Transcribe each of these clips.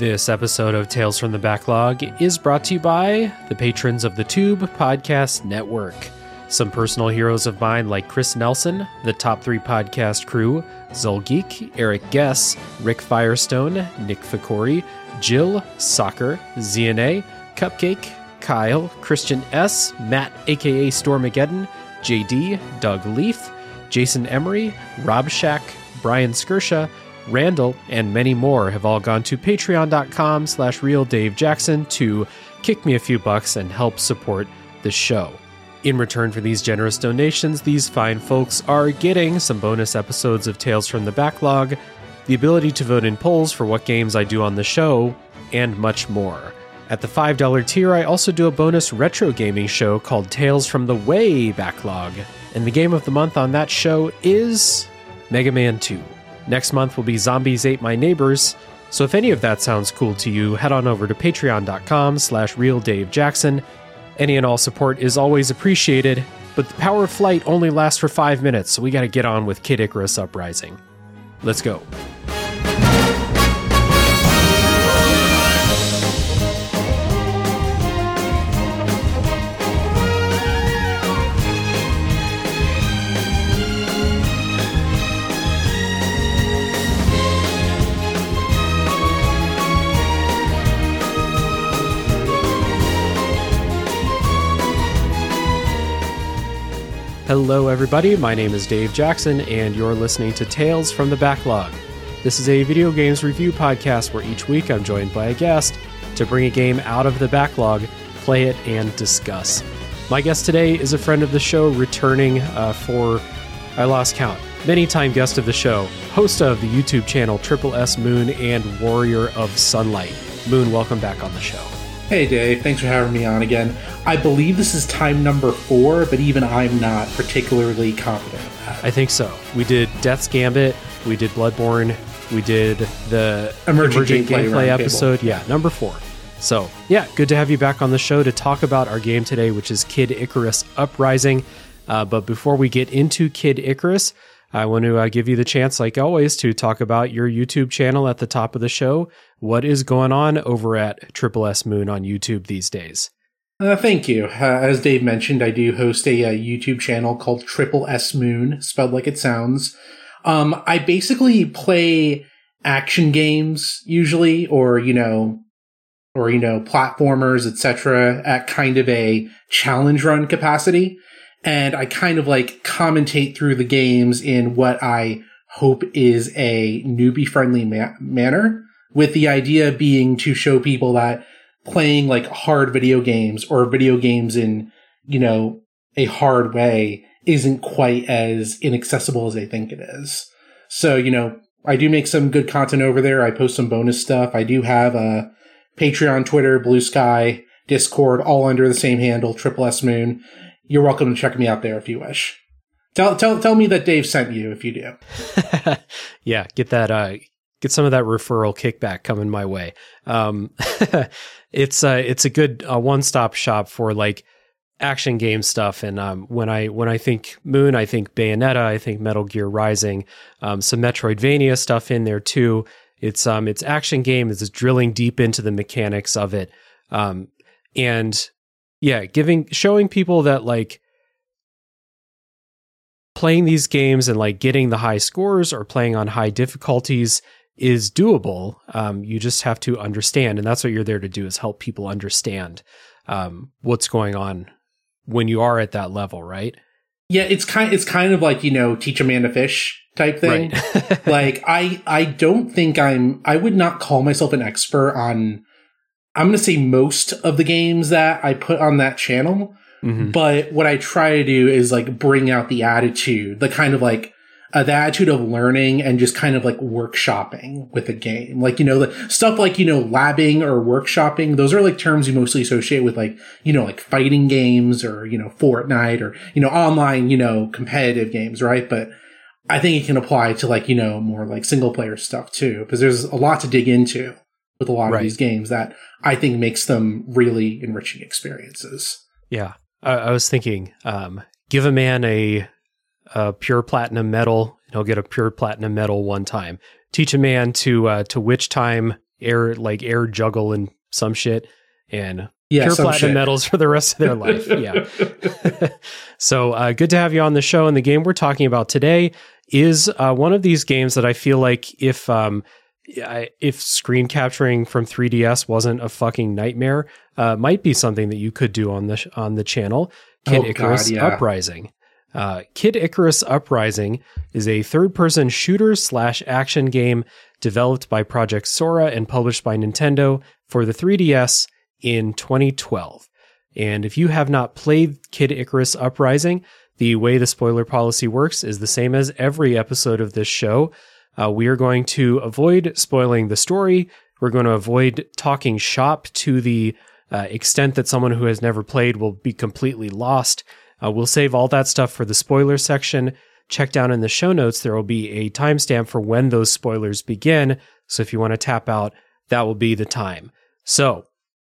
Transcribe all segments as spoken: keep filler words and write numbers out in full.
This episode of Tales from the Backlog is brought to you by the patrons of the Tube Podcast Network. Some personal heroes of mine like Chris Nelson, the Top three Podcast crew, Zolgeek, Eric Guess, Rick Firestone, Nick Ficori, Jill, Soccer, Z N A, Cupcake, Kyle, Christian S, Matt aka Stormageddon, J D, Doug Leaf, Jason Emery, Rob Shack, Brian Skirsha, Randall, and many more have all gone to patreon.com slash realdavejackson to kick me a few bucks and help support the show. In return for these generous donations, these fine folks are getting some bonus episodes of Tales from the Backlog, the ability to vote in polls for what games I do on the show, and much more. At the five dollars tier, I also do a bonus retro gaming show called Tales from the Way Backlog, and the game of the month on that show is Mega Man two. Next month will be Zombies Ate My Neighbors, so if any of that sounds cool to you, head on over to patreon.com slash realdavejackson. Any and all support is always appreciated, but the power of flight only lasts for five minutes, so we gotta get on with Kid Icarus Uprising. Let's go. Hello everybody, my name is Dave Jackson, and you're listening to Tales from the Backlog. This is a video games review podcast where each week I'm joined by a guest to bring a game out of the backlog, play it, and discuss. My guest today is a friend of the show, returning uh, for, I lost count, many-time guest of the show, host of the YouTube channel Triple S Moon and Warrior of Sunlight. Moon, welcome back on the show. Hey Dave, thanks for having me on again. I believe this is time number four, but even I'm not particularly confident in that. I think so. We did Death's Gambit, we did Bloodborne, we did the Emergent, Emergent Gameplay, Gameplay episode. Yeah, number four. So, yeah, good to have you back on the show to talk about our game today, which is Kid Icarus Uprising. Uh, but before we get into Kid Icarus, I want to uh, give you the chance, like always, to talk about your YouTube channel at the top of the show. What is going on over at Triple S Moon on YouTube these days? Uh, thank you. Uh, as Dave mentioned, I do host a, a YouTube channel called Triple S Moon, spelled like it sounds. Um, I basically play action games usually, or, you know, or, you know, platformers, et cetera, at kind of a challenge run capacity. And I kind of like commentate through the games in what I hope is a newbie friendly ma- manner, with the idea being to show people that playing like hard video games or video games in, you know, a hard way isn't quite as inaccessible as they think it is. So, you know, I do make some good content over there. I post some bonus stuff. I do have a Patreon, Twitter, Blue Sky, Discord, all under the same handle, Triple S Moon. You're welcome to check me out there if you wish. Tell tell tell me that Dave sent you if you do. Yeah, get that uh get some of that referral kickback coming my way. Um it's uh it's a good uh, one-stop shop for like action game stuff, and um when I when I think Moon, I think Bayonetta, I think Metal Gear Rising, um some Metroidvania stuff in there too. It's um it's action game, it's drilling deep into the mechanics of it. Um and yeah, giving, showing people that like playing these games and like getting the high scores or playing on high difficulties is doable. Um, you just have to understand, and that's what you're there to do, is help people understand um, what's going on when you are at that level, right? Yeah, it's kind it's kind of like, you know, teach a man to fish type thing. Right. Like I I don't think I'm I would not call myself an expert on, I'm going to say, most of the games that I put on that channel. Mm-hmm. But what I try to do is like bring out the attitude, the kind of like uh, the attitude of learning and just kind of like workshopping with a game. Like, you know, the stuff like, you know, labbing or workshopping. Those are like terms you mostly associate with like, you know, like fighting games or, you know, Fortnite or, you know, online, you know, competitive games. Right. But I think it can apply to like, you know, more like single player stuff too, because there's a lot to dig into with a lot right. of these games that I think makes them really enriching experiences. Yeah. I, I was thinking, um, give a man a, a pure platinum medal, and he'll get a pure platinum medal one time. Teach a man to, uh, to witch time air like air juggle and some shit, and yeah, pure platinum shit. medals for the rest of their life. Yeah. So uh, good to have you on the show. And the game we're talking about today is uh, one of these games that I feel like if um, if screen capturing from three D S wasn't a fucking nightmare, uh, might be something that you could do on the sh- on the channel. Kid oh, Icarus God, yeah. Uprising. Uh, Kid Icarus Uprising is a third-person shooter slash action game developed by Project Sora and published by Nintendo for the three D S in twenty twelve. And if you have not played Kid Icarus Uprising, the way the spoiler policy works is the same as every episode of this show. Uh, we are going to avoid spoiling the story. We're going to avoid talking shop to the uh, extent that someone who has never played will be completely lost. Uh, we'll save all that stuff for the spoiler section. Check down in the show notes. There will be a timestamp for when those spoilers begin. So if you want to tap out, that will be the time. So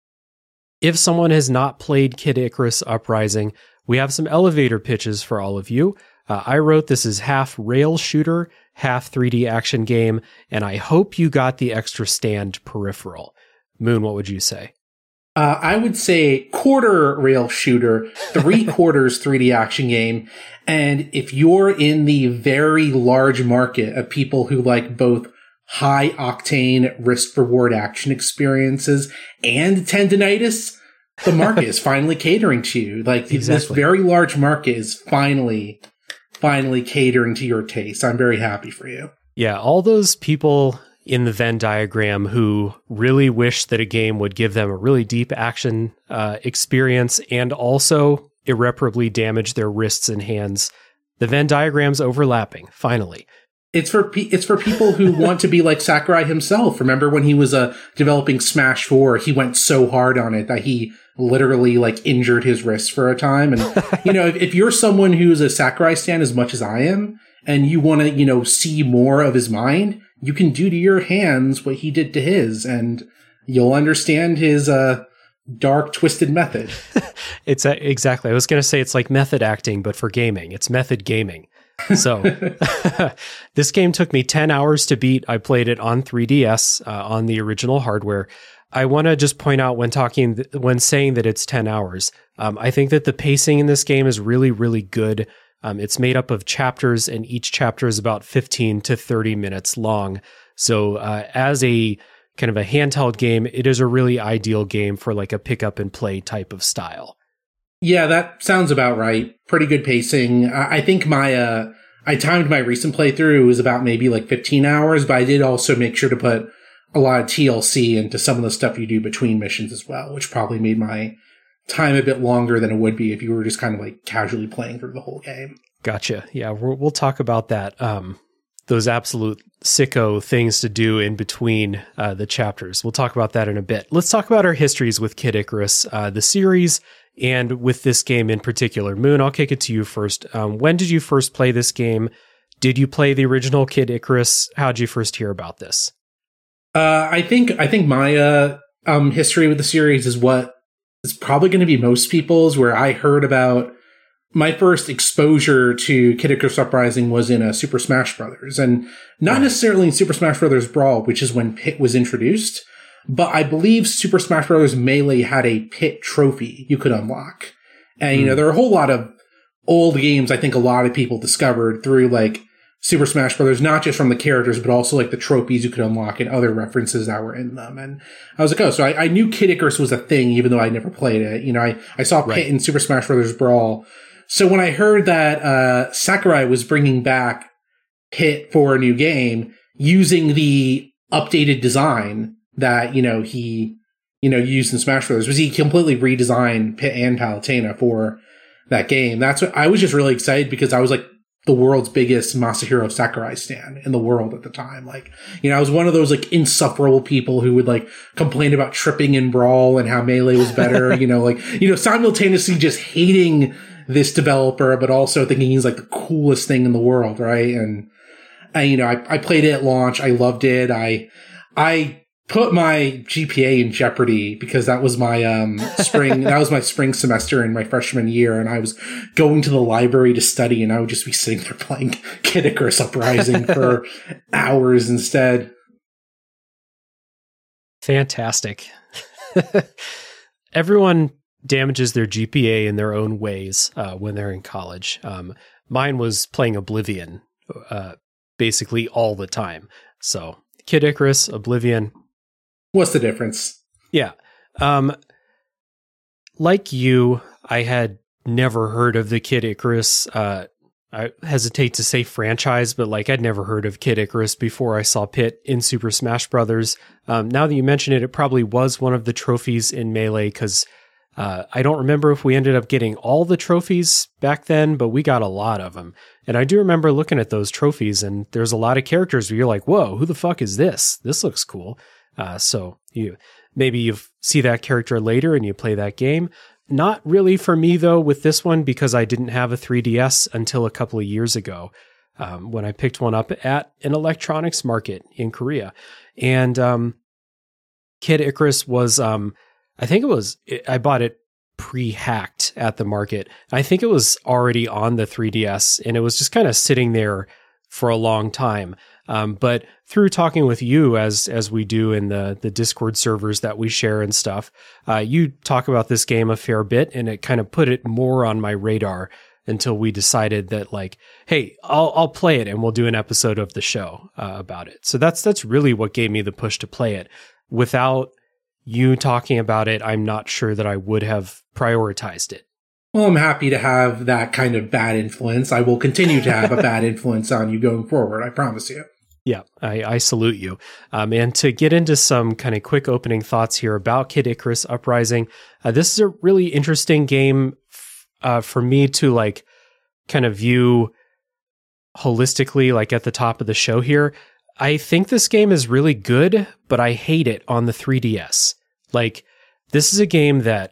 if someone has not played Kid Icarus Uprising, we have some elevator pitches for all of you. Uh, I wrote this is half rail shooter, half three D action game, and I hope you got the extra stand peripheral. Moon, what would you say? Uh, I would say quarter rail shooter, three quarters three D action game. And if you're in the very large market of people who like both high octane risk reward action experiences and tendinitis, the market is finally catering to you. Like exactly. This very large market is finally, finally catering to your taste. I'm very happy for you. Yeah. All those people in the Venn diagram who really wish that a game would give them a really deep action uh, experience and also irreparably damage their wrists and hands. The Venn diagram's overlapping, finally. It's for pe- it's for people who want to be like Sakurai himself. Remember when he was uh, developing Smash four, he went so hard on it that he literally like injured his wrists for a time. And, you know, if, if you're someone who's a Sakurai stan as much as I am, and you want to, you know, see more of his mind, you can do to your hands what he did to his, and you'll understand his uh, dark, twisted method. It's uh, exactly. I was going to say it's like method acting, but for gaming. It's method gaming. So this game took me ten hours to beat. I played it on three D S uh, on the original hardware. I want to just point out when talking, th- when saying that it's ten hours, um, I think that the pacing in this game is really, really good. Um, it's made up of chapters, and each chapter is about fifteen to thirty minutes long. So uh, as a kind of a handheld game, it is a really ideal game for like a pick up and play type of style. Yeah, that sounds about right. Pretty good pacing. I, I think my, uh, I timed my recent playthrough. It was about maybe like fifteen hours, but I did also make sure to put a lot of T L C into some of the stuff you do between missions as well, which probably made my time a bit longer than it would be if you were just kind of like casually playing through the whole game. Gotcha. Yeah, we'll, we'll talk about that. Um, those absolute sicko things to do in between uh, the chapters. We'll talk about that in a bit. Let's talk about our histories with Kid Icarus, uh, the series, and with this game in particular. Moon, I'll kick it to you first. Um, when did you first play this game? Did you play the original Kid Icarus? How did you first hear about this? Uh, I think I think my uh, um, history with the series is what is probably going to be most people's, where I heard about my first exposure to Kid Icarus Uprising was in a Super Smash Brothers, and not right. necessarily in Super Smash Brothers Brawl, which is when Pit was introduced, but I believe Super Smash Brothers Melee had a Pit trophy you could unlock. And, mm. you know, there are a whole lot of old games I think a lot of people discovered through, like, Super Smash Brothers, not just from the characters, but also, like, the trophies you could unlock and other references that were in them. And I was like, oh, so I, I knew Kid Icarus was a thing, even though I never played it. You know, I, I saw Pit right. in Super Smash Brothers Brawl. So when I heard that uh, Sakurai was bringing back Pit for a new game using the updated design that, you know, he, you know, used in Smash Brothers, was he completely redesigned Pit and Palutena for that game. That's what I was just really excited, because I was like the world's biggest Masahiro Sakurai stan in the world at the time. Like, you know, I was one of those like insufferable people who would like complain about tripping in Brawl and how Melee was better, you know, like, you know, simultaneously just hating this developer, but also thinking he's like the coolest thing in the world, right? And, and you know, I, I played it at launch. I loved it. I, I put my G P A in jeopardy because that was my um spring, that was my spring semester in my freshman year, and I was going to the library to study, and I would just be sitting there playing Kid Icarus Uprising for hours instead. Fantastic. Everyone damages their G P A in their own ways uh, when they're in college. Um, mine was playing Oblivion uh, basically all the time. So Kid Icarus, Oblivion. What's the difference? Yeah. Um, like you, I had never heard of the Kid Icarus. Uh, I hesitate to say franchise, but like I'd never heard of Kid Icarus before I saw Pit in Super Smash Brothers. Um, now that you mention it, it probably was one of the trophies in Melee because uh, I don't remember if we ended up getting all the trophies back then, but we got a lot of them. And I do remember looking at those trophies, and there's a lot of characters where you're like, whoa, who the fuck is this? This looks cool. Uh, so you maybe you see that character later and you play that game. Not really for me, though, with this one, because I didn't have a three D S until a couple of years ago um, when I picked one up at an electronics market in Korea. And um, Kid Icarus was, um, I think it was, I bought it pre-hacked at the market. I think it was already on the three D S, and it was just kind of sitting there for a long time. Um, but through talking with you, as as we do in the the Discord servers that we share and stuff, uh, you talk about this game a fair bit, and it kind of put it more on my radar until we decided that, like, hey, I'll I'll play it, and we'll do an episode of the show uh, about it. So that's that's really what gave me the push to play it. Without you talking about it, I'm not sure that I would have prioritized it. Well, I'm happy to have that kind of bad influence. I will continue to have a bad influence on you going forward, I promise you. Yeah, I, I salute you. Um, and to get into some kind of quick opening thoughts here about Kid Icarus Uprising, uh, this is a really interesting game f- uh, for me to like kind of view holistically, like at the top of the show here. I think this game is really good, but I hate it on the three D S. Like, this is a game that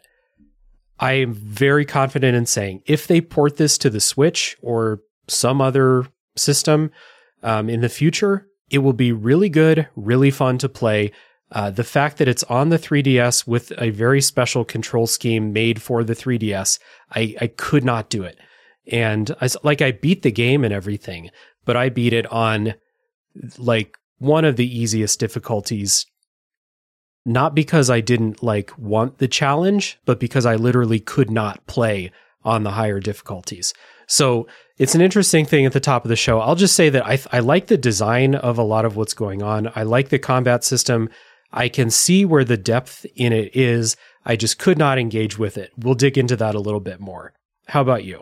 I'm very confident in saying if they port this to the Switch or some other system um, in the future, it will be really good, really fun to play. Uh, the fact that it's on the three D S with a very special control scheme made for the three D S, I, I could not do it. And I, like I beat the game and everything, but I beat it on like one of the easiest difficulties. Not because I didn't like want the challenge, but because I literally could not play on the higher difficulties. So it's an interesting thing at the top of the show. I'll just say that I, I like the design of a lot of what's going on. I like the combat system. I can see where the depth in it is. I just could not engage with it. We'll dig into that a little bit more. How about you?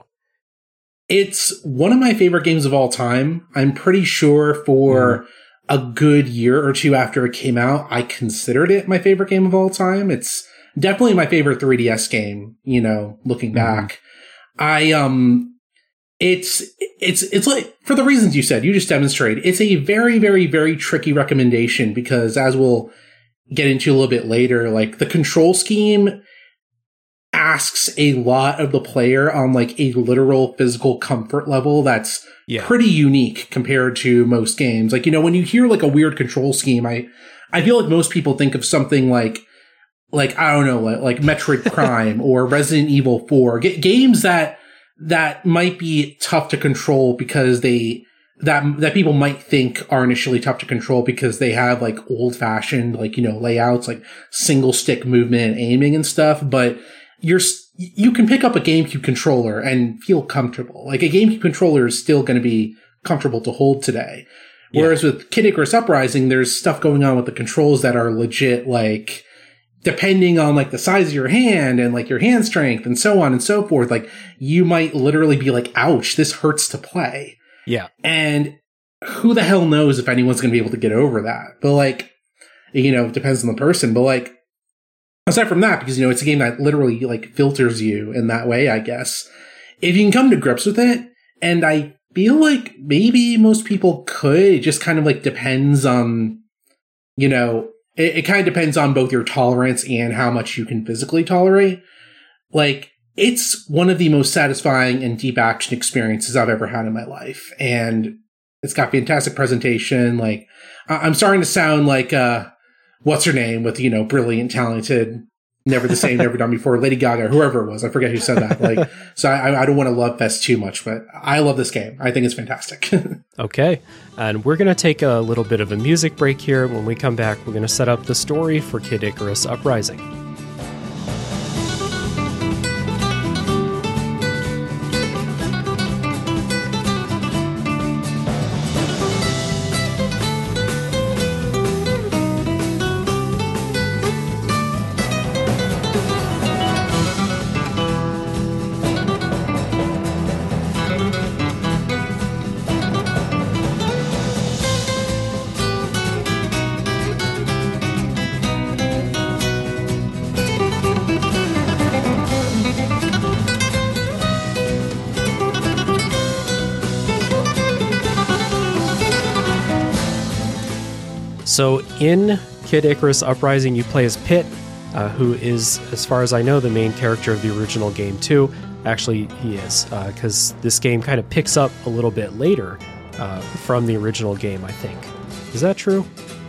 It's one of my favorite games of all time. I'm pretty sure for... Mm. a good year or two after it came out, I considered it my favorite game of all time. It's definitely my favorite three D S game, you know, looking back. Mm-hmm. I, um, it's, it's, it's like, for the reasons you said, you just demonstrated, it's a very, very, very tricky recommendation because as we'll get into a little bit later, like the control scheme asks a lot of the player on like a literal physical comfort level that's yeah. pretty unique compared to most games. Like, you know, when you hear like a weird control scheme, I, I feel like most people think of something like, like, I don't know, like, like Metroid Prime or Resident Evil four, G- games that, that might be tough to control because they, that, that people might think are initially tough to control because they have like old fashioned, like, you know, layouts, like single stick movement and aiming and stuff. But you're, you can pick up a GameCube controller and feel comfortable. Like a GameCube controller is still going to be comfortable to hold today. Yeah. Whereas with Kid Icarus Uprising, there's stuff going on with the controls that are legit, like depending on like the size of your hand and like your hand strength and so on and so forth. Like you might literally be like, ouch, this hurts to play. Yeah. And who the hell knows if anyone's going to be able to get over that. But like, you know, it depends on the person. But like, aside from that, because, you know, it's a game that literally, like, filters you in that way, I guess. If you can come to grips with it, and I feel like maybe most people could, it just kind of, like, depends on, you know, it, it kind of depends on both your tolerance and how much you can physically tolerate. Like, it's one of the most satisfying and deep action experiences I've ever had in my life. And it's got fantastic presentation. Like, I- I'm starting to sound like, uh, what's her name with, you know, brilliant, talented never the same, never done before. Lady Gaga, whoever it was, I forget who said that. Like, so I, I don't want to love Fest too much, but I love this game. I think it's fantastic. Okay, and we're going to take a little bit of a music break here. When we come back, we're going to set up the story for Kid Icarus Uprising. So in Kid Icarus Uprising, you play as Pit, uh, who is, as far as I know, the main character of the original game too. Actually, he is, because uh, this game kind of picks up a little bit later uh, from the original game, I think. Is that true?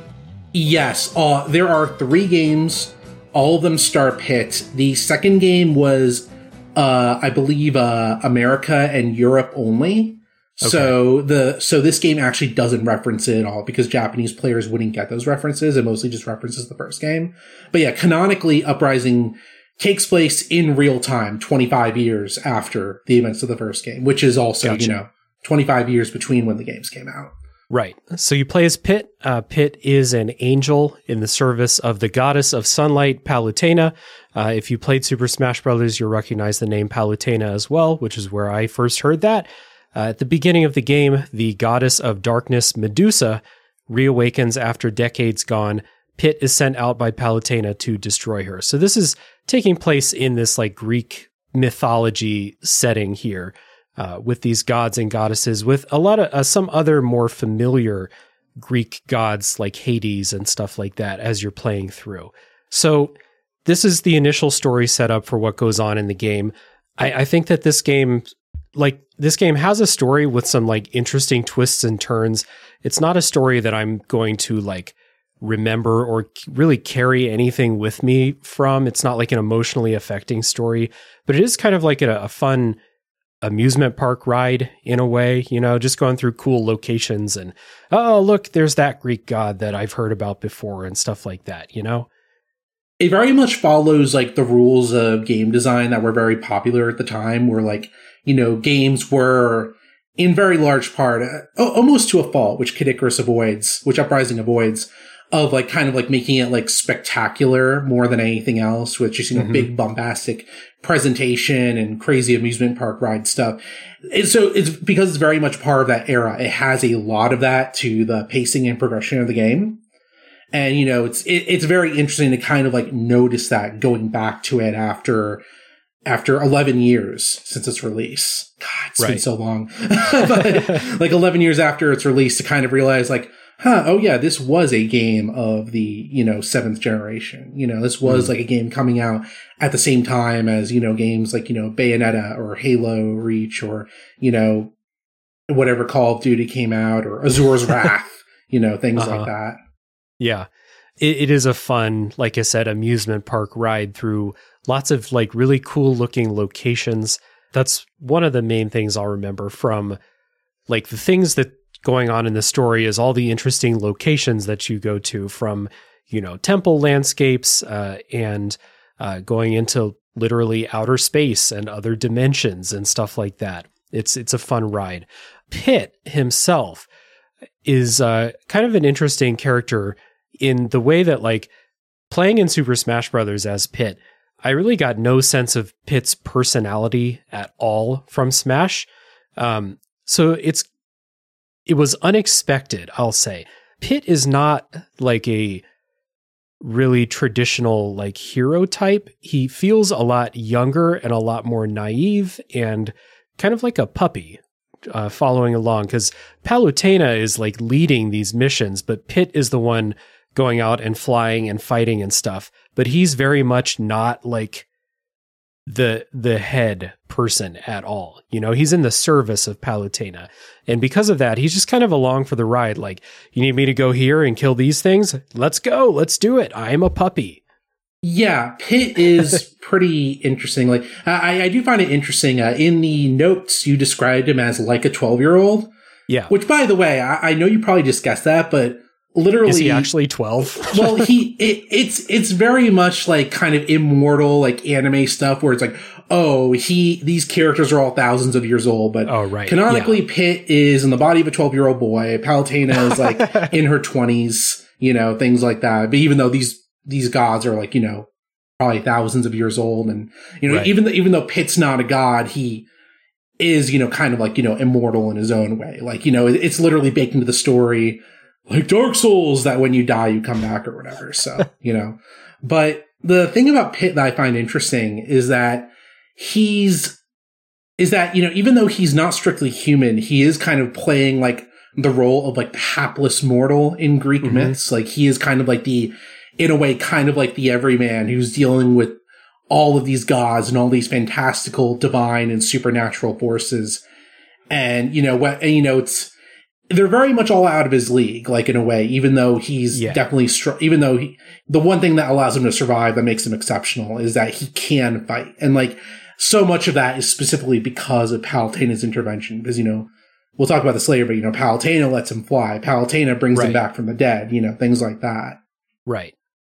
Yes. Uh, there are three games. All of them star Pit. The second game was, uh, I believe, uh, America and Europe only. Okay. So the so this game actually doesn't reference it at all because Japanese players wouldn't get those references. It mostly just references the first game. But yeah, canonically, Uprising takes place in real time, twenty-five years after the events of the first game, which is also, gotcha. you know, twenty-five years between when the games came out. Right. So you play as Pit. Uh, Pit is an angel in the service of the goddess of sunlight, Palutena. Uh, if you played Super Smash Bros., you'll recognize the name Palutena as well, which is where I first heard that. Uh, at the beginning of the game, the goddess of darkness, Medusa, reawakens after decades gone. Pit is sent out by Palutena to destroy her. So this is taking place in this like Greek mythology setting here, uh, with these gods and goddesses, with a lot of uh, some other more familiar Greek gods like Hades and stuff like that as you're playing through. So this is the initial story setup for what goes on in the game. I, I think that this game, like this game has a story with some like interesting twists and turns. It's not a story that I'm going to like remember or really carry anything with me from. It's not like an emotionally affecting story, but it is kind of like a, a fun amusement park ride in a way, you know, just going through cool locations and, oh, look, there's that Greek god that I've heard about before and stuff like that, you know? It very much follows like the rules of game design that were very popular at the time, where like, you know, games were in very large part, uh, almost to a fault, which Kid Icarus avoids, which Uprising avoids, of like kind of like making it like spectacular more than anything else, with just, you know, mm-hmm. big bombastic presentation and crazy amusement park ride stuff. And so it's because it's very much part of that era. It has a lot of that to the pacing and progression of the game. And, you know, it's, it, it's very interesting to kind of like notice that going back to it after, after eleven years since its release. God, it's right. been so long. But like eleven years after its release to kind of realize like, huh, oh yeah, this was a game of the, you know, seventh generation. You know, this was mm. like a game coming out at the same time as, you know, games like, you know, Bayonetta or Halo Reach or, you know, whatever Call of Duty came out or Azura's Wrath, you know, things uh-huh. like that. Yeah. It, it is a fun, like I said, amusement park ride through lots of like really cool looking locations. That's one of the main things I'll remember from like the things that going on in the story is all the interesting locations that you go to, from, you know, temple landscapes uh, and uh, going into literally outer space and other dimensions and stuff like that. It's, it's a fun ride. Pit himself is uh, kind of an interesting character in the way that, like, playing in Super Smash Bros. As Pit, I really got no sense of Pit's personality at all from Smash. Um, so it's it was unexpected, I'll say. Pit is not like a really traditional like hero type. He feels a lot younger and a lot more naive and kind of like a puppy. Uh, following along, because Palutena is like leading these missions, but Pit is the one going out and flying and fighting and stuff. But he's very much not like the the head person at all. You know, he's in the service of Palutena, and because of that, he's just kind of along for the ride. Like, you need me to go here and kill these things? Let's go, let's do it. I am a puppy. Yeah, Pit is pretty interesting. Like, I, I do find it interesting. Uh, in the notes, you described him as like a twelve-year-old. Yeah. Which, by the way, I, I know you probably just guessed that, but literally, is he actually twelve? Well, he it, it's it's very much like kind of immortal, like anime stuff, where it's like, oh, he these characters are all thousands of years old, but oh, right. canonically, yeah. Pit is in the body of a twelve-year-old boy. Palutena is like in her twenties, you know, things like that. But even though these these gods are like, you know, probably thousands of years old, and you know, right. even though, even though Pit's not a god, he is, you know, kind of like, you know, immortal in his own way. Like, you know, it's literally baked into the story, like Dark Souls, that when you die, you come back or whatever. So, you know, but the thing about Pit that I find interesting is that he's, is that, you know, even though he's not strictly human, he is kind of playing like the role of like the hapless mortal in Greek mm-hmm. myths. Like he is kind of like the, in a way, kind of like the everyman who's dealing with all of these gods and all these fantastical, divine, and supernatural forces. And, you know, what, you know, it's, they're very much all out of his league, like in a way, even though he's yeah. definitely, str- even though he, the one thing that allows him to survive that makes him exceptional is that he can fight. And like, so much of that is specifically because of Palutena's intervention. Because, you know, we'll talk about this later, but, you know, Palutena lets him fly. Palutena brings right. him back from the dead, you know, things like that. Right.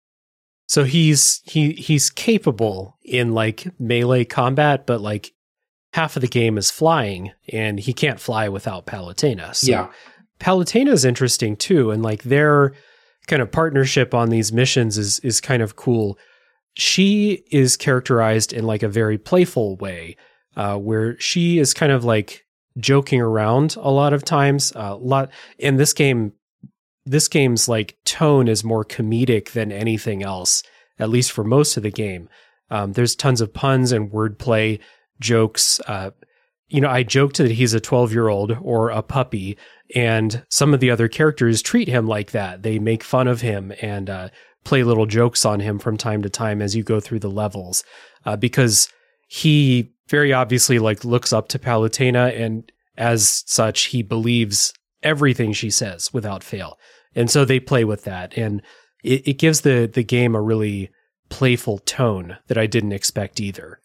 So he's he he's capable in like melee combat, but like half of the game is flying, and he can't fly without Palutena. So yeah. Palutena is interesting too, and like their kind of partnership on these missions is is kind of cool. She is characterized in like a very playful way, uh, where she is kind of like joking around a lot of times. A uh, lot in this game. This game's like tone is more comedic than anything else, at least for most of the game. Um, there's tons of puns and wordplay, jokes. Uh, you know, I joked that he's a twelve-year-old or a puppy, and some of the other characters treat him like that. They make fun of him and uh, play little jokes on him from time to time as you go through the levels, uh, because he very obviously like looks up to Palutena, and as such, he believes everything she says without fail. And so they play with that, and it, it gives the, the game a really playful tone that I didn't expect either.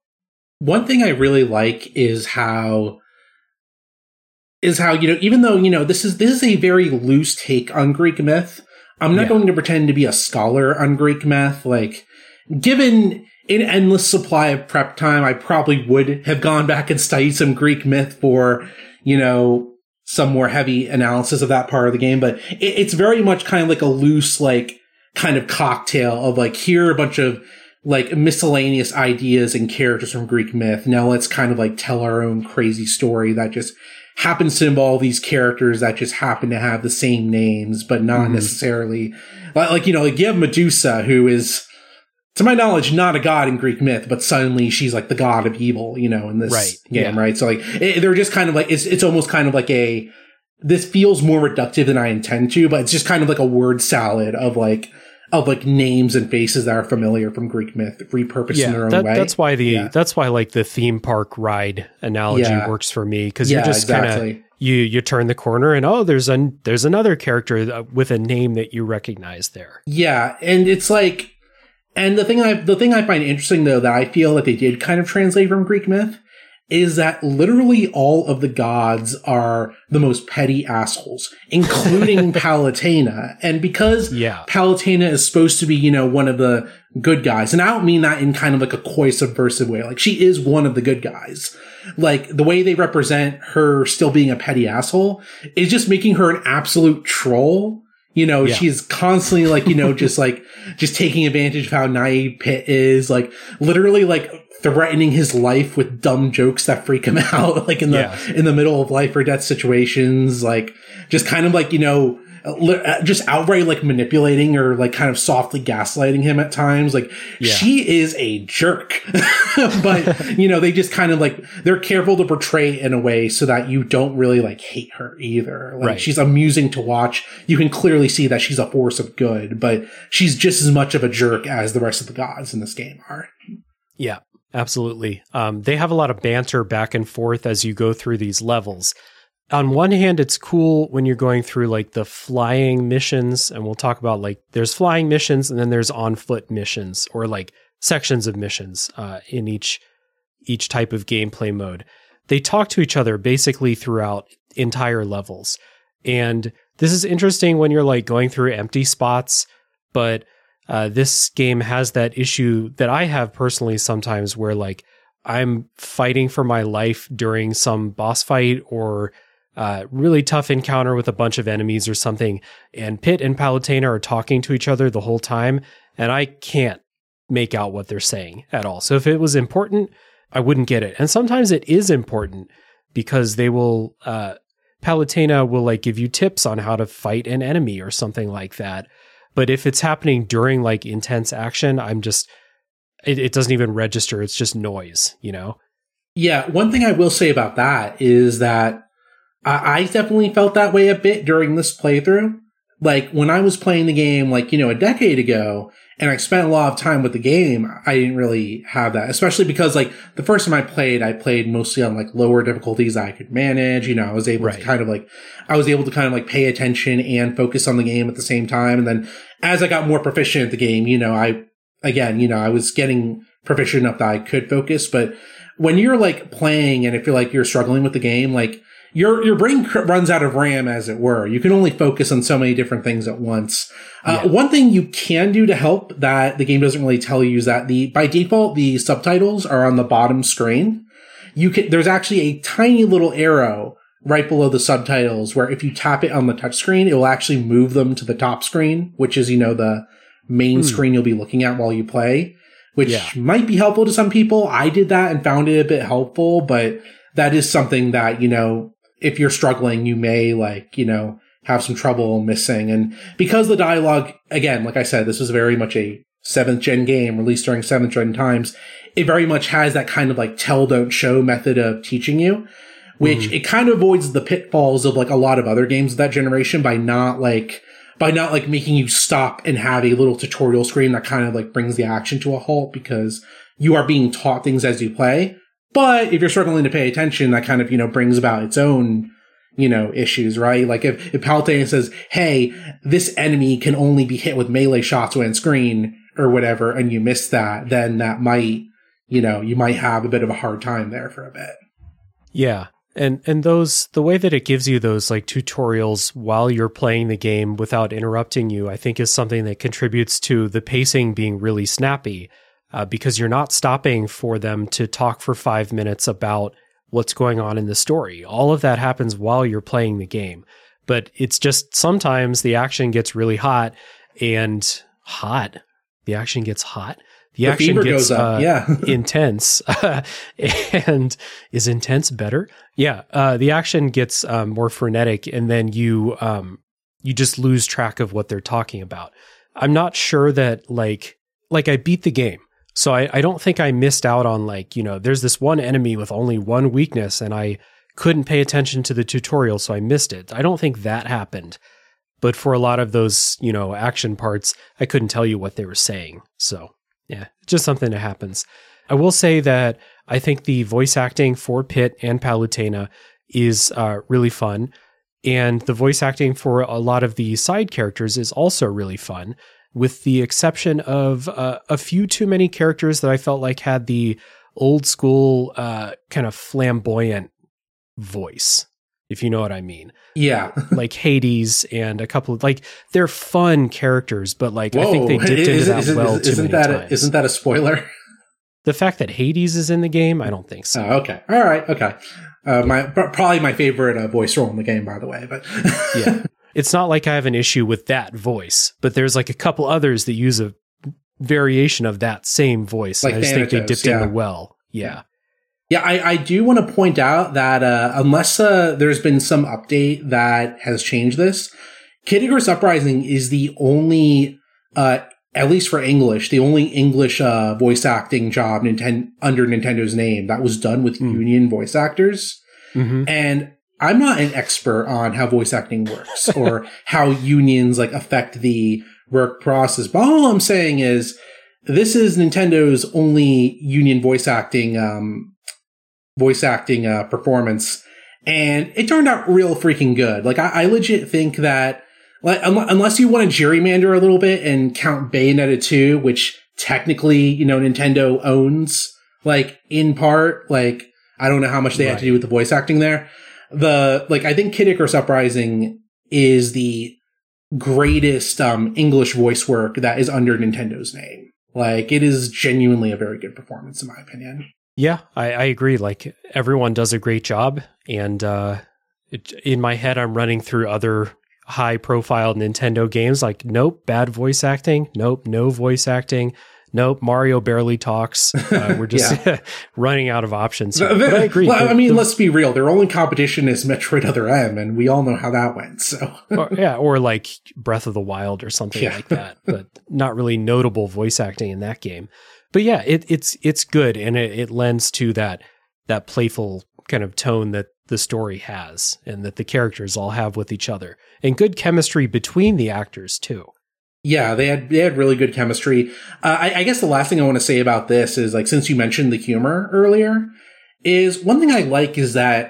One thing I really like is how, is how, you know, even though, you know, this is, this is a very loose take on Greek myth, I'm not yeah. going to pretend to be a scholar on Greek myth. Like, given an endless supply of prep time, I probably would have gone back and studied some Greek myth for, you know, some more heavy analysis of that part of the game, but it, it's very much kind of like a loose, like, kind of cocktail of like, here are a bunch of like miscellaneous ideas and characters from Greek myth. Now let's kind of like tell our own crazy story that just happens to involve these characters that just happen to have the same names, but not mm-hmm. necessarily like, like, you know, like you have Medusa, who is, to my knowledge, not a god in Greek myth, but suddenly she's like the god of evil, you know, in this right. game, yeah. right? So like, it, they're just kind of like, it's it's almost kind of like a, this feels more reductive than I intend to, but it's just kind of like a word salad of like, of like names and faces that are familiar from Greek myth, repurposed yeah, in their own that, way. That's why the, yeah. that's why like the theme park ride analogy yeah. works for me. Cause yeah, you're just exactly. kind of, you, you turn the corner and, oh, there's an, there's another character with a name that you recognize there. Yeah. And it's like, And the thing I the thing I find interesting, though, that I feel that they did kind of translate from Greek myth is that literally all of the gods are the most petty assholes, including Palutena. And because yeah. Palutena is supposed to be, you know, one of the good guys, and I don't mean that in kind of like a coy, subversive way. Like, she is one of the good guys. Like, the way they represent her still being a petty asshole is just making her an absolute troll. You know, yeah. she's constantly like, you know, just like, just taking advantage of how naive Pit is, like literally like threatening his life with dumb jokes that freak him out, like in the, yeah. in the middle of life or death situations, like just kind of like, you know, just outright like manipulating or like kind of softly gaslighting him at times. Like yeah. she is a jerk, but you know, they just kind of like, they're careful to portray it in a way so that you don't really like hate her either. Like right. she's amusing to watch. You can clearly see that she's a force of good, but she's just as much of a jerk as the rest of the gods in this game are. Yeah, absolutely. Um, they have a lot of banter back and forth as you go through these levels. on one hand, it's cool when you're going through like the flying missions, and we'll talk about like there's flying missions and then there's on foot missions or like sections of missions uh, in each each type of gameplay mode. They talk to each other basically throughout entire levels. And this is interesting when you're like going through empty spots, but uh, this game has that issue that I have personally sometimes where like I'm fighting for my life during some boss fight or uh, really tough encounter with a bunch of enemies or something, and Pit and Palutena are talking to each other the whole time, and I can't make out what they're saying at all. So if it was important, I wouldn't get it. And sometimes it is important because they will, uh, Palutena will like give you tips on how to fight an enemy or something like that. But if it's happening during like intense action, I'm just, it, it doesn't even register. It's just noise, you know? Yeah. One thing I will say about that is that I, I definitely felt that way a bit during this playthrough. Like when I was playing the game, like, you know, a decade ago, and I spent a lot of time with the game, I didn't really have that, especially because like the first time I played, I played mostly on like lower difficulties I could manage. You know, I was able right. to kind of like, I was able to kind of like pay attention and focus on the game at the same time. And then as I got more proficient at the game, you know, I, again, you know, I was getting proficient enough that I could focus. But when you're like playing and if you're like, you're struggling with the game, like your, your brain runs out of RAM, as it were. You can only focus on so many different things at once. Uh, yeah. One thing you can do to help that the game doesn't really tell you is that the, by default, the subtitles are on the bottom screen. You can, there's actually a tiny little arrow right below the subtitles where if you tap it on the touchscreen, it will actually move them to the top screen, which is, you know, the main mm. screen you'll be looking at while you play, which yeah. might be helpful to some people. I did that and found it a bit helpful, but that is something that, you know, if you're struggling, you may like, you know, have some trouble missing. And because the dialogue, again, like I said, this was very much a seventh gen game released during seventh gen times. It very much has that kind of like tell, don't show method of teaching you, which mm. it kind of avoids the pitfalls of like a lot of other games of that generation by not like, by not like making you stop and have a little tutorial screen that kind of like brings the action to a halt because you are being taught things as you play. But if you're struggling to pay attention, that kind of, you know, brings about its own, you know, issues, right? Like if, if Palutena says, hey, this enemy can only be hit with melee shots when screen or whatever, and you miss that, then that might, you know, you might have a bit of a hard time there for a bit. Yeah. And, and those, the way that it gives you those like tutorials while you're playing the game without interrupting you, I think is something that contributes to the pacing being really snappy. Uh, because you're not stopping for them to talk for five minutes about what's going on in the story. All of that happens while you're playing the game. But it's just sometimes the action gets really hot and hot. The action gets hot. The, the action gets goes up. Uh, yeah. intense. And is intense better? Yeah. Uh, the action gets um, more frenetic, and then you um, you just lose track of what they're talking about. I'm not sure that like like I beat the game. So I, I don't think I missed out on like, you know, there's this one enemy with only one weakness and I couldn't pay attention to the tutorial, so I missed it. I don't think that happened. But for a lot of those, you know, action parts, I couldn't tell you what they were saying. So yeah, just something that happens. I will say that I think the voice acting for Pit and Palutena is uh, really fun. And the voice acting for a lot of the side characters is also really fun, with the exception of uh, a few too many characters that I felt like had the old school uh, kind of flamboyant voice, if you know what I mean. Yeah. Like Hades and a couple of, like, they're fun characters, but like, Whoa. I think they dipped into is, that is, well is, too many that times. A, isn't that a spoiler? The fact that Hades is in the game, I don't think so. Oh, okay. All right. Okay. Uh, my probably my favorite uh, voice role in the game, by the way, but yeah. It's not like I have an issue with that voice, but there's like a couple others that use a variation of that same voice. Like I just Thanatos, think they dipped yeah. in the well. Yeah. Yeah, I, I do want to point out that uh, unless uh, there's been some update that has changed this, Kid Icarus Uprising is the only, uh, at least for English, the only English uh, voice acting job Ninten- under Nintendo's name that was done with mm. union voice actors. Mm-hmm. And I'm not an expert on how voice acting works or how unions like affect the work process, but all I'm saying is this is Nintendo's only union voice acting, um, voice acting, uh, performance. And it turned out real freaking good. Like, I, I legit think that, like, un- unless you want to gerrymander a little bit and count Bayonetta two, which technically, you know, Nintendo owns, like, in part, like, I don't know how much they right. had to do with the voice acting there. The, like, I think Kid Icarus Uprising is the greatest, um, English voice work that is under Nintendo's name. Like, it is genuinely a very good performance, in my opinion. Yeah, I, I agree. Like, everyone does a great job. And, uh, it, in my head, I'm running through other high-profile Nintendo games. Like, nope, bad voice acting. Nope, no voice acting. Nope, Mario barely talks. Uh, we're just running out of options. Here. But I agree. Well, the, I mean, the, let's be real. Their only competition is Metroid Other M, and we all know how that went. So, or, yeah, or like Breath of the Wild or something yeah. like that. But not really notable voice acting in that game. But yeah, it, it's it's good, and it, it lends to that that playful kind of tone that the story has, and that the characters all have with each other, and good chemistry between the actors too. Yeah, they had they had really good chemistry. Uh, I, I guess the last thing I want to say about this is, like, since you mentioned the humor earlier, is one thing I like is that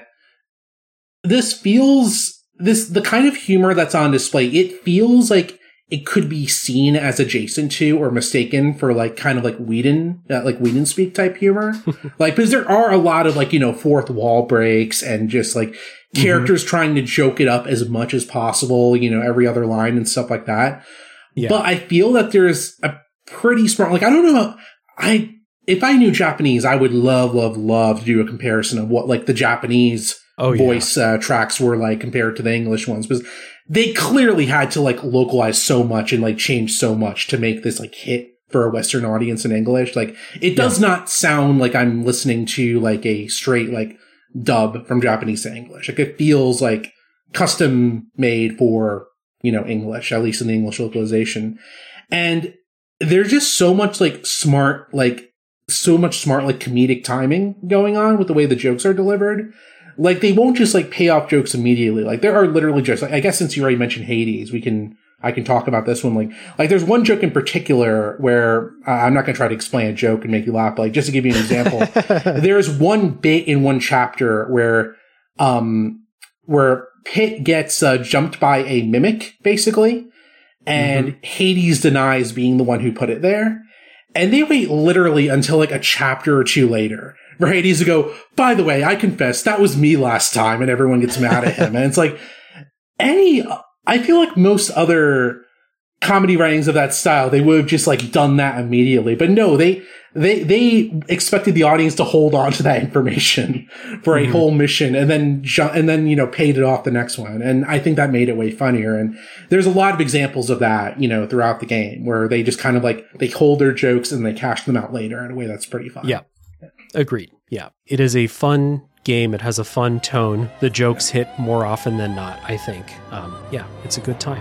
this feels this the kind of humor that's on display. It feels like it could be seen as adjacent to or mistaken for, like, kind of like Whedon, uh, like Whedon speak type humor. Like, because there are a lot of, like, you know, fourth wall breaks and just, like, characters mm-hmm. trying to joke it up as much as possible, you know, every other line and stuff like that. Yeah. But I feel that there's a pretty smart, like, I don't know, I, if I knew Japanese, I would love, love, love to do a comparison of what, like, the Japanese oh, voice yeah. uh, tracks were like compared to the English ones, because they clearly had to, like, localize so much and, like, change so much to make this, like, hit for a Western audience in English. Like, it does yeah. not sound like I'm listening to, like, a straight, like, dub from Japanese to English. Like, it feels like custom made for, you know, English, at least in the English localization. And there's just so much, like, smart, like, so much smart, like, comedic timing going on with the way the jokes are delivered. Like, they won't just, like, pay off jokes immediately. Like, there are literally jokes. Like, I guess since you already mentioned Hades, we can, I can talk about this one. Like, like there's one joke in particular where uh, I'm not going to try to explain a joke and make you laugh, but, like, just to give you an example, there's one bit in one chapter where, um, where Pit gets uh, jumped by a mimic, basically, and mm-hmm. Hades denies being the one who put it there. And they wait literally until, like, a chapter or two later for Hades to go, by the way, I confess, that was me last time, and everyone gets mad at him. And it's like, any, I feel like most other comedy writings of that style, they would have just, like, done that immediately. But no, they, they, they expected the audience to hold on to that information for a mm-hmm. whole mission and then, ju- and then, you know, paid it off the next one. And I think that made it way funnier. And there's a lot of examples of that, you know, throughout the game where they just kind of, like, they hold their jokes and they cash them out later in a way that's pretty fun. Yeah. Agreed. Yeah. It is a fun game. It has a fun tone. The jokes hit more often than not, I think. Um, yeah, it's a good time.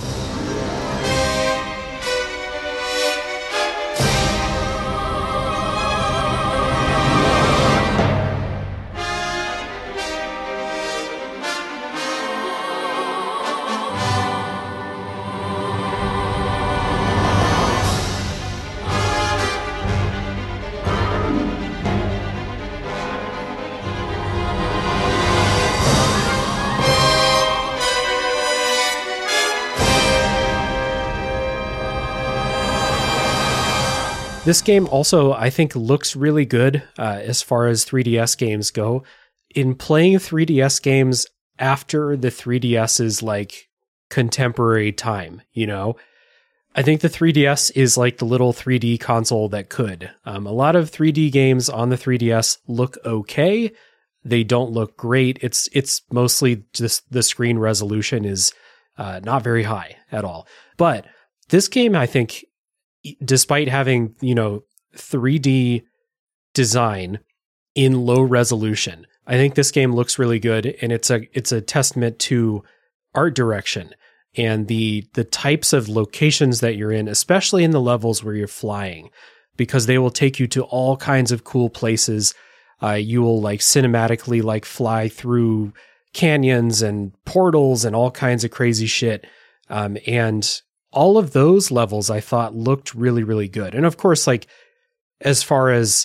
This game also, I think, looks really good uh, as far as three D S games go. In playing three D S games after the three D S's, like, contemporary time, you know, I think the three D S is like the little three D console that could. Um, a lot of three D games on the three D S look okay. They don't look great. It's it's mostly just the screen resolution is uh, not very high at all. But this game, I think, despite having, you know, three D design in low resolution, I think this game looks really good, and it's a it's a testament to art direction and the the types of locations that you're in, especially in the levels where you're flying, because they will take you to all kinds of cool places. Uh, you will, like, cinematically, like, fly through canyons and portals and all kinds of crazy shit. Um, and all of those levels I thought looked really, really good. And of course, like, as far as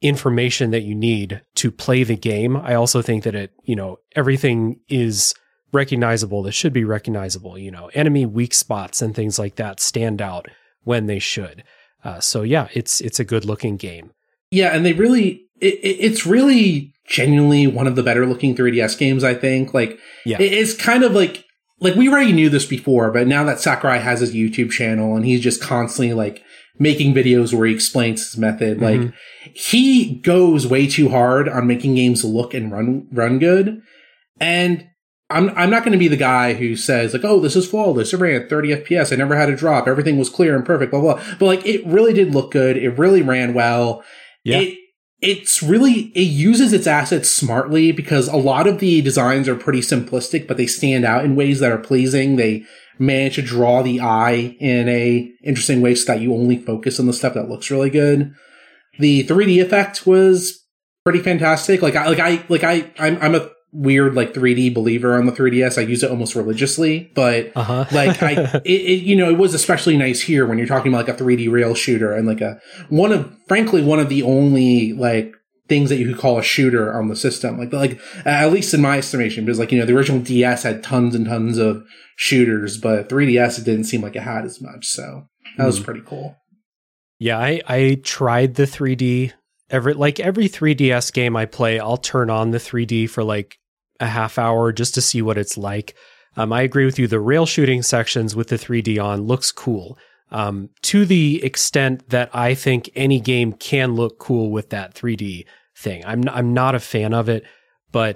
information that you need to play the game. I also think that it, you know, everything is recognizable that should be recognizable. You know, enemy weak spots and things like that stand out when they should. Uh, so yeah, it's it's a good looking game. Yeah, and they really, it, it's really genuinely one of the better looking three D S games, I think. Like, yeah. it, it's kind of like, like we already knew this before, but now that Sakurai has his YouTube channel and he's just constantly like making videos where he explains his method, mm-hmm. like he goes way too hard on making games look and run, run good. And I'm, I'm not going to be the guy who says like, oh, this is flawless. It ran at thirty F P S. I never had a drop. Everything was clear and perfect, blah, blah. But like, it really did look good. It really ran well. Yeah. It, it's really, it uses its assets smartly because a lot of the designs are pretty simplistic, but they stand out in ways that are pleasing. They manage to draw the eye in a interesting way so that you only focus on the stuff that looks really good. The three D effect was pretty fantastic. Like I, like I, like I, I'm, I'm a weird like three D believer on the three D S. I use it almost religiously, but uh-huh. like I, it, it, you know, it was especially nice here when you're talking about like a three D rail shooter and like a one of, frankly, one of the only like things that you could call a shooter on the system. Like, like at least in my estimation, because like you know the original D S had tons and tons of shooters, but three D S it didn't seem like it had as much. So that mm. was pretty cool. Yeah, I I tried the three D. Every like every three D S game I play, I'll turn on the three D for like a half hour just to see what it's like. Um, I agree with you. The rail shooting sections with the three D on looks cool. Um, to the extent that I think any game can look cool with that three D thing. I'm I'm not a fan of it, but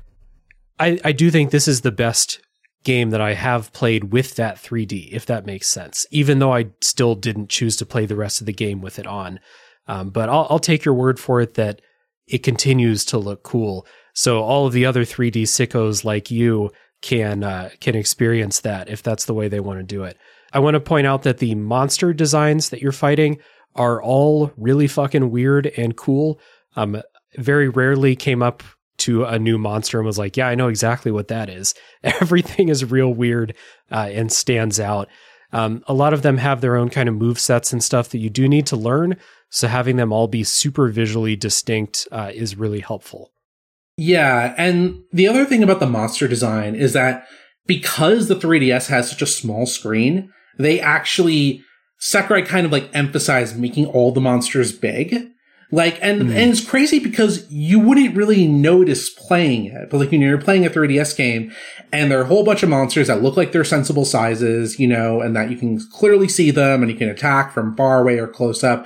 I I do think this is the best game that I have played with that three D, if that makes sense. Even though I still didn't choose to play the rest of the game with it on. Um, but I'll, I'll take your word for it that it continues to look cool. So all of the other three D sickos like you can uh, can experience that if that's the way they want to do it. I want to point out that the monster designs that you're fighting are all really fucking weird and cool. Um, very rarely came up to a new monster and was like, yeah, I know exactly what that is. Everything is real weird uh, and stands out. Um, a lot of them have their own kind of move sets and stuff that you do need to learn. So having them all be super visually distinct uh, is really helpful. Yeah, and the other thing about the monster design is that because the three D S has such a small screen, they actually, Sakurai kind of like emphasized making all the monsters big. Like, and, mm. and it's crazy because you wouldn't really notice playing it. But like, you know, you're playing a three D S game and there are a whole bunch of monsters that look like they're sensible sizes, you know, and that you can clearly see them and you can attack from far away or close up.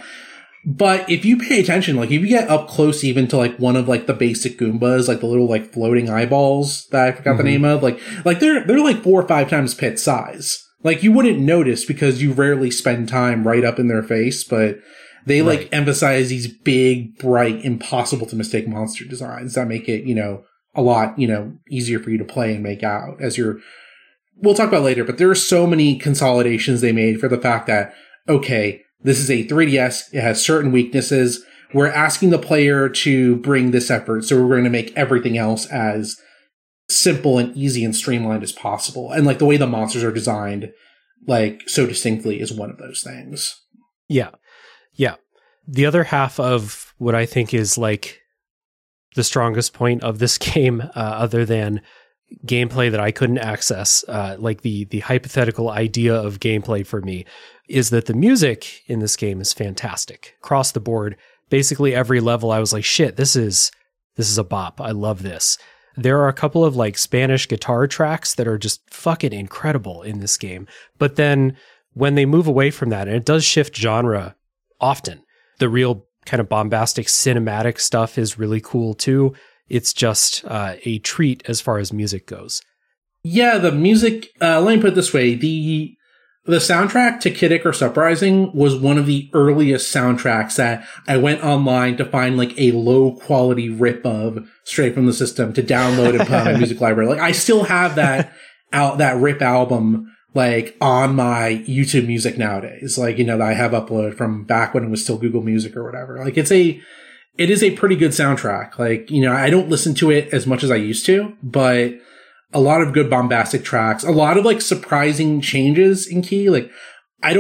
But if you pay attention, like if you get up close even to like one of like the basic Goombas, like the little like floating eyeballs that I forgot mm-hmm. the name of, like, like they're, they're like four or five times Pit size. Like you wouldn't notice because you rarely spend time right up in their face, but they right. like emphasize these big, bright, impossible to mistake monster designs that make it, you know, a lot, you know, easier for you to play and make out as you're, we'll talk about later, but there are so many consolidations they made for the fact that, okay, this is a three D S. It has certain weaknesses. We're asking the player to bring this effort, so we're going to make everything else as simple and easy and streamlined as possible. And like the way the monsters are designed, like so distinctly, is one of those things. Yeah. Yeah. The other half of what I think is like the strongest point of this game, uh, other than gameplay that I couldn't access, uh, like the the hypothetical idea of gameplay for me, is that the music in this game is fantastic across the board. Basically every level I was like, shit, this is this is a bop. I love this. There are a couple of like Spanish guitar tracks that are just fucking incredible in this game. But then when they move away from that, and it does shift genre often, the real kind of bombastic cinematic stuff is really cool too. It's just uh, a treat as far as music goes. Yeah, the music, uh, let me put it this way. The the soundtrack to Kid Icarus Uprising was one of the earliest soundtracks that I went online to find like a low quality rip of straight from the system to download and put on my music library. Like I still have that out, that rip album like on my YouTube Music nowadays. Like, you know, that I have uploaded from back when it was still Google Music or whatever. Like it's a, It is a pretty good soundtrack. Like, you know, I don't listen to it as much as I used to, but a lot of good bombastic tracks, a lot of like surprising changes in key. Like, I don't,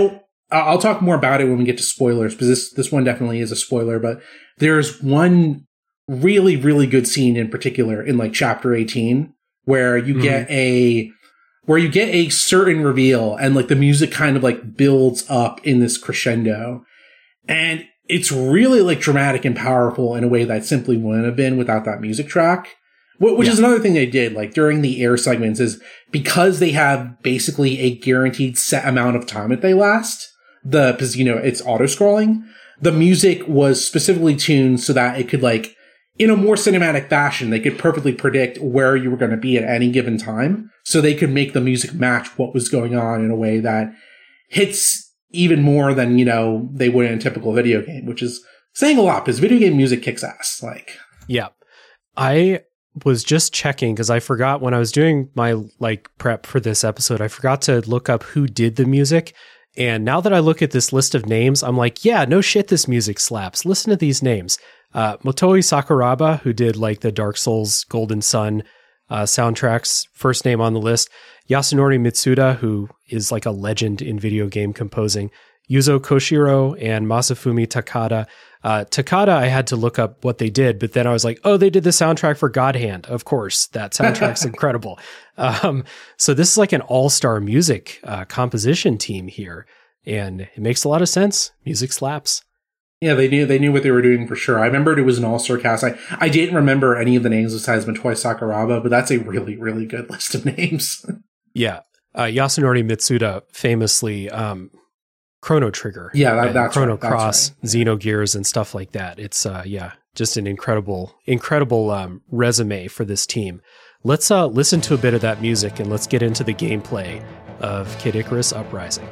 I'll talk more about it when we get to spoilers, because this, this one definitely is a spoiler, but there's one really, really good scene in particular in like chapter eighteen where you mm-hmm. get a, where you get a certain reveal and like the music kind of like builds up in this crescendo. And it's really like dramatic and powerful in a way that simply wouldn't have been without that music track. Which yeah. is another thing they did, like during the air segments, is because they have basically a guaranteed set amount of time that they last, the, because, you know, it's auto-scrolling, the music was specifically tuned so that it could, like, in a more cinematic fashion, they could perfectly predict where you were going to be at any given time, so they could make the music match what was going on in a way that hits even more than, you know, they would in a typical video game, which is saying a lot, because video game music kicks ass, like. Yeah. I was just checking because I forgot when I was doing my like prep for this episode, I forgot to look up who did the music. And now that I look at this list of names, I'm like, yeah, no shit, this music slaps. Listen to these names. Uh, Motoi Sakuraba, who did like the Dark Souls, Golden Sun uh, soundtracks, first name on the list. Yasunori Mitsuda, who is like a legend in video game composing. Yuzo Koshiro and Masafumi Takada. Uh, Takada, I had to look up what they did, but then I was like, oh, they did the soundtrack for God Hand. Of course, that soundtrack's incredible. Um, so this is like an all-star music uh, composition team here, and it makes a lot of sense. Music slaps. Yeah, they knew they knew what they were doing for sure. I remembered it was an all-star cast. I, I didn't remember any of the names besides Motoi Sakuraba, but that's a really, really good list of names. Yeah. Uh, Yasunori Mitsuda famously... Um, Chrono Trigger, yeah, that, that's Chrono right, Cross, that's right. Xenogears, and stuff like that. It's uh, yeah, just an incredible, incredible um, resume for this team. Let's uh, listen to a bit of that music and let's get into the gameplay of Kid Icarus Uprising.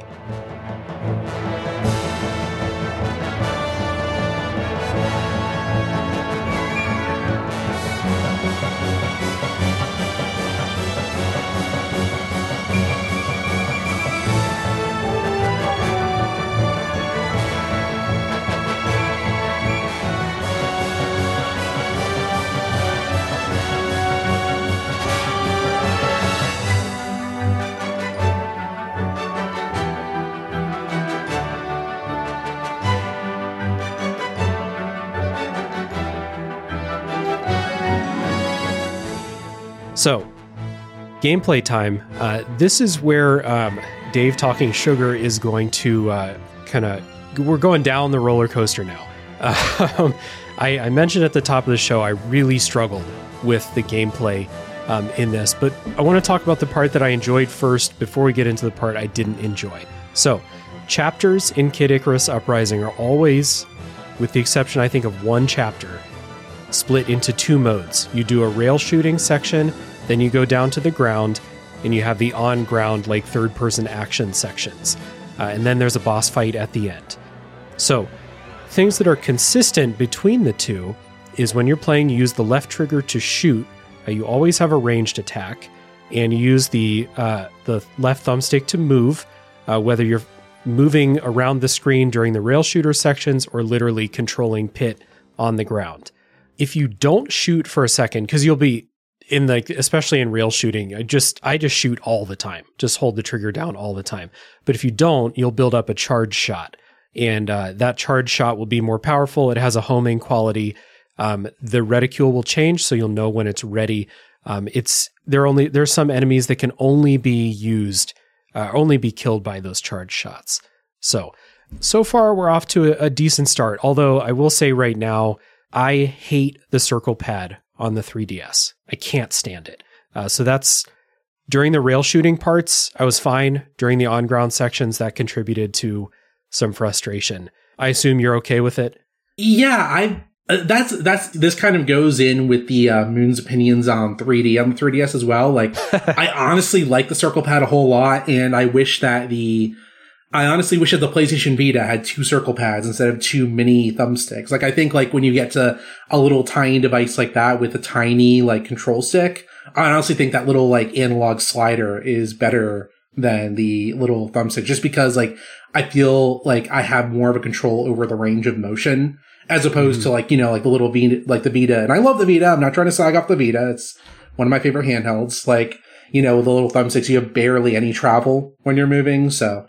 So, gameplay time. Uh, this is where um, Dave Talking Sugar is going to uh, kind of... We're going down the roller coaster now. Uh, I, I mentioned at the top of the show, I really struggled with the gameplay um, in this, but I want to talk about the part that I enjoyed first before we get into the part I didn't enjoy. So, chapters in Kid Icarus Uprising are always, with the exception, I think, of one chapter, split into two modes. You do a rail shooting section, then you go down to the ground, and you have the on-ground, like, third-person action sections. Uh, and then there's a boss fight at the end. So, things that are consistent between the two is when you're playing, you use the left trigger to shoot. Uh, you always have a ranged attack, and you use the uh, the left thumbstick to move, uh, whether you're moving around the screen during the rail shooter sections or literally controlling Pit on the ground. If you don't shoot for a second, because you'll be in the, especially in rail shooting, I just I just shoot all the time. Just hold the trigger down all the time. But if you don't, you'll build up a charge shot, and uh, that charge shot will be more powerful. It has a homing quality. Um, the reticule will change, so you'll know when it's ready. Um, it's there only there's some enemies that can only be used, uh, only be killed by those charge shots. So so far we're off to a, a decent start. Although I will say right now, I hate the circle pad on the three D S. I can't stand it. Uh, so that's during the rail shooting parts, I was fine. During the on-ground sections, that contributed to some frustration. I assume you're okay with it? Yeah, I uh, that's that's this kind of goes in with the uh, Moon's opinions on three D on the three D S as well. Like, I honestly like the circle pad a whole lot, and I wish that the I honestly wish that the PlayStation Vita had two circle pads instead of two mini thumbsticks. Like, I think, like, when you get to a little tiny device like that with a tiny, like, control stick, I honestly think that little, like, analog slider is better than the little thumbstick, just because, like, I feel like I have more of a control over the range of motion as opposed mm-hmm. to, like, you know, like the little Vita, like the Vita. And I love the Vita. I'm not trying to sag off the Vita. It's one of my favorite handhelds. Like, you know, with the little thumbsticks, you have barely any travel when you're moving, so...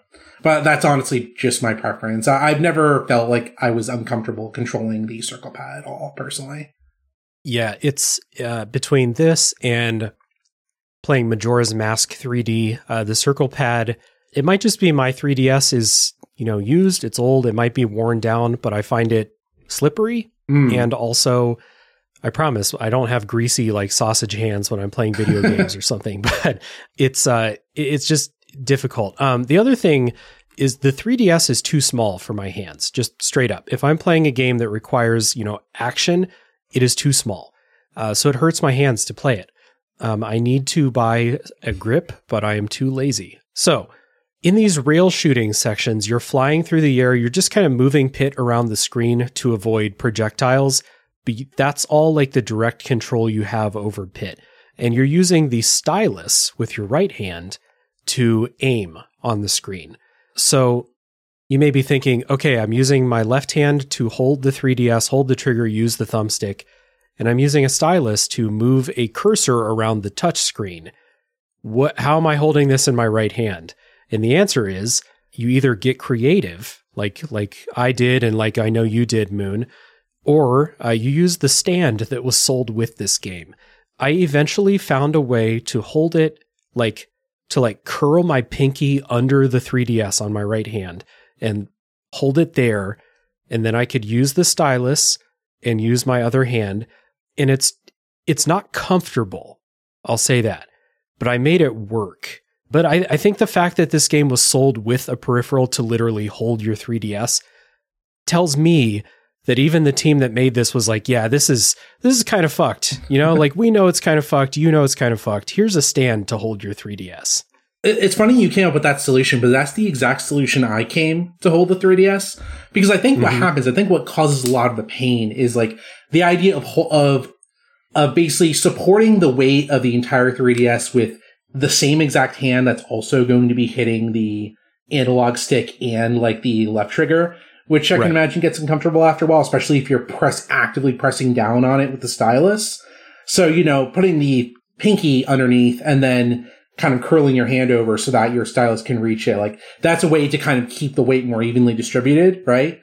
But that's honestly just my preference. I, I've never felt like I was uncomfortable controlling the circle pad at all, personally. Yeah, it's uh, between this and playing Majora's Mask three D, uh, the circle pad, it might just be my three D S is, you know, used, it's old, it might be worn down, but I find it slippery. Mm. And also, I promise, I don't have greasy like sausage hands when I'm playing video games or something, but it's uh, it's just difficult. Um, the other thing is the three D S is too small for my hands, just straight up. If I'm playing a game that requires, you know, action, it is too small. Uh, so it hurts my hands to play it. Um, I need to buy a grip, but I am too lazy. So in these rail shooting sections, you're flying through the air. You're just kind of moving Pit around the screen to avoid projectiles. But that's all like the direct control you have over Pit. And you're using the stylus with your right hand to aim on the screen. So you may be thinking, okay, I'm using my left hand to hold the three D S, hold the trigger, use the thumbstick, and I'm using a stylus to move a cursor around the touch screen. What, how am I holding this in my right hand? And the answer is you either get creative, like like I did and like I know you did, Moon, or uh, you use the stand that was sold with this game. I eventually found a way to hold it, like to like curl my pinky under the three D S on my right hand and hold it there. And then I could use the stylus and use my other hand. And it's it's not comfortable, I'll say that, but I made it work. But I, I think the fact that this game was sold with a peripheral to literally hold your three D S tells me that even the team that made this was like, yeah, this is this is kind of fucked. You know, like we know it's kind of fucked. You know it's kind of fucked. Here's a stand to hold your three D S. It's funny you came up with that solution, but that's the exact solution I came to hold the three D S. Because I think mm-hmm. what happens, I think what causes a lot of the pain is like the idea of of of basically supporting the weight of the entire three D S with the same exact hand that's also going to be hitting the analog stick and like the left trigger, which I right. can imagine gets uncomfortable after a while, especially if you're press actively pressing down on it with the stylus. So, you know, putting the pinky underneath and then kind of curling your hand over so that your stylus can reach it. Like that's a way to kind of keep the weight more evenly distributed, right?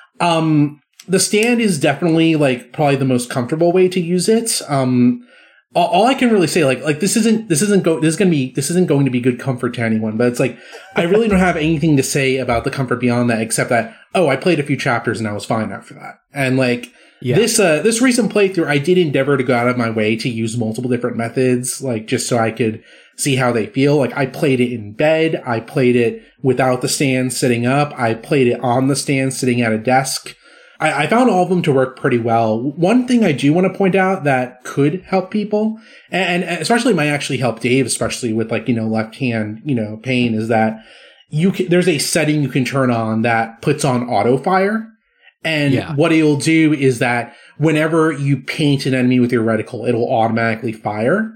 Um, the stand is definitely like probably the most comfortable way to use it. Um, all, all I can really say, like, like this isn't, this isn't go, this is going to be, this isn't going to be good comfort to anyone, but it's like, I really don't have anything to say about the comfort beyond that, except that, oh, I played a few chapters and I was fine after that. And like, yeah. this, uh, this recent playthrough, I did endeavor to go out of my way to use multiple different methods, like just so I could see how they feel. Like I played it in bed. I played it without the stand sitting up. I played it on the stand sitting at a desk. I, I found all of them to work pretty well. One thing I do want to point out that could help people, and, and especially might actually help Dave, especially with like, you know, left hand, you know, pain, is that you can, there's a setting you can turn on that puts on auto fire. And yeah. what it'll do is that whenever you paint an enemy with your reticle, it'll automatically fire.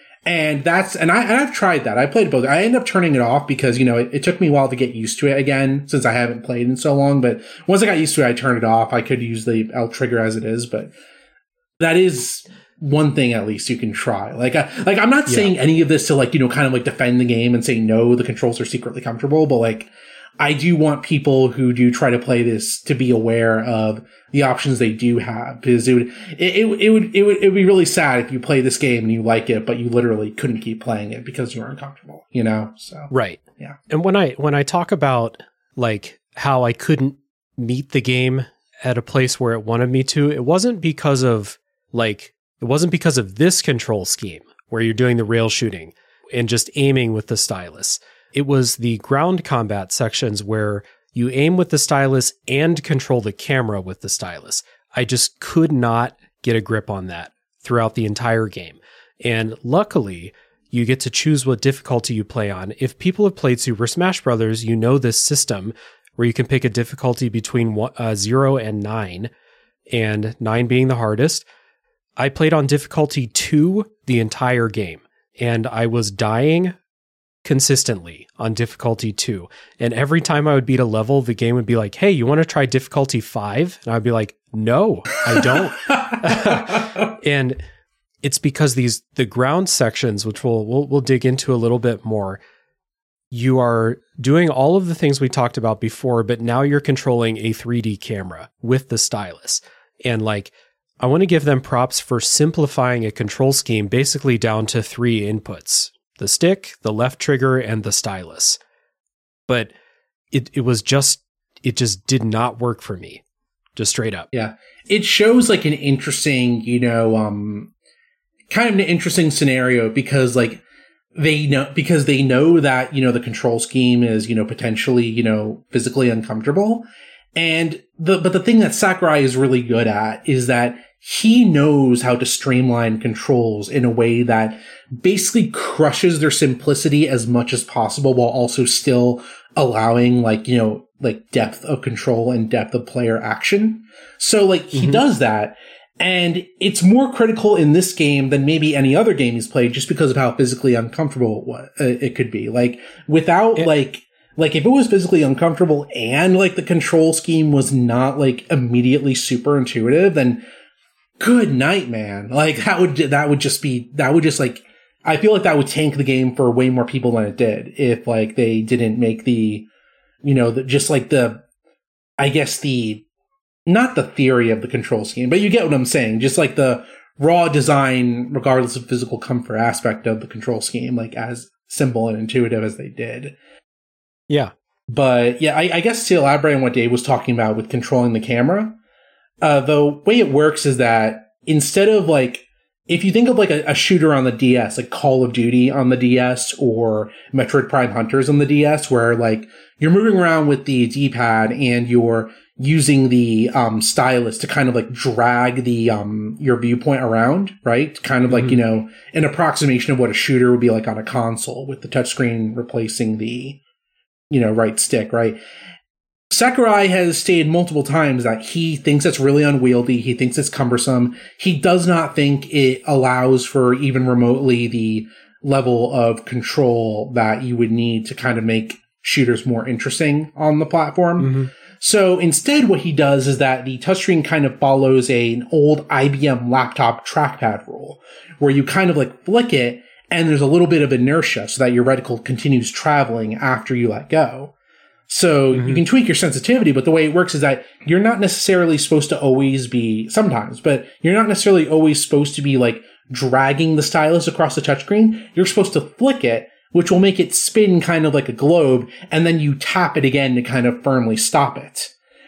And that's, and I, and I've tried that. I played both. I ended up turning it off because, you know, it, it took me a while to get used to it again since I haven't played in so long. But once I got used to it, I turned it off. I could use the L trigger as it is, but that is one thing at least you can try. Like, I, like I'm not yeah. saying any of this to like, you know, kind of like defend the game and say, no, the controls are secretly comfortable, but like, I do want people who do try to play this to be aware of the options they do have, because it would, it, it, it would, it would, it would be really sad if you play this game and you like it, but you literally couldn't keep playing it because you were uncomfortable, you know? So, right. Yeah. And when I, when I talk about like how I couldn't meet the game at a place where it wanted me to, it wasn't because of like, it wasn't because of this control scheme where you're doing the rail shooting and just aiming with the stylus. It was the ground combat sections where you aim with the stylus and control the camera with the stylus. I just could not get a grip on that throughout the entire game. And luckily, you get to choose what difficulty you play on. If people have played Super Smash Bros., you know this system where you can pick a difficulty between one, uh, zero and nine, and nine being the hardest. I played on difficulty two the entire game, and I was dying consistently on difficulty two. And every time I would beat a level, the game would be like, hey, you want to try difficulty five? And I'd be like, no, I don't. And it's because these, the ground sections, which we'll, we'll, we'll dig into a little bit more, you are doing all of the things we talked about before, but now you're controlling a three D camera with the stylus. And like, I want to give them props for simplifying a control scheme basically down to three inputs: the stick, the left trigger, and the stylus. But it, it was just, it just did not work for me. Just straight up. Yeah. It shows like an interesting, you know, um, kind of an interesting scenario because like they know, because they know that, you know, the control scheme is, you know, potentially, you know, physically uncomfortable. And the, but the thing that Sakurai is really good at is that he knows how to streamline controls in a way that basically crushes their simplicity as much as possible while also still allowing like, you know, like depth of control and depth of player action. So like he mm-hmm. does that. And it's more critical in this game than maybe any other game he's played just because of how physically uncomfortable it, was, uh, it could be. Like without it- like, Like, if it was physically uncomfortable and, like, the control scheme was not, like, immediately super intuitive, then good night, man. Like, that would, that would just be, that would just, like, I feel like that would tank the game for way more people than it did if, like, they didn't make the, you know, the, just, like, the, I guess the, not the theory of the control scheme, but you get what I'm saying. Just, like, the raw design, regardless of physical comfort aspect of the control scheme, like, as simple and intuitive as they did. Yeah. But yeah, I, I guess to elaborate on what Dave was talking about with controlling the camera, uh, the way it works is that instead of like, if you think of like a, a shooter on the D S, like Call of Duty on the D S or Metroid Prime Hunters on the D S, where like you're moving around with the D-pad and you're using the um, stylus to kind of like drag the um, your viewpoint around, right? Kind of like, mm-hmm. you know, an approximation of what a shooter would be like on a console with the touchscreen replacing the, you know, right stick, right? Sakurai has stated multiple times that he thinks it's really unwieldy. He thinks it's cumbersome. He does not think it allows for even remotely the level of control that you would need to kind of make shooters more interesting on the platform. Mm-hmm. So instead, what he does is that the touchscreen kind of follows a, an old I B M laptop trackpad rule, where you kind of like flick it, and there's a little bit of inertia so that your reticle continues traveling after you let go. So mm-hmm. you can tweak your sensitivity, but the way it works is that you're not necessarily supposed to always be, sometimes, but you're not necessarily always supposed to be like dragging the stylus across the touchscreen. You're supposed to flick it, which will make it spin kind of like a globe, and then you tap it again to kind of firmly stop it.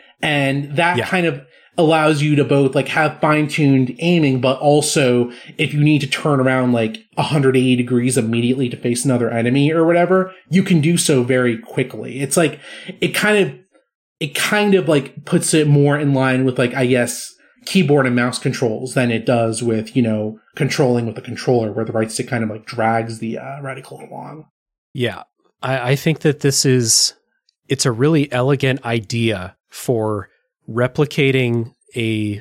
And that yeah. kind of allows you to both like have fine-tuned aiming, but also if you need to turn around like one hundred eighty degrees immediately to face another enemy or whatever, you can do so very quickly. It's like, it kind of, it kind of like puts it more in line with like, I guess, keyboard and mouse controls than it does with, you know, controlling with a controller where the right stick kind of like drags the uh, reticle along. Yeah. I, I think that this is, it's a really elegant idea for replicating a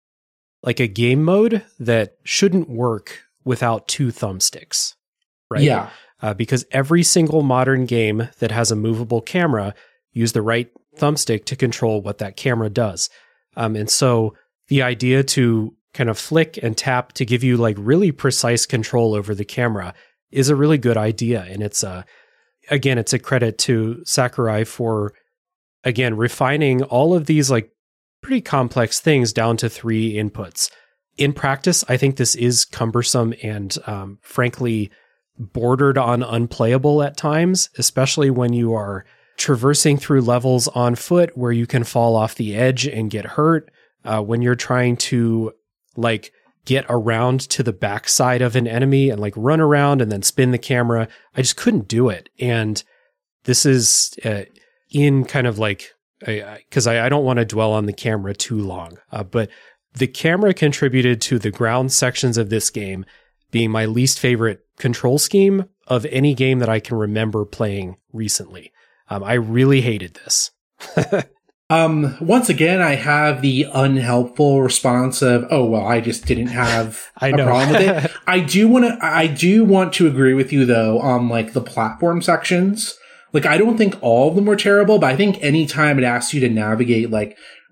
like a game mode that shouldn't work without two thumbsticks, right? Yeah. Uh, because every single modern game that has a movable camera use the right thumbstick to control what that camera does. Um, and so the idea to kind of flick and tap to give you like really precise control over the camera is a really good idea. And it's a, again, it's a credit to Sakurai for, again, refining all of these like pretty complex things down to three inputs. In practice, I think this is cumbersome and um, frankly bordered on unplayable at times, especially when you are traversing through levels on foot where you can fall off the edge and get hurt. Uh, when you're trying to like get around to the backside of an enemy and like run around and then spin the camera, I just couldn't do it. And this is uh, in kind of like, because I, I, I don't want to dwell on the camera too long, uh, but the camera contributed to the ground sections of this game being my least favorite control scheme of any game that I can remember playing recently. Um, I really hated this. um, once again, I have the unhelpful response of, oh, well, I just didn't have I a know. problem with it. I do want to, I do want to agree with you though, on like the platform sections. Like, I don't think all of them were terrible, but I think anytime it asks you to navigate like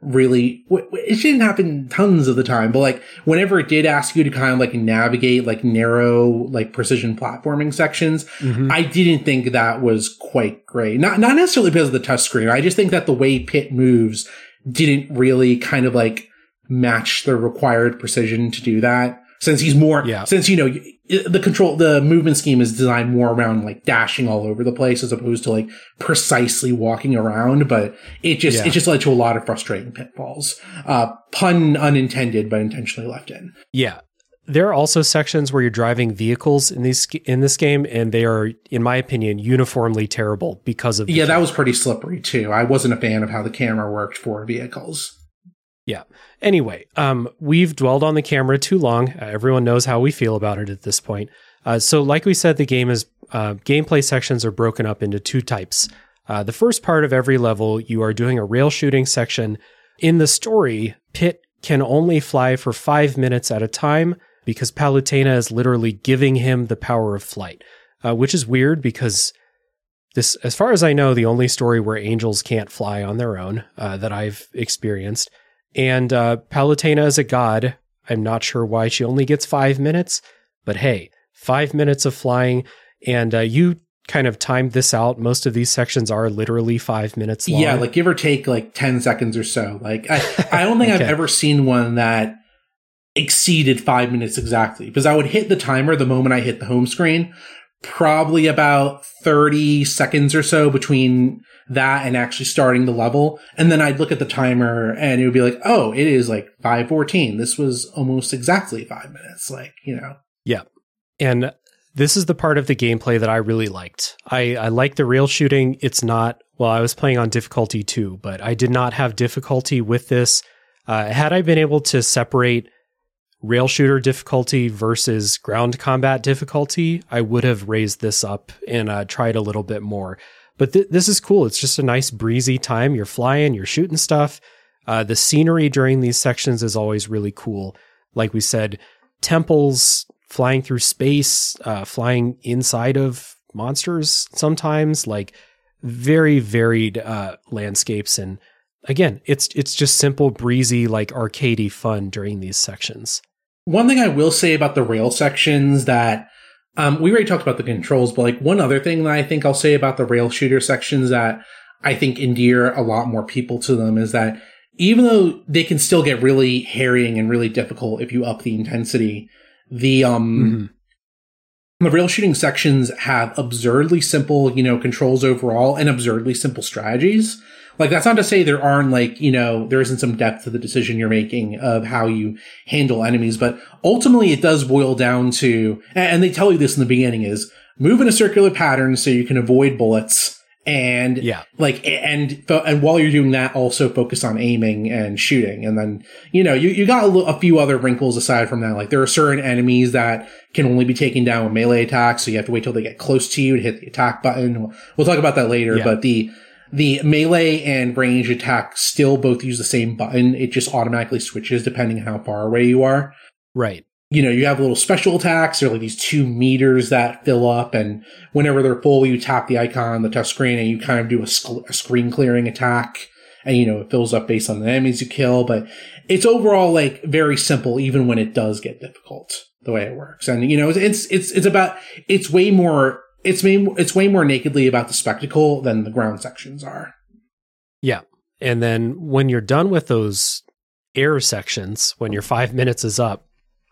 really, it didn't happen tons of the time, but like whenever it did ask you to kind of like navigate like narrow, like precision platforming sections, mm-hmm. I didn't think that was quite great. Not, not necessarily because of the touchscreen. I just think that the way Pit moves didn't really kind of like match the required precision to do that. Since he's more, yeah. since, you know, the control, the movement scheme is designed more around like dashing all over the place as opposed to like precisely walking around. But it just, yeah. it just led to a lot of frustrating pitfalls. Uh, pun unintended, but intentionally left in. Yeah. There are also sections where you're driving vehicles in these, in this game, and they are, in my opinion, uniformly terrible because of the Yeah, camera. That was pretty slippery too. I wasn't a fan of how the camera worked for vehicles. Yeah. Anyway, um, we've dwelled on the camera too long. Uh, everyone knows how we feel about it at this point. Uh, so like we said, the game is uh, gameplay sections are broken up into two types. Uh, the first part of every level, you are doing a rail shooting section. In the story, Pit can only fly for five minutes at a time because Palutena is literally giving him the power of flight, uh, which is weird because this, as far as I know, the only story where angels can't fly on their own uh, that I've experienced. And uh, Palutena is a god. I'm not sure why she only gets five minutes, but hey, five minutes of flying. And uh, you kind of timed this out. Most of these sections are literally five minutes long. Yeah, like give or take like ten seconds or so. Like I, I don't think okay. I've ever seen one that exceeded five minutes exactly, because I would hit the timer the moment I hit the home screen. Probably about thirty seconds or so between that and actually starting the level. And then I'd look at the timer and it would be like, oh, it is like five fourteen. This was almost exactly five minutes. Like, you know. Yeah. And this is the part of the gameplay that I really liked. I, I like the rail shooting. It's not, well, I was playing on difficulty two, but I did not have difficulty with this. Uh, had I been able to separate rail shooter difficulty versus ground combat difficulty, I would have raised this up and uh, tried a little bit more. But th- this is cool. It's just a nice breezy time. You're flying, you're shooting stuff. Uh, the scenery during these sections is always really cool. Like we said, temples, flying through space, uh, flying inside of monsters sometimes, like very varied uh, landscapes. And again, it's it's just simple, breezy, like arcadey fun during these sections. One thing I will say about the rail sections that um, we already talked about the controls, but like one other thing that I think I'll say about the rail shooter sections that I think endear a lot more people to them is that even though they can still get really harrying and really difficult if you up the intensity, the um mm-hmm. the rail shooting sections have absurdly simple, you know, controls overall and absurdly simple strategies. Like, that's not to say there aren't, like, you know, there isn't some depth to the decision you're making of how you handle enemies, but ultimately it does boil down to, and they tell you this in the beginning, is move in a circular pattern so you can avoid bullets, and, yeah. like, and, and while you're doing that, also focus on aiming and shooting. And then, you know, you, you got a, a few other wrinkles aside from that. Like, there are certain enemies that can only be taken down with melee attacks, so you have to wait till they get close to you to hit the attack button. We'll, we'll talk about that later, yeah. but the, The melee and range attack still both use the same button. It just automatically switches depending on how far away you are. Right. You know, you have little special attacks. They're like these two meters that fill up, and whenever they're full, you tap the icon on the touch screen and you kind of do a, sc- a screen clearing attack. And, you know, it fills up based on the enemies you kill. But it's overall, like, very simple, even when it does get difficult, the way it works. And, you know, it's, it's, it's about, it's way more, It's way, it's way more nakedly about the spectacle than the ground sections are. Yeah. And then when you're done with those air sections, when your five minutes is up,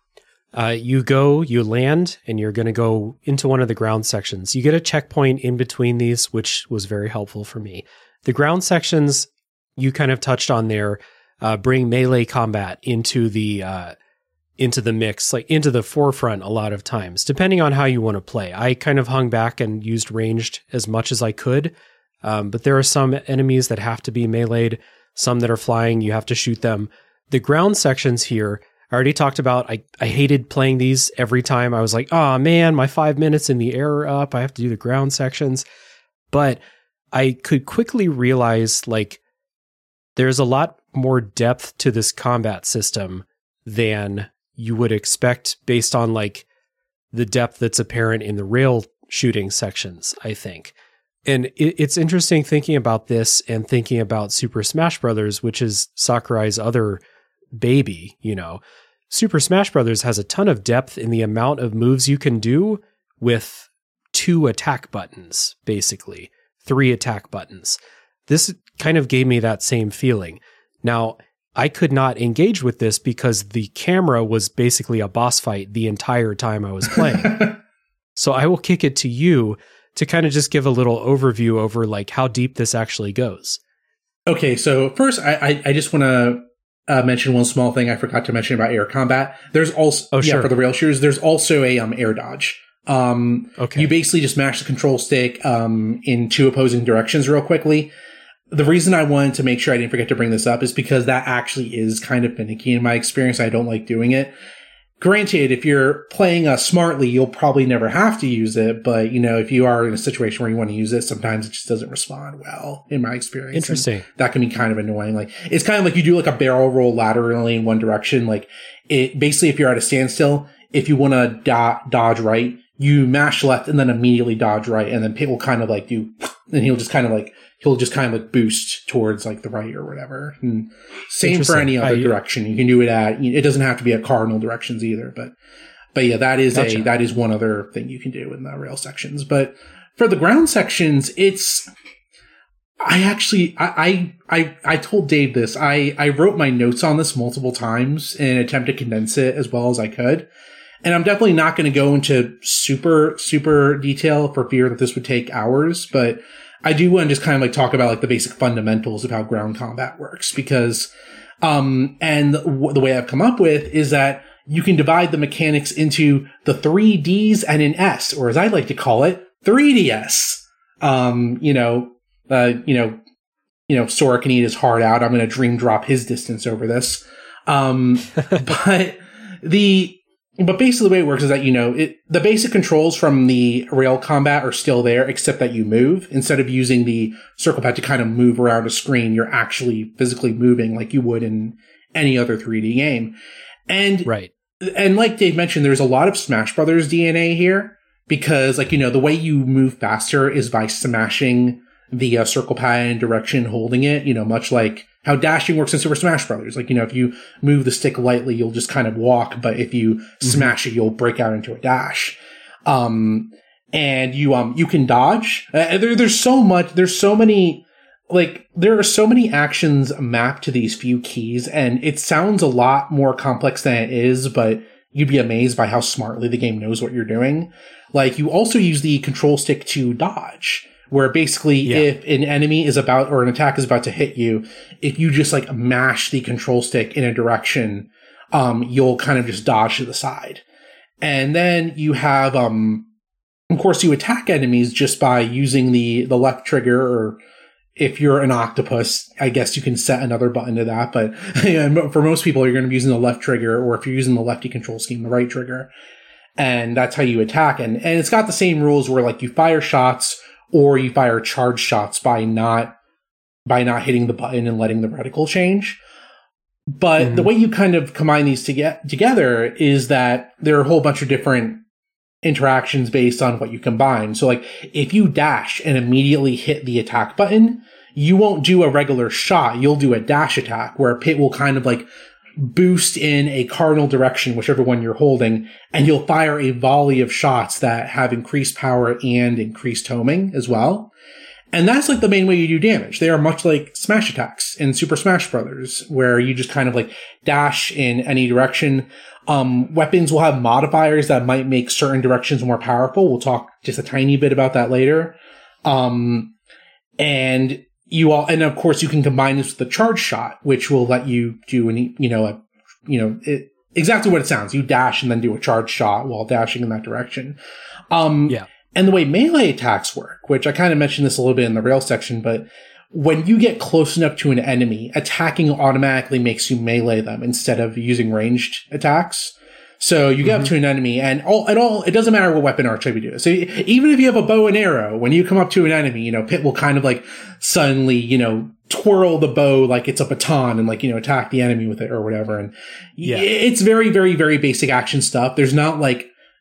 uh, you go, you land, and you're going to go into one of the ground sections. You get a checkpoint in between these, which was very helpful for me. The ground sections, you kind of touched on there, uh, bring melee combat into the uh into the mix, like into the forefront a lot of times, depending on how you want to play. I kind of hung back and used ranged as much as I could. Um, but there are some enemies that have to be meleeed, some that are flying, you have to shoot them. The ground sections here, I already talked about, I, I hated playing these every time. I was like, oh man, my five minutes in the air are up. I have to do the ground sections. But I could quickly realize, like, there's a lot more depth to this combat system than you would expect based on, like, the depth that's apparent in the rail shooting sections, I think. And it, it's interesting thinking about this and thinking about Super Smash Brothers, which is Sakurai's other baby, you know. Super Smash Brothers has a ton of depth in the amount of moves you can do with two attack buttons, basically. Three attack buttons. This kind of gave me that same feeling. Now, I could not engage with this because the camera was basically a boss fight the entire time I was playing. So I will kick it to you to kind of just give a little overview over like how deep this actually goes. Okay, so first, I I, I just want to uh, mention one small thing I forgot to mention about air combat. There's also oh, yeah sure. for the rail shooters. There's also a um air dodge. Um, okay. You basically just mash the control stick um in two opposing directions real quickly. The reason I wanted to make sure I didn't forget to bring this up is because that actually is kind of finicky in my experience. I don't like doing it. Granted, if you're playing uh, smartly, you'll probably never have to use it. But, you know, if you are in a situation where you want to use it, sometimes it just doesn't respond well, in my experience. Interesting. And that can be kind of annoying. Like, it's kind of like you do like a barrel roll laterally in one direction. Like, it basically, if you're at a standstill, if you want to do- dodge right, you mash left and then immediately dodge right. And then Pit will kind of like do, and he'll just kind of like, he'll just kind of like boost towards like the right or whatever. And same for any other I, direction. You can do it at, it doesn't have to be at cardinal directions either, but, but yeah, that is gotcha. a, that is one other thing you can do in the rail sections. But for the ground sections, it's, I actually, I, I, I, I told Dave this. I, I wrote my notes on this multiple times in an attempt to condense it as well as I could. And I'm definitely not going to go into super, super detail for fear that this would take hours, but I do want to just kind of like talk about like the basic fundamentals of how ground combat works because, um, and w- the way I've come up with is that you can divide the mechanics into the three Ds and an S, or as I like to call it, three D S. Um, you know, uh, you know, you know, Sora can eat his heart out. I'm going to dream drop his distance over this. Um, but the, But basically the way it works is that, you know, it, the basic controls from the rail combat are still there, except that you move. Instead of using the circle pad to kind of move around a screen, you're actually physically moving like you would in any other three D game. And, right. and like Dave mentioned, there's a lot of Smash Brothers D N A here because, like, you know, the way you move faster is by smashing the uh, circle pad in direction, holding it, you know, much like how dashing works in Super Smash Brothers. Like, you know, if you move the stick lightly, you'll just kind of walk, but if you mm-hmm. smash it, you'll break out into a dash. Um, and you, um, you can dodge. Uh, there, there's so much, there's so many, like, there are so many actions mapped to these few keys, and it sounds a lot more complex than it is, but you'd be amazed by how smartly the game knows what you're doing. Like, you also use the control stick to dodge. Where basically yeah. if an enemy is about, or an attack is about to hit you, if you just like mash the control stick in a direction, um, you'll kind of just dodge to the side. And then you have, um, of course you attack enemies just by using the, the left trigger, or if you're an octopus, I guess you can set another button to that. But for most people, you're going to be using the left trigger, or if you're using the lefty control scheme, the right trigger. And that's how you attack. And, and it's got the same rules where like you fire shots, or you fire charge shots by not by not hitting the button and letting the reticle change. But mm-hmm. the way you kind of combine these to get together is that there are a whole bunch of different interactions based on what you combine. So like if you dash and immediately hit the attack button, you won't do a regular shot. You'll do a dash attack where Pit will kind of like boost in a cardinal direction, whichever one you're holding, and you'll fire a volley of shots that have increased power and increased homing as well. And that's like the main way you do damage. They are much like smash attacks in Super Smash Brothers, where you just kind of like dash in any direction. Um, weapons will have modifiers that might make certain directions more powerful. We'll talk just a tiny bit about that later. Um, and You all, and of course you can combine this with the charge shot, which will let you do any, you know, a, you know, it, exactly what it sounds. You dash and then do a charge shot while dashing in that direction. Um, yeah. And the way melee attacks work, which I kind of mentioned this a little bit in the rail section, but when you get close enough to an enemy, attacking automatically makes you melee them instead of using ranged attacks. So you get mm-hmm. up to an enemy, and all, at all, it doesn't matter what weapon or type you do. So even if you have a bow and arrow, when you come up to an enemy, you know, Pit will kind of like suddenly, you know, twirl the bow like it's a baton and like, you know, attack the enemy with it or whatever. And yeah. it's very, very, very basic action stuff. There's not like,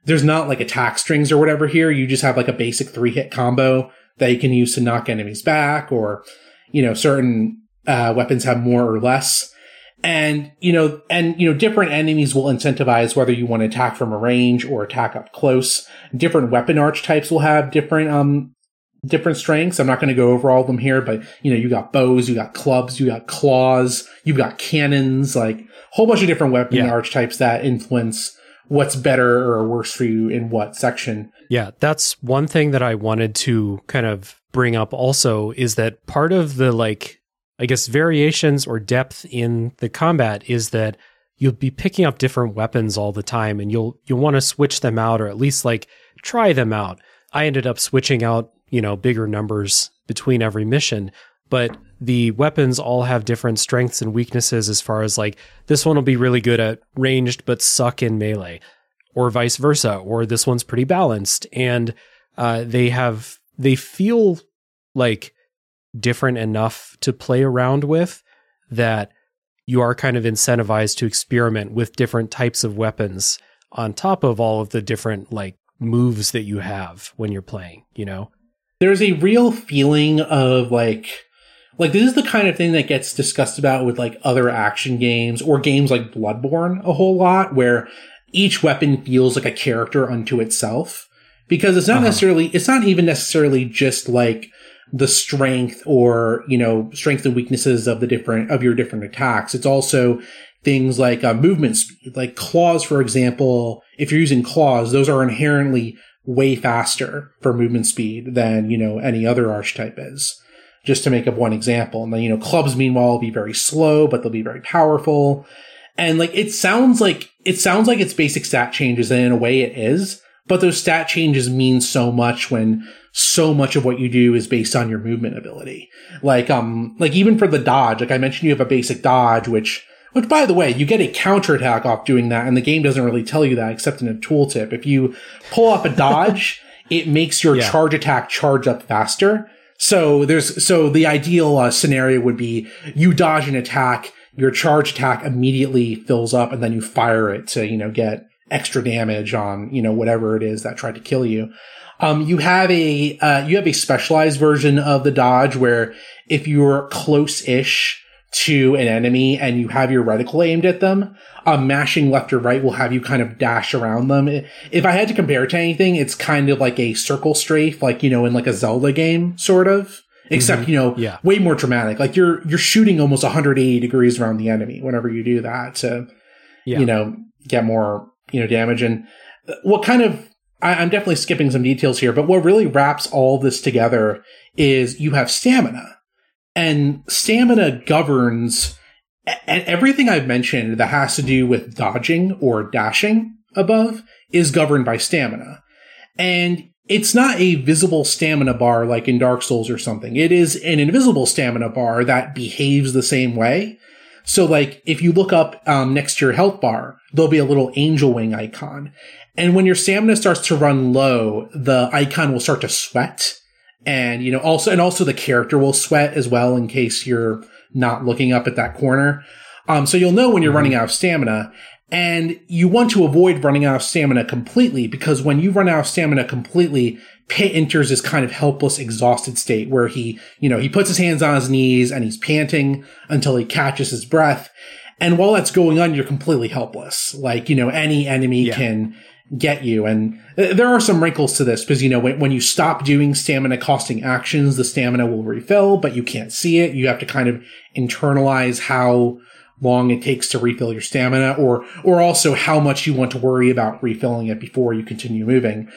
there's not like attack strings or whatever here. You just have like a basic three hit combo that you can use to knock enemies back, or, you know, certain uh, weapons have more or less. And, you know, and, you know, different enemies will incentivize whether you want to attack from a range or attack up close. Different weapon archetypes will have different, um, different strengths. I'm not going to go over all of them here, but, you know, you got bows, you got clubs, you got claws, you've got cannons, like a whole bunch of different weapon yeah. archetypes that influence what's better or worse for you in what section. Yeah, that's one thing that I wanted to kind of bring up also, is that part of the, like, I guess, variations or depth in the combat is that you'll be picking up different weapons all the time, and you'll you'll want to switch them out, or at least like try them out. I ended up switching out, you know, bigger numbers between every mission, but the weapons all have different strengths and weaknesses, as far as like, this one will be really good at ranged but suck in melee, or vice versa, or this one's pretty balanced. And uh, they have, they feel like different enough to play around with that you are kind of incentivized to experiment with different types of weapons on top of all of the different like moves that you have when you're playing, you know? There's a real feeling of like, like this is the kind of thing that gets discussed about with like other action games or games like Bloodborne a whole lot, where each weapon feels like a character unto itself, because it's not uh-huh. necessarily, it's not even necessarily just like the strength or, you know, strengths and weaknesses of the different, of your different attacks. It's also things like uh, movement speed, like claws, for example. If you're using claws, those are inherently way faster for movement speed than, you know, any other archetype is, just to make up one example. And then, you know, clubs, meanwhile, will be very slow, but they'll be very powerful. And like, it sounds like, it sounds like it's basic stat changes, and in a way it is, but those stat changes mean so much when so much of what you do is based on your movement ability. Like, um, like even for the dodge, like I mentioned, you have a basic dodge, which, which by the way, you get a counterattack off doing that, and the game doesn't really tell you that except in a tooltip. If you pull up a dodge, it makes your yeah. charge attack charge up faster. So there's, so the ideal uh, scenario would be you dodge an attack, your charge attack immediately fills up, and then you fire it to, you know, get extra damage on, you know, whatever it is that tried to kill you. Um, you have a, uh, you have a specialized version of the dodge where if you're close-ish to an enemy and you have your reticle aimed at them, um, mashing left or right will have you kind of dash around them. If I had to compare it to anything, it's kind of like a circle strafe, like, you know, in like a Zelda game, sort of. Except, mm-hmm. you know, yeah. way more dramatic. Like you're, you're shooting almost one hundred eighty degrees around the enemy whenever you do that to, yeah. you know, get more, you know, damage. And what kind of, I, I'm definitely skipping some details here, but what really wraps all this together is you have stamina. And stamina governs and everything I've mentioned that has to do with dodging or dashing above is governed by stamina. And it's not a visible stamina bar like in Dark Souls or something. It is an invisible stamina bar that behaves the same way. So like if you look up um, next to your health bar, there'll be a little angel wing icon. And when your stamina starts to run low, the icon will start to sweat. And, you know, also, and also the character will sweat as well in case you're not looking up at that corner. Um, so you'll know when you're mm-hmm. running out of stamina. And you want to avoid running out of stamina completely, because when you run out of stamina completely, Pit enters this kind of helpless, exhausted state where he, you know, he puts his hands on his knees and he's panting until he catches his breath. And while that's going on, you're completely helpless. Like, you know, any enemy yeah. can get you. And there are some wrinkles to this because, you know, when, when you stop doing stamina costing actions, the stamina will refill, but you can't see it. You have to kind of internalize how long it takes to refill your stamina, or, or also how much you want to worry about refilling it before you continue moving.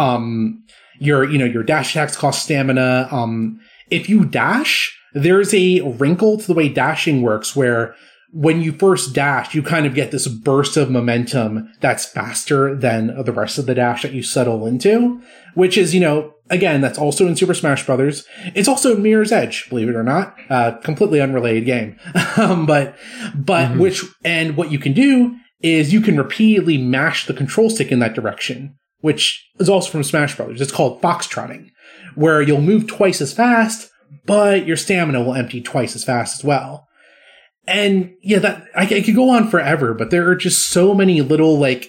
Um, your, you know, your dash attacks cost stamina. Um, if you dash, there's a wrinkle to the way dashing works where when you first dash, you kind of get this burst of momentum that's faster than the rest of the dash that you settle into, which is, you know, again, that's also in Super Smash Brothers. It's also in Mirror's Edge, believe it or not. Uh, completely unrelated game. um, but, but mm-hmm. which, and what you can do is you can repeatedly mash the control stick in that direction, which is also from Smash Brothers. It's called foxtrotting, where you'll move twice as fast, but your stamina will empty twice as fast as well. And yeah, that I, I could go on forever, but there are just so many little like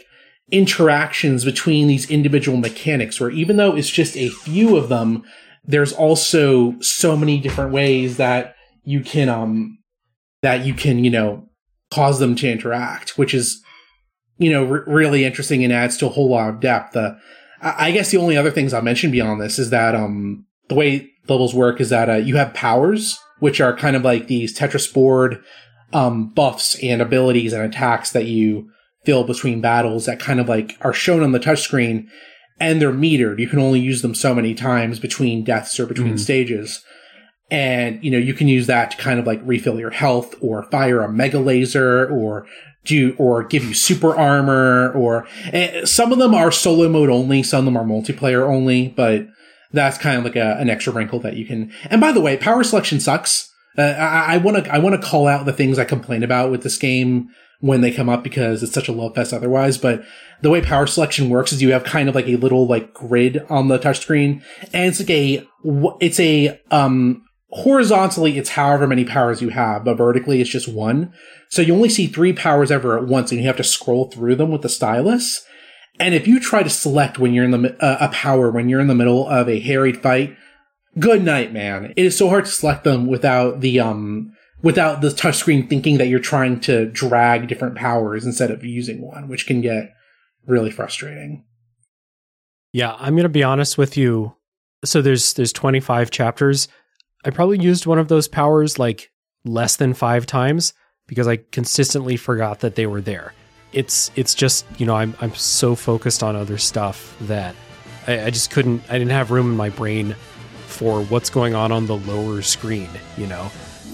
interactions between these individual mechanics, where even though it's just a few of them, there's also so many different ways that you can, um, that you can, you know, cause them to interact, which is, you know, r- really interesting and adds to a whole lot of depth. Uh, I-, I guess the only other things I'll mention beyond this is that, um, the way levels work is that, uh, you have powers, which are kind of like these Tetris board, um, buffs and abilities and attacks that you fill between battles that kind of like are shown on the touchscreen, and they're metered. You can only use them so many times between deaths or between mm. stages. And, you know, you can use that to kind of like refill your health or fire a mega laser or do, or give you super armor, or uh, some of them are solo mode only. Some of them are multiplayer only, but that's kind of like a, an extra wrinkle that you can. And by the way, power selection sucks. Uh, I want to, I want to call out the things I complain about with this game when they come up, because it's such a love fest otherwise. But the way power selection works is you have kind of like a little like grid on the touchscreen, and it's like a, it's a, um, horizontally, it's however many powers you have, but vertically it's just one. So you only see three powers ever at once, and you have to scroll through them with the stylus. And if you try to select when you're in the, uh, a power, when you're in the middle of a harried fight, good night, man. It is so hard to select them without the, um, without the touchscreen thinking that you're trying to drag different powers instead of using one, which can get really frustrating. Yeah, I'm going to be honest with you. So there's there's twenty-five chapters. I probably used one of those powers like less than five times because I consistently forgot that they were there. It's it's just, you know, I'm I'm so focused on other stuff that I, I just couldn't, I didn't have room in my brain for what's going on on the lower screen, you know?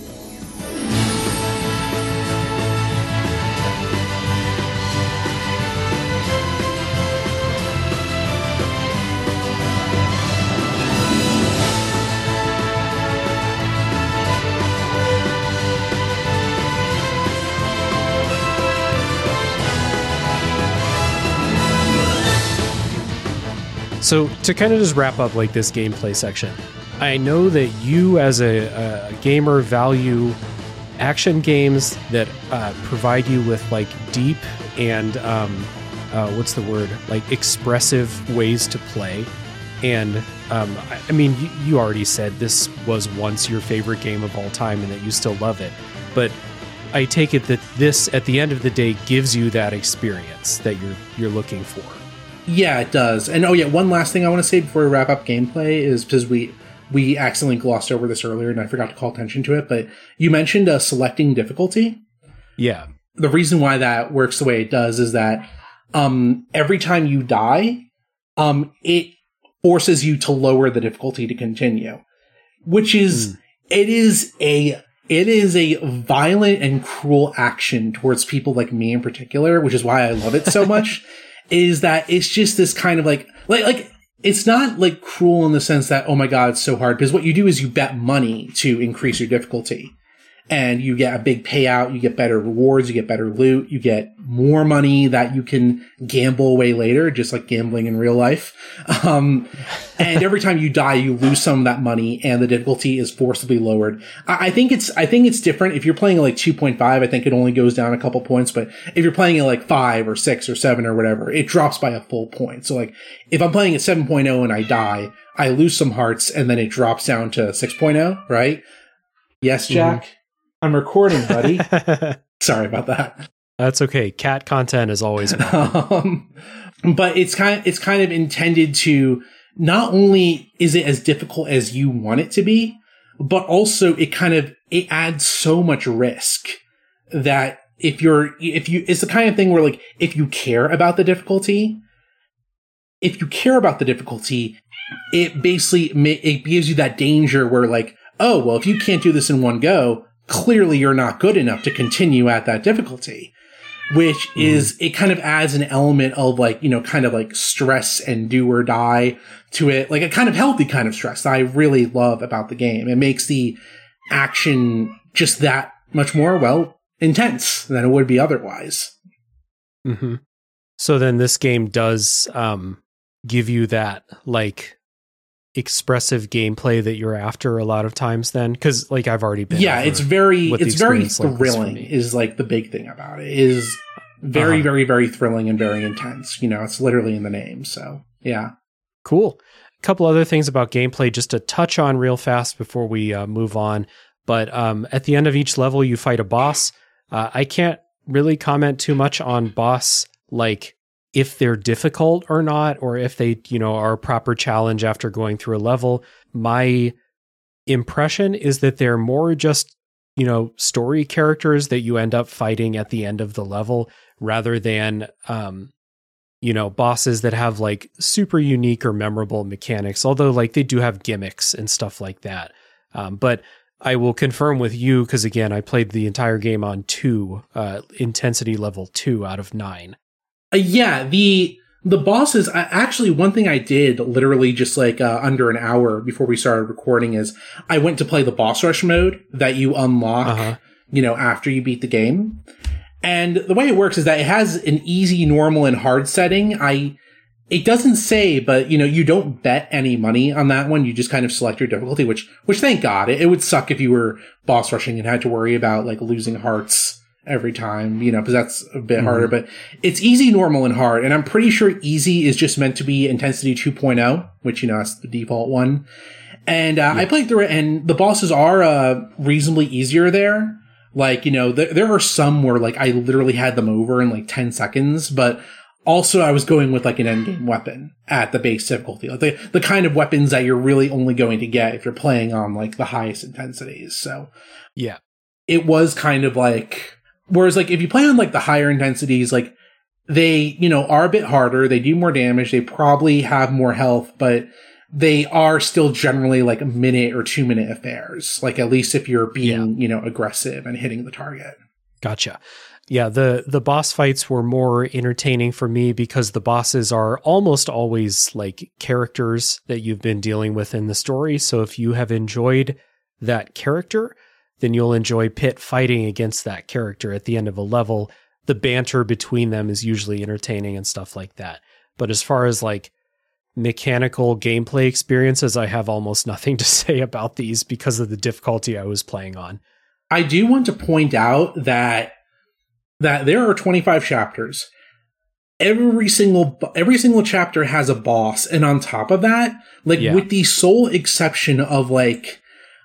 So to kind of just wrap up like this gameplay section, I know that you as a, a gamer value action games that uh, provide you with like deep and um, uh, what's the word, like expressive ways to play. And um, I, I mean, you, you already said this was once your favorite game of all time and that you still love it. But I take it that this, at the end of the day, gives you that experience that you're you're looking for. Yeah, it does. And oh yeah, one last thing I want to say before we wrap up gameplay is because we we accidentally glossed over this earlier and I forgot to call attention to it, but you mentioned uh, selecting difficulty. Yeah. The reason why that works the way it does is that um, every time you die, um, it forces you to lower the difficulty to continue, which is, mm. it is a, it is a violent and cruel action towards people like me in particular, which is why I love it so much. Is that it's just this kind of like, like, like, it's not like cruel in the sense that, oh my God, it's so hard. Because what you do is you bet money to increase your difficulty. And you get a big payout, you get better rewards, you get better loot, you get more money that you can gamble away later, just like gambling in real life. Um, and every time you die, you lose some of that money and the difficulty is forcibly lowered. I, I think it's, I think it's different. If you're playing at like two point five, I think it only goes down a couple points, but if you're playing at like five or six or seven or whatever, it drops by a full point. So like, if I'm playing at seven point oh and I die, I lose some hearts and then it drops down to six point oh, right? Yes, Jack? Mm-hmm. I'm recording, buddy. Sorry about that. That's okay. Cat content is always um, but it's kind of, it's kind of intended to, not only is it as difficult as you want it to be, but also it kind of, it adds so much risk that if you're, if you, it's the kind of thing where like, if you care about the difficulty, if you care about the difficulty, it basically, it gives you that danger where like, oh, well, if you can't do this in one go, clearly you're not good enough to continue at that difficulty, which mm. is, it kind of adds an element of like, you know, kind of like stress and do or die to it, like a kind of healthy kind of stress that I really love about the game. It makes the action just that much more, well, intense than it would be otherwise. Mm-hmm. So then this game does um, give you that like expressive gameplay that you're after a lot of times then, because like I've already been yeah it's very it's very thrilling like is like the big thing about it is very, uh-huh. very, very thrilling and very intense. You know, it's literally in the name. So, yeah. Cool. A couple other things about gameplay just to touch on real fast before we uh, move on. But um, at the end of each level, you fight a boss. Uh, I can't really comment too much on boss, like if they're difficult or not, or if they, you know, are a proper challenge after going through a level. My impression is that they're more just, you know, story characters that you end up fighting at the end of the level rather than, um, you know, bosses that have like super unique or memorable mechanics, although like they do have gimmicks and stuff like that. Um, but I will confirm with you, because again, I played the entire game on two, uh, intensity level two out of nine. Uh, yeah, the the bosses, I, actually, one thing I did literally just like uh, under an hour before we started recording is I went to play the boss rush mode that you unlock, uh-huh. you know, after you beat the game. And the way it works is that it has an easy, normal, and hard setting. I It doesn't say, but, you know, you don't bet any money on that one. You just kind of select your difficulty, which, which thank God. It, it would suck if you were boss rushing and had to worry about, like, losing hearts every time, you know, because that's a bit mm-hmm. harder. But it's easy, normal, and hard. And I'm pretty sure easy is just meant to be intensity two point oh, which, you know, that's the default one. And uh, yeah. I played through it, and the bosses are uh, reasonably easier there. Like, you know, th- there are some where, like, I literally had them over in, like, ten seconds, but also I was going with, like, an endgame weapon at the base difficulty. Like, the, the kind of weapons that you're really only going to get if you're playing on, like, the highest intensities. So, yeah. It was kind of like, whereas, like, if you play on, like, the higher intensities, like, they, you know, are a bit harder, they do more damage, they probably have more health, but they are still generally like a minute or two minute affairs. Like, at least if you're being, yeah. you know, aggressive and hitting the target. Gotcha. Yeah. The, the boss fights were more entertaining for me because the bosses are almost always like characters that you've been dealing with in the story. So if you have enjoyed that character, then you'll enjoy Pit fighting against that character at the end of a level. The banter between them is usually entertaining and stuff like that. But as far as like mechanical gameplay experiences, I have almost nothing to say about these because of the difficulty I was playing on. I do want to point out that that there are twenty-five chapters. Every single every single chapter has a boss, and on top of that, like yeah. with the sole exception of like,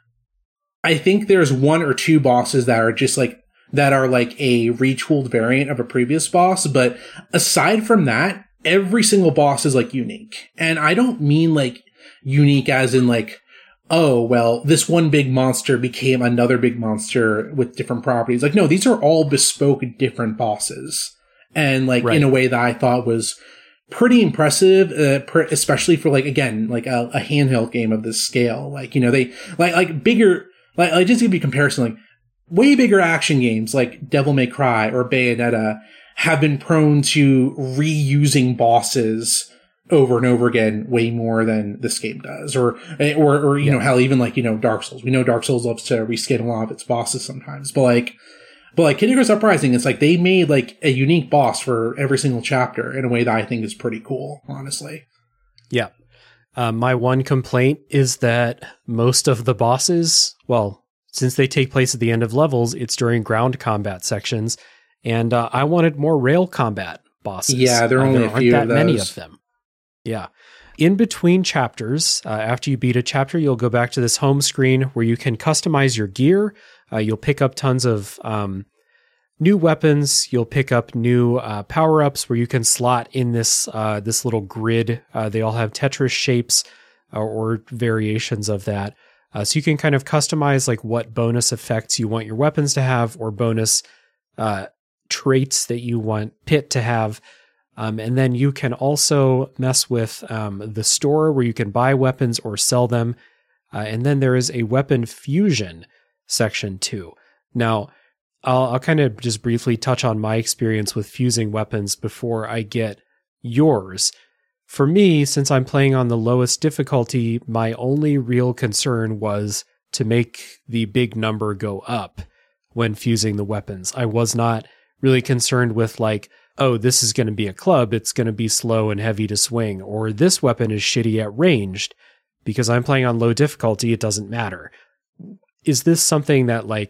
I think there's one or two bosses that are just like that are like a retooled variant of a previous boss, but aside from that, every single boss is like unique. And I don't mean like unique as in like, oh, well, this one big monster became another big monster with different properties. Like, no, these are all bespoke different bosses. And like right. in a way that I thought was pretty impressive, uh, pr- especially for like, again, like a, a handheld game of this scale. Like, you know, they like, like bigger, like, like just to give you a comparison, like way bigger action games like Devil May Cry or Bayonetta have been prone to reusing bosses over and over again way more than this game does. Or, or, or you yeah. know, hell, even like, you know, Dark Souls. We know Dark Souls loves to reskin a lot of its bosses sometimes. But like, but like Kid Icarus Uprising, it's like they made like a unique boss for every single chapter in a way that I think is pretty cool, honestly. Yeah. Uh, my one complaint is that most of the bosses, well, since they take place at the end of levels, it's during ground combat sections. And uh, I wanted more rail combat bosses. Yeah, there are uh, only there a aren't few that of those. many of them. Yeah. In between chapters, uh, after you beat a chapter, you'll go back to this home screen where you can customize your gear. Uh, you'll pick up tons of um, new weapons. You'll pick up new uh, power-ups where you can slot in this uh, this little grid. Uh, they all have Tetris shapes uh, or variations of that. Uh, so you can kind of customize like what bonus effects you want your weapons to have or bonus uh, traits that you want Pit to have. Um, and then you can also mess with um, the store where you can buy weapons or sell them. Uh, and then there is a weapon fusion section too. Now, I'll, I'll kind of just briefly touch on my experience with fusing weapons before I get yours. For me, since I'm playing on the lowest difficulty, my only real concern was to make the big number go up when fusing the weapons. I was not really concerned with like, oh, this is going to be a club, it's going to be slow and heavy to swing, or this weapon is shitty at ranged. Because I'm playing on low difficulty, it doesn't matter. Is this something that like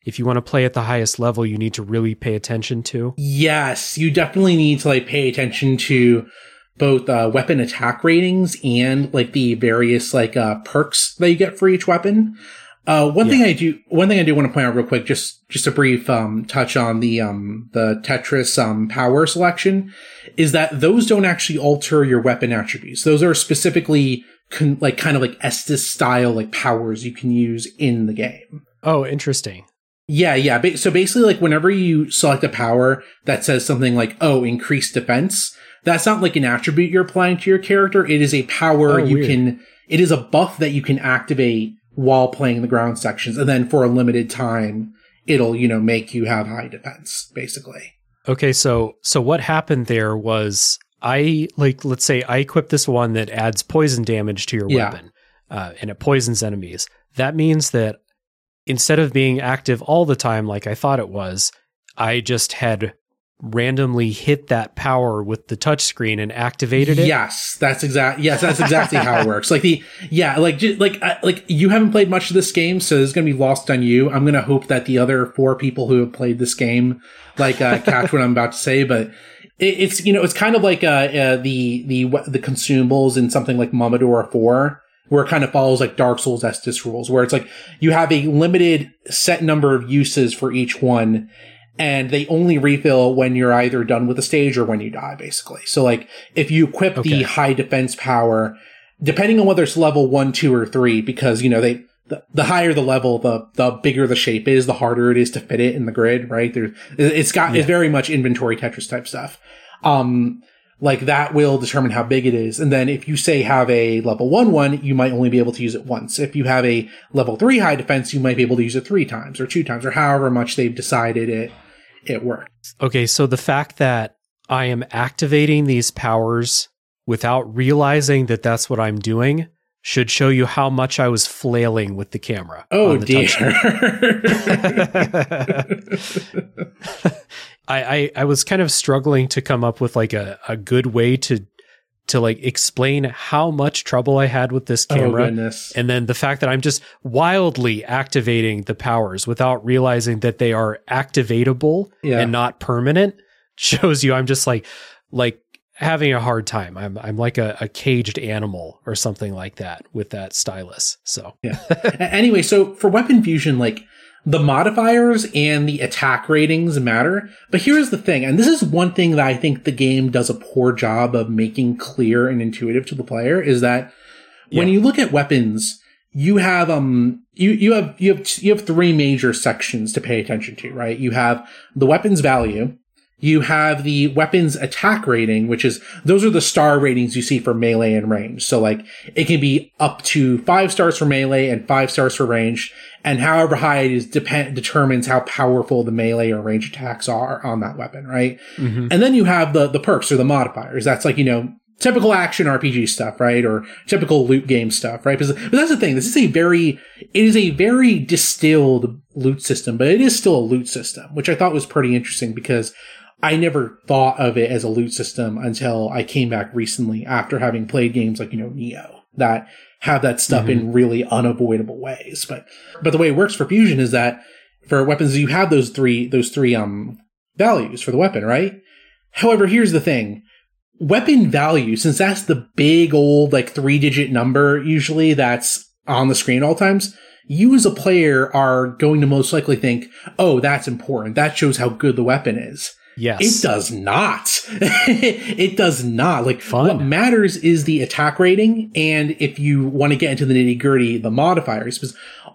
if you want to play at the highest level, you need to really pay attention to? Yes, you definitely need to like pay attention to both uh, weapon attack ratings and like the various like uh, perks that you get for each weapon. Uh, one yeah. thing I do, one thing I do want to point out real quick, just just a brief um, touch on the um, the Tetris um, power selection, is that those don't actually alter your weapon attributes. Those are specifically con- like kind of like Estus style like powers you can use in the game. Oh, interesting. Yeah, yeah. Ba- so basically, like whenever you select a power that says something like "oh, increased defense," that's not like an attribute you're applying to your character. It is a power oh, you weird. can. It is a buff that you can activate while playing the ground sections, and then for a limited time, it'll, you know, make you have high defense, basically. Okay, so so what happened there was I, like, let's say I equip this one that adds poison damage to your Yeah. weapon, uh, and it poisons enemies. That means that instead of being active all the time like I thought it was, I just had randomly hit that power with the touchscreen and activated it. Yes, that's exact. Yes, that's exactly how it works. Like the yeah, like ju- like uh, like you haven't played much of this game, so this is gonna be lost on you. I'm gonna hope that the other four people who have played this game like uh, catch what I'm about to say, but it, it's you know it's kind of like uh, uh the the the consumables in something like Momodora four, where it kind of follows like Dark Souls Estus rules, where it's like you have a limited set number of uses for each one. And they only refill when you're either done with the stage or when you die, basically. So, like, if you equip Okay. the high defense power, depending on whether it's level one, two, or three, because, you know, they, the, the higher the level, the, the bigger the shape is, the harder it is to fit it in the grid, right? There, it's got, Yeah. it's very much inventory Tetris type stuff. Um, like, that will determine how big it is. And then if you say have a level one one, you might only be able to use it once. If you have a level three high defense, you might be able to use it three times or two times or however much they've decided it, it works. Okay, so the fact that I am activating these powers without realizing that that's what I'm doing should show you how much I was flailing with the camera. Oh, on the dear. I, I, I was kind of struggling to come up with like a, a good way to to like explain how much trouble I had with this camera. Oh, goodness. And then the fact that I'm just wildly activating the powers without realizing that they are activatable Yeah. and not permanent shows you I'm just like like having a hard time. I'm I'm like a, a caged animal or something like that with that stylus. So Yeah. A- anyway, so for weapon fusion, like the modifiers and the attack ratings matter. But here's the thing, and this is one thing that I think the game does a poor job of making clear and intuitive to the player, is that when Yeah. you look at weapons, you have um you you have you have you have three major sections to pay attention to, right? You have the weapon's value. You have the weapon's attack rating, which is, those are the star ratings you see for melee and range. So like, it can be up to five stars for melee and five stars for range. And however high it is depend, determines how powerful the melee or range attacks are on that weapon, right? Mhm. And then you have the, the perks or the modifiers. That's like, you know, typical action R P G stuff, right? Or typical loot game stuff, right? Because, but that's the thing. This is a very, it is a very distilled loot system, but it is still a loot system, which I thought was pretty interesting because I never thought of it as a loot system until I came back recently after having played games like, you know, Neo that have that stuff Mm-hmm. in really unavoidable ways. But, but the way it works for fusion is that for weapons, you have those three, those three, um, values for the weapon, right? However, here's the thing. Weapon value, since that's the big old, like, three digit number usually that's on the screen all times, you as a player are going to most likely think, oh, that's important. That shows how good the weapon is. Yes. It does not. It does not. Like, Fun. what matters is the attack rating. And if you want to get into the nitty gritty, the modifiers, because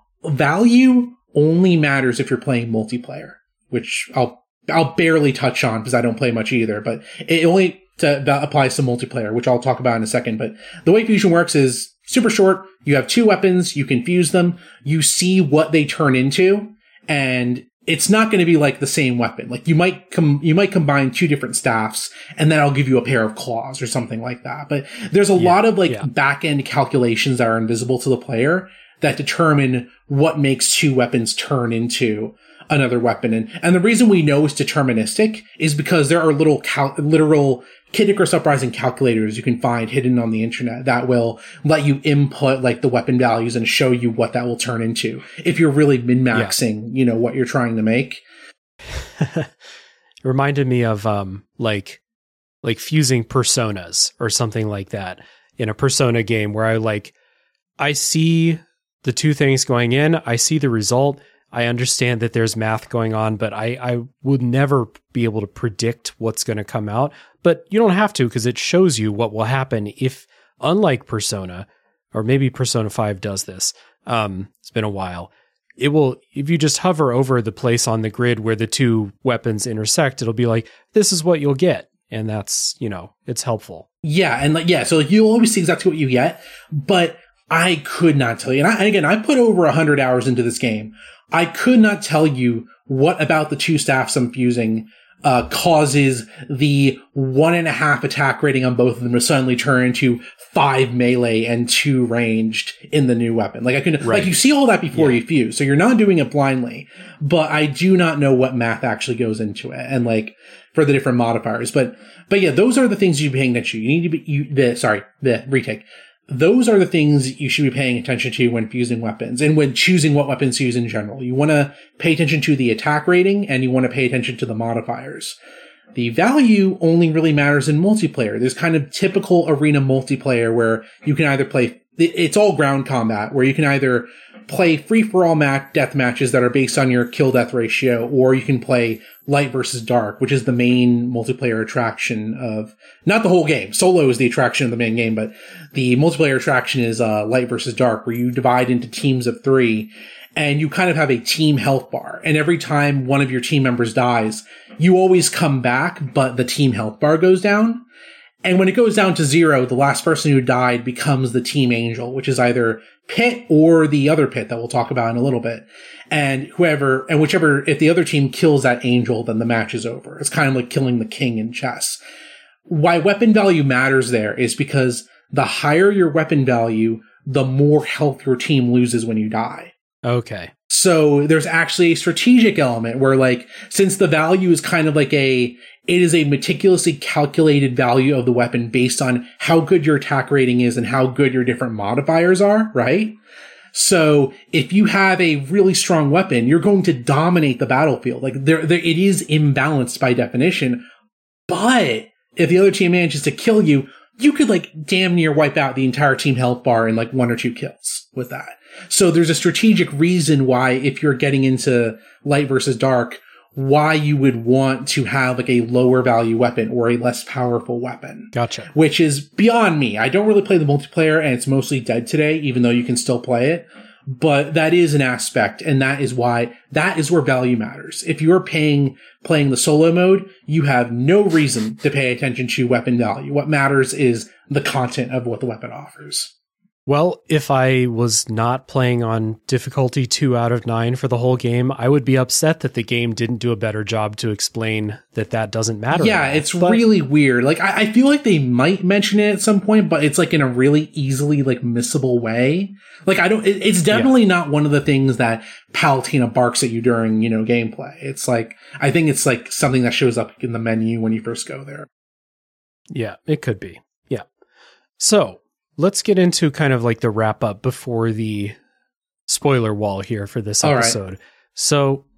value only matters if you're playing multiplayer, which I'll, I'll barely touch on because I don't play much either, but it only to, that applies to multiplayer, which I'll talk about in a second. But the way fusion works is super short. You have two weapons. You can fuse them. You see what they turn into, and it's not going to be like the same weapon. Like you might com- you might combine two different staffs and then I'll give you a pair of claws or something like that. But there's a Yeah, lot of like yeah. back end calculations that are invisible to the player that determine what makes two weapons turn into another weapon. And, and the reason we know it's deterministic is because there are little cal- literal Kid Icarus Uprising calculators you can find hidden on the internet that will let you input like the weapon values and show you what that will turn into if you're really min-maxing, yeah. you know, what you're trying to make. It reminded me of um like like fusing personas or something like that in a Persona game where I like I see the two things going in, I see the result, I understand that there's math going on, but I, I would never be able to predict what's going to come out. But you don't have to, because it shows you what will happen if, unlike Persona, or maybe Persona five does this, um, it's been a while, it will, if you just hover over the place on the grid where the two weapons intersect, it'll be like, this is what you'll get. And that's, you know, it's helpful. Yeah, and like, yeah, so like, you'll always see exactly what you get, but I could not tell you. And, I, and again, I put over one hundred hours into this game. I could not tell you what about the two staffs I'm fusing uh, causes the one and a half attack rating on both of them to suddenly turn into five melee and two ranged in the new weapon. Like I can, right. like you see all that before yeah. you fuse, so you're not doing it blindly. But I do not know what math actually goes into it, and like for the different modifiers. But but yeah, those are the things you'd be paying attention to. You need to be you the sorry the retake. Those are the things you should be paying attention to when fusing weapons and when choosing what weapons to use in general. You want to pay attention to the attack rating and you want to pay attention to the modifiers. The value only really matters in multiplayer. There's kind of typical arena multiplayer where you can either play, it's all ground combat, where you can either play free-for-all match, death matches that are based on your kill-death ratio, or you can play light versus dark, which is the main multiplayer attraction of, not the whole game. Solo is the attraction of the main game, but the multiplayer attraction is uh, light versus dark, where you divide into teams of three, and you kind of have a team health bar. And every time one of your team members dies, you always come back, but the team health bar goes down. And when it goes down to zero, the last person who died becomes the team angel, which is either Pit or the other Pit that we'll talk about in a little bit. And whoever, and whichever, if the other team kills that angel, then the match is over. It's kind of like killing the king in chess. Why weapon value matters there is because the higher your weapon value, the more health your team loses when you die. Okay. So there's actually a strategic element where, like, since the value is kind of like a, it is a meticulously calculated value of the weapon based on how good your attack rating is and how good your different modifiers are, right? So if you have a really strong weapon, you're going to dominate the battlefield. Like, there, there, it is imbalanced by definition. But if the other team manages to kill you, you could, like, damn near wipe out the entire team health bar in, like, one or two kills with that. So there's a strategic reason why, if you're getting into light versus dark, why you would want to have like a lower value weapon or a less powerful weapon. Gotcha. Which is beyond me. I don't really play the multiplayer and it's mostly dead today, even though you can still play it. But that is an aspect, and that is why, that is where value matters. If you're paying, playing the solo mode, you have no reason to pay attention to weapon value. What matters is the content of what the weapon offers. Well, if I was not playing on difficulty two out of nine for the whole game, I would be upset that the game didn't do a better job to explain that that doesn't matter. Yeah, it's but- really weird. Like, I, I feel like they might mention it at some point, but it's like in a really easily, like, missable way. Like, I don't, it, it's definitely yeah. not one of the things that Palutena barks at you during, you know, gameplay. It's like, I think it's like something that shows up in the menu when you first go there. Yeah, it could be. Yeah. So, let's get into kind of like the wrap up before the spoiler wall here for this episode. Right. So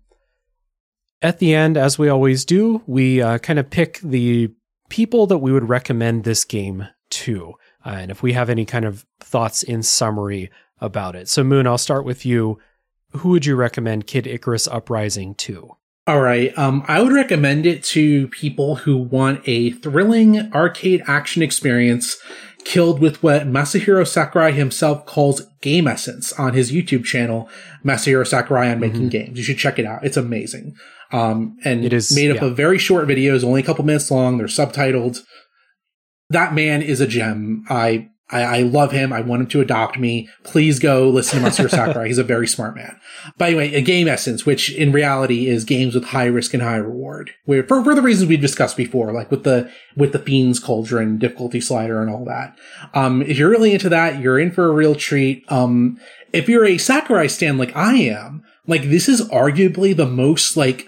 at the end, as we always do, we uh, kind of pick the people that we would recommend this game to. Uh, and if we have any kind of thoughts in summary about it. So Moon, I'll start with you. Who would you recommend Kid Icarus Uprising to? All right. Um, I would recommend it to people who want a thrilling arcade action experience killed with what Masahiro Sakurai himself calls game essence on his YouTube channel, Masahiro Sakurai on Making mm-hmm. Games. You should check it out. It's amazing. Um, and it is made up yeah. of very short videos, only a couple minutes long. They're subtitled. That man is a gem. I, I, I love him. I want him to adopt me. Please go listen to Masahiro Sakurai. He's a very smart man. By the way, a game essence, which in reality is games with high risk and high reward, where for, for the reasons we've discussed before, like with the with the Fiend's Cauldron, difficulty slider, and all that. Um, if you're really into that, you're in for a real treat. Um, if you're a Sakurai stan like I am, like this is arguably the most like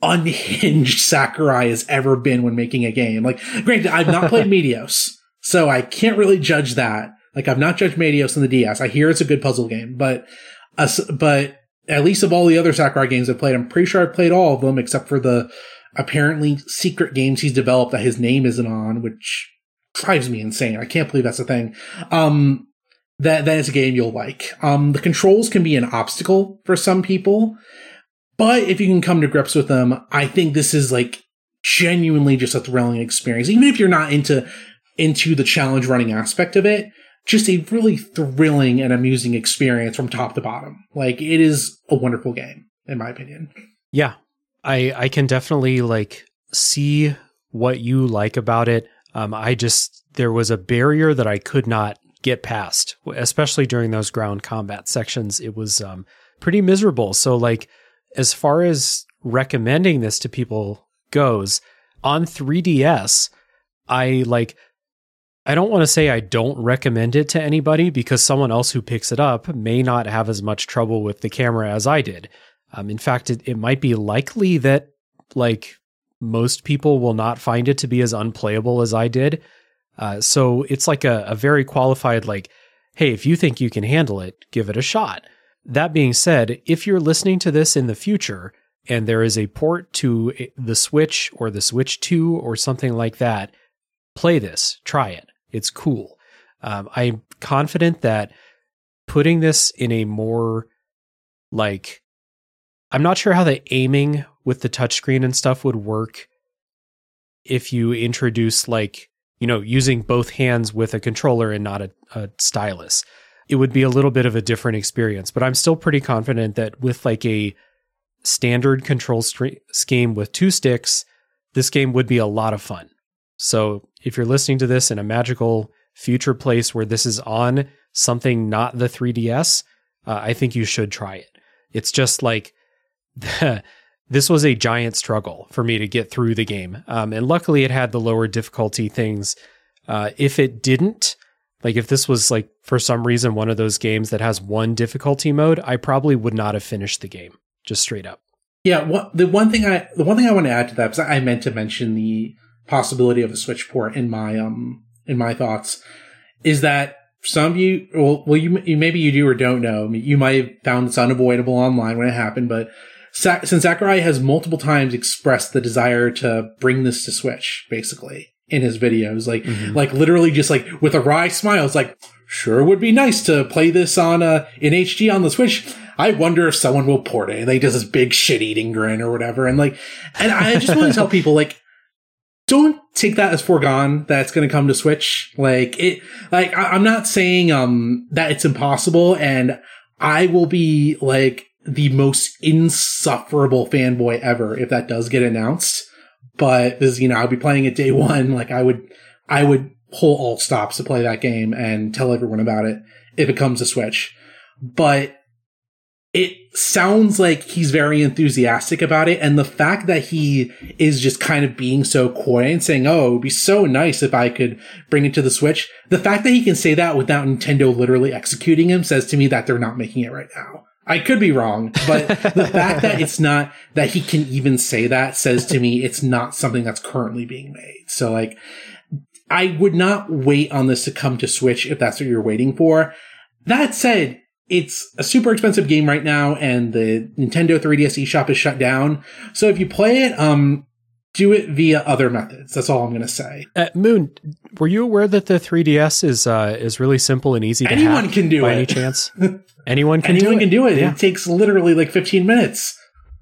unhinged Sakurai has ever been when making a game. Like, granted, I've not played Meteos, so I can't really judge that. Like, I've not judged Meteos on the D S. I hear it's a good puzzle game, but, uh, but at least of all the other Sakurai games I've played, I'm pretty sure I've played all of them except for the apparently secret games he's developed that his name isn't on, which drives me insane. I can't believe that's a thing. Um, that, that is a game you'll like. Um, the controls can be an obstacle for some people, but if you can come to grips with them, I think this is like genuinely just a thrilling experience. Even if you're not into, into the challenge running aspect of it, just a really thrilling and amusing experience from top to bottom. Like, it is a wonderful game, in my opinion. Yeah, I, I can definitely like see what you like about it. Um, I just, there was a barrier that I could not get past, especially during those ground combat sections. It was um, pretty miserable. So like, as far as recommending this to people goes, on three D S, I like, I don't want to say I don't recommend it to anybody because someone else who picks it up may not have as much trouble with the camera as I did. Um, in fact, it, it might be likely that like most people will not find it to be as unplayable as I did. Uh, so it's like a, a very qualified, like, hey, if you think you can handle it, give it a shot. That being said, if you're listening to this in the future and there is a port to the Switch or the Switch two or something like that, play this, try it. It's cool. Um, I'm confident that putting this in a more like, I'm not sure how the aiming with the touchscreen and stuff would work if you introduce like, you know, using both hands with a controller and not a, a stylus. It would be a little bit of a different experience, but I'm still pretty confident that with like a standard control st- scheme with two sticks, this game would be a lot of fun. So if you're listening to this in a magical future place where this is on something not the three D S, uh, I think you should try it. It's just like, this was a giant struggle for me to get through the game. Um, and luckily it had the lower difficulty things. Uh, if it didn't, like if this was like for some reason one of those games that has one difficulty mode, I probably would not have finished the game, just straight up. Yeah, what, the one thing I the one thing I want to add to that, because I meant to mention the possibility of a Switch port in my um in my thoughts, is that some of you, well, well you, you maybe you do or don't know, you might have found this unavoidable online when it happened, but Sa- since Sakurai has multiple times expressed the desire to bring this to Switch, basically in his videos, like mm-hmm. like literally just like with a wry smile, it's like, sure would be nice to play this on uh in H D on the Switch. I wonder if someone will port it. And they does this big shit-eating grin or whatever. And like, and I just want to tell people, like, don't take that as foregone that it's going to come to Switch. Like it, like I, I'm not saying um that it's impossible, and I will be like the most insufferable fanboy ever if that does get announced. But this, you know, I'll be playing it day one. Like I would, I would pull all stops to play that game and tell everyone about it if it comes to Switch. But it sounds like he's very enthusiastic about it. And the fact that he is just kind of being so coy and saying, oh, it would be so nice if I could bring it to the Switch. The fact that he can say that without Nintendo literally executing him says to me that they're not making it right now. I could be wrong, but the fact that it's not, that he can even say that says to me it's not something that's currently being made. So like, I would not wait on this to come to Switch if that's what you're waiting for. That said, it's a super expensive game right now, and the Nintendo three D S eShop is shut down. So if you play it, um, do it via other methods. That's all I'm going to say. Uh, Moon, were you aware that the three D S is uh, is really simple and easy to hack? Anyone can do by it. Any chance? Anyone can Anyone do it. can do it. Yeah. It takes literally like fifteen minutes.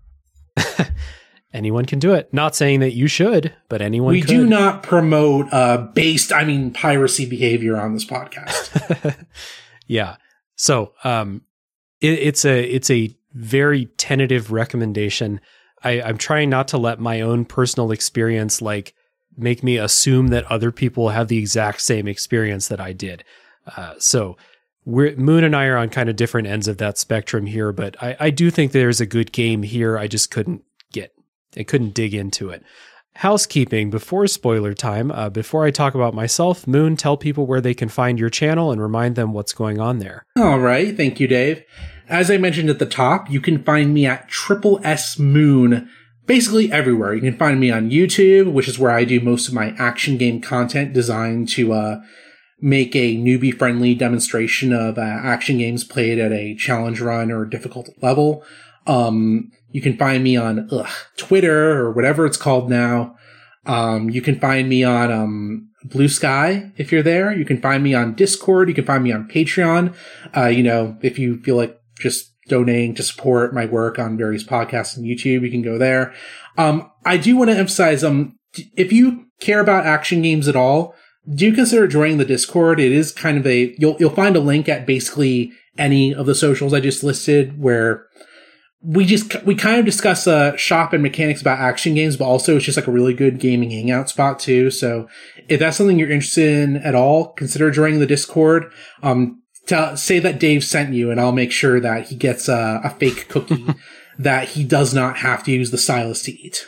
Anyone can do it. Not saying that you should, but anyone we could. We do not promote uh, based, I mean, piracy behavior on this podcast. Yeah. So um, it, it's a it's a very tentative recommendation. I, I'm trying not to let my own personal experience like make me assume that other people have the exact same experience that I did. Uh, so we're, Moon and I are on kind of different ends of that spectrum here, but I, I do think there's a good game here. I just couldn't get, I couldn't dig into it. Housekeeping before spoiler time. Uh, before I talk about myself, Moon, tell people where they can find your channel and remind them what's going on there. All right. Thank you, Dave. As I mentioned at the top, you can find me at Triple S Moon basically everywhere. You can find me on YouTube, which is where I do most of my action game content designed to uh, make a newbie-friendly demonstration of uh, action games played at a challenge run or difficult level. Um, you can find me on ugh, Twitter or whatever it's called now. Um, you can find me on um, Blue Sky if you're there. You can find me on Discord. You can find me on Patreon. Uh, you know, if you feel like just donating to support my work on various podcasts and YouTube, you can go there. Um, I do want to emphasize, um, if you care about action games at all, do consider joining the Discord. It is kind of a, you'll, you'll find a link at basically any of the socials I just listed where we just, we kind of discuss, uh, shop and mechanics about action games, but also it's just like a really good gaming hangout spot too. So if that's something you're interested in at all, consider joining the Discord. Um, Tell, say that Dave sent you, and I'll make sure that he gets a, a fake cookie that he does not have to use the stylus to eat.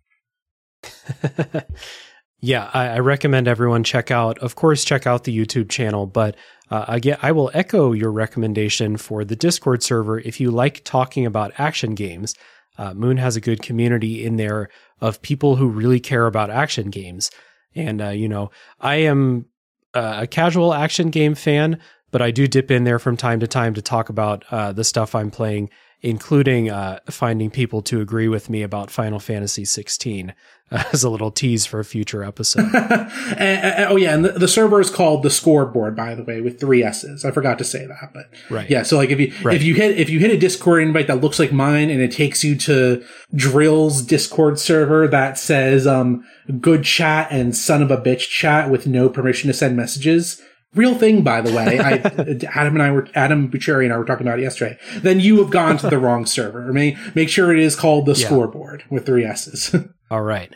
Yeah, I, I recommend everyone check out, of course, check out the YouTube channel, but uh, again, I will echo your recommendation for the Discord server. If you like talking about action games, uh, Moon has a good community in there of people who really care about action games. And, uh, you know, I am uh, a casual action game fan, but I do dip in there from time to time to talk about uh, the stuff I'm playing, including uh, finding people to agree with me about Final Fantasy sixteen uh, as a little tease for a future episode. and, and, oh yeah, and the, the server is called The Scoreboard, by the way, with three S's. I forgot to say that, but right. Yeah. So like if you right. if you hit if you hit a Discord invite that looks like mine and it takes you to Drill's Discord server that says um good chat and son of a bitch chat with no permission to send messages. Real thing, by the way. I, Adam and I were, Adam Bucheri and I were talking about it yesterday. Then you have gone to the wrong server. Make, make sure it is called The yeah. Scoreboard with three S's. All right.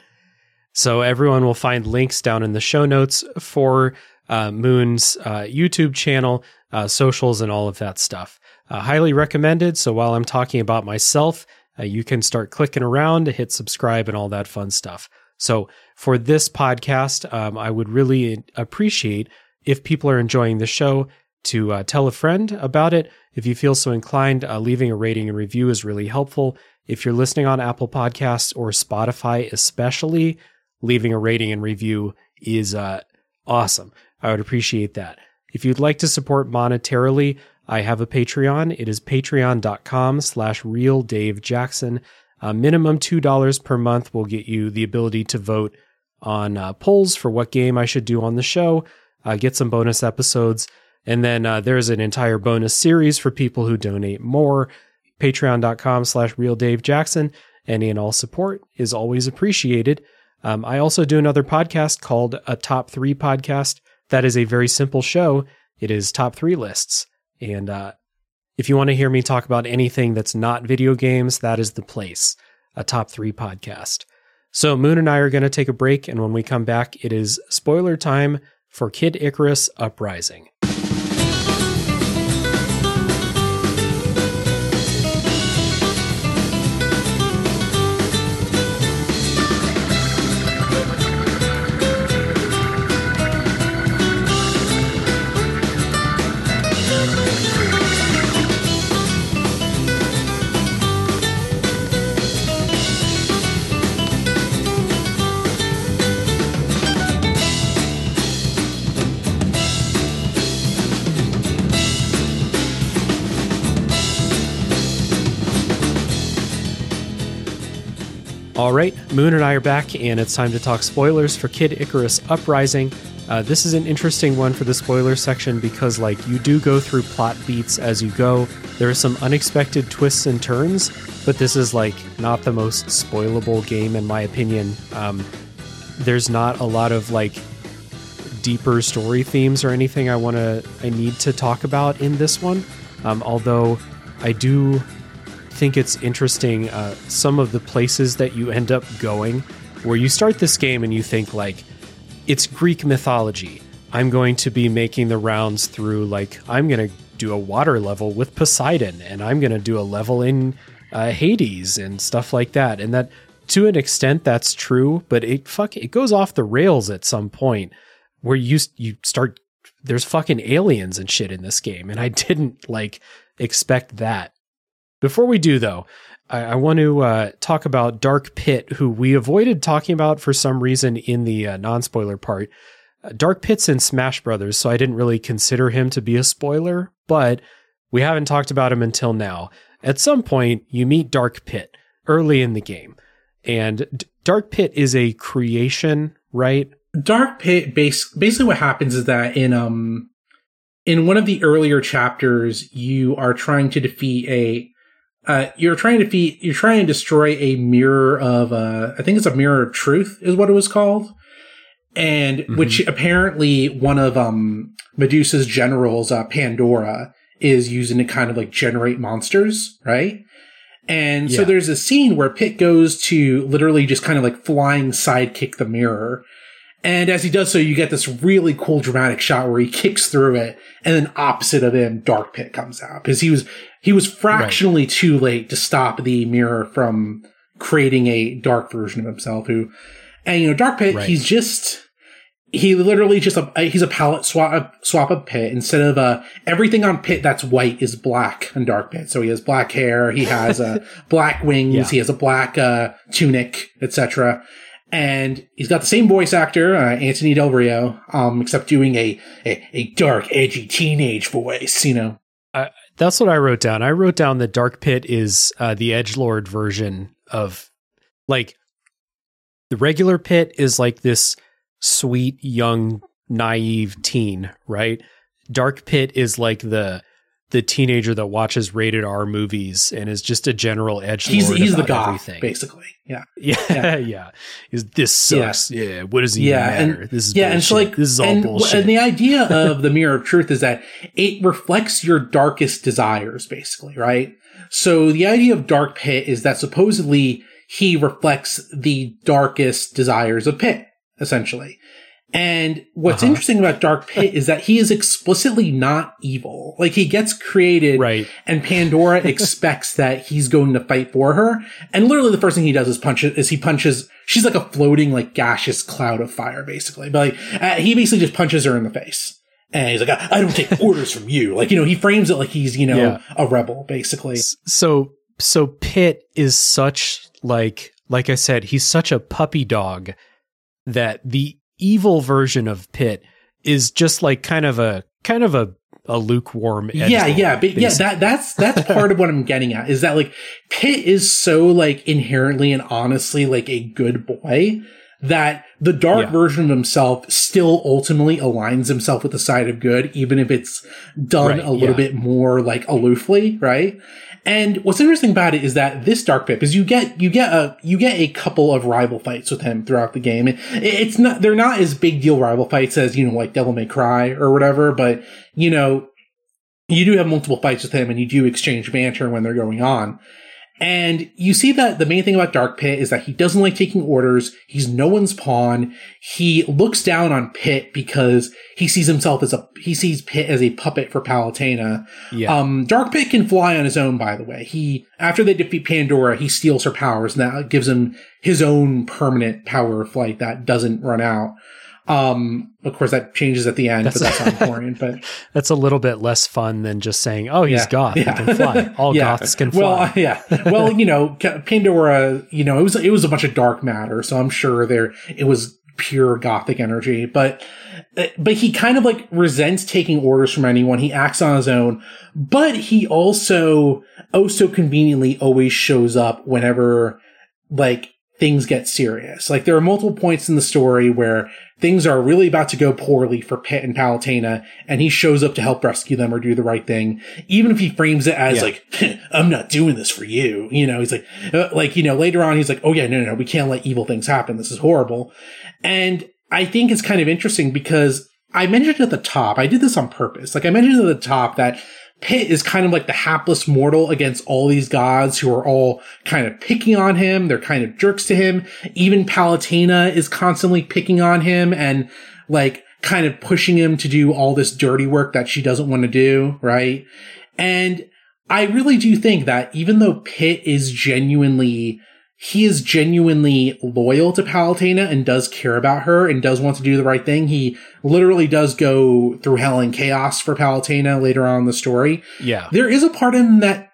So everyone will find links down in the show notes for uh, Moon's uh, YouTube channel, uh, socials, and all of that stuff. Uh, highly recommended. So while I'm talking about myself, uh, you can start clicking around, hit subscribe, and all that fun stuff. So for this podcast, um, I would really appreciate if people are enjoying the show, to uh, tell a friend about it. If you feel so inclined, uh, leaving a rating and review is really helpful. If you're listening on Apple Podcasts or Spotify especially, leaving a rating and review is uh, awesome. I would appreciate that. If you'd like to support monetarily, I have a Patreon. It is patreon.com slash real Dave Jackson. Uh, minimum two dollars per month will get you the ability to vote on uh, polls for what game I should do on the show. Uh, get some bonus episodes, and then uh, there's an entire bonus series for people who donate more. Patreon.com slash Real Dave Jackson. Any and all support is always appreciated. Um, I also do another podcast called A Top Three Podcast. That is a very simple show. It is top three lists. And uh, if you want to hear me talk about anything that's not video games, that is the place. A Top Three Podcast. So Moon and I are going to take a break, and when we come back, it is spoiler time for Kid Icarus Uprising. All right, Moon and I are back, and it's time to talk spoilers for Kid Icarus Uprising. Uh, this is an interesting one for the spoiler section because, like, you do go through plot beats as you go. There are some unexpected twists and turns, but this is, like, not the most spoilable game, in my opinion. Um, there's not a lot of, like, deeper story themes or anything I want to, I need to talk about in this one. Um, although I do think it's interesting, uh, some of the places that you end up going, where you start this game and you think, like, it's Greek mythology. I'm going to be making the rounds through, like, I'm going to do a water level with Poseidon, and I'm going to do a level in uh, Hades and stuff like that. And that, to an extent, that's true, but it fuck it goes off the rails at some point where you you start, there's fucking aliens and shit in this game, and I didn't, like, expect that. Before we do, though, I, I want to uh, talk about Dark Pit, who we avoided talking about for some reason in the uh, non-spoiler part. Uh, Dark Pit's in Smash Brothers, so I didn't really consider him to be a spoiler, but we haven't talked about him until now. At some point, you meet Dark Pit early in the game, and D- Dark Pit is a creation, right? Dark Pit, base, basically what happens is that in um in one of the earlier chapters, you are trying to defeat a uh you're trying to defeat you're trying to destroy a mirror of uh I think it's a mirror of truth is what it was called, and mm-hmm. which apparently one of um Medusa's generals, uh, Pandora, is using to kind of like generate monsters, right? And yeah. so there's a scene where Pit goes to literally just kind of like flying sidekick the mirror. And as he does so, you get this really cool dramatic shot where he kicks through it, and then opposite of him, Dark Pit comes out. Because he was he was fractionally right. too late to stop the mirror from creating a dark version of himself. Who, and you know, Dark Pit, right. he's just he literally just a he's a palette swap swap of Pit. Instead of uh everything on Pit that's white is black on Dark Pit. So he has black hair, he has uh, black wings, yeah. he has a black uh, tunic, et cetera. And he's got the same voice actor, uh, Anthony Del Rio, um, except doing a, a, a dark, edgy teenage voice, you know. Uh, that's what I wrote down. I wrote down that Dark Pit is uh, the edgelord version of, like, the regular Pit is like this sweet, young, naive teen, right? Dark Pit is like the the teenager that watches rated R movies and is just a general edgelord. He's he's about the goth, everything. Basically. Yeah. Yeah. Yeah. yeah. Is this sucks. Yeah. yeah. What does he yeah, matter? And, this is yeah, bullshit. And so like, this is all and, bullshit. And the idea of the Mirror of Truth is that it reflects your darkest desires, basically, right? So the idea of Dark Pit is that supposedly he reflects the darkest desires of Pit, essentially. And what's uh-huh. interesting about Dark Pit is that he is explicitly not evil. Like, he gets created, right. and Pandora expects that he's going to fight for her. And literally the first thing he does is punch is he punches, she's like a floating, like, gaseous cloud of fire, basically. But, like, uh, he basically just punches her in the face. And he's like, I, I don't take orders from you. Like, you know, he frames it like he's, you know, yeah. a rebel, basically. So, so Pit is such, like, like I said, he's such a puppy dog that the evil version of Pit is just like kind of a kind of a, a lukewarm edgelord, yeah yeah but yeah that that's that's part of what I'm getting at, is that like Pit is so like inherently and honestly like a good boy that the dark yeah. version of himself still ultimately aligns himself with the side of good, even if it's done right, a little yeah. bit more like aloofly, right? And what's interesting about it is that this Dark Pit, is you get you get a you get a couple of rival fights with him throughout the game. It, it's not they're not as big deal rival fights as, you know, like Devil May Cry or whatever, but you know, you do have multiple fights with him, and you do exchange banter when they're going on. And you see that the main thing about Dark Pit is that he doesn't like taking orders. He's no one's pawn. He looks down on Pit because he sees himself as a, he sees Pit as a puppet for Palutena. Yeah. Um, Dark Pit can fly on his own, by the way. He, after they defeat Pandora, he steals her powers, and that gives him his own permanent power of flight that doesn't run out. Um, of course, that changes at the end, that's, but that's not important. But that's a little bit less fun than just saying, "Oh, he's yeah, goth. Yeah. He can fly. All yeah. goths can fly." Well, uh, yeah. Well, you know, Pandora. You know, it was it was a bunch of dark matter, so I'm sure there it was pure gothic energy. But but he kind of like resents taking orders from anyone. He acts on his own, but he also oh so conveniently always shows up whenever like things get serious. Like, there are multiple points in the story where things are really about to go poorly for Pit and Palutena, and he shows up to help rescue them or do the right thing, even if he frames it as yeah. like, I'm not doing this for you. You know, he's like, uh, like, you know, later on, he's like, oh yeah, no, no, no, we can't let evil things happen. This is horrible. And I think it's kind of interesting because I mentioned at the top, I did this on purpose. Like, I mentioned at the top that Pit is kind of like the hapless mortal against all these gods who are all kind of picking on him. They're kind of jerks to him. Even Palutena is constantly picking on him and like kind of pushing him to do all this dirty work that she doesn't want to do, right? And I really do think that even though Pit is genuinely he is genuinely loyal to Palutena and does care about her and does want to do the right thing. He literally does go through hell and chaos for Palutena later on in the story. Yeah. There is a part of him that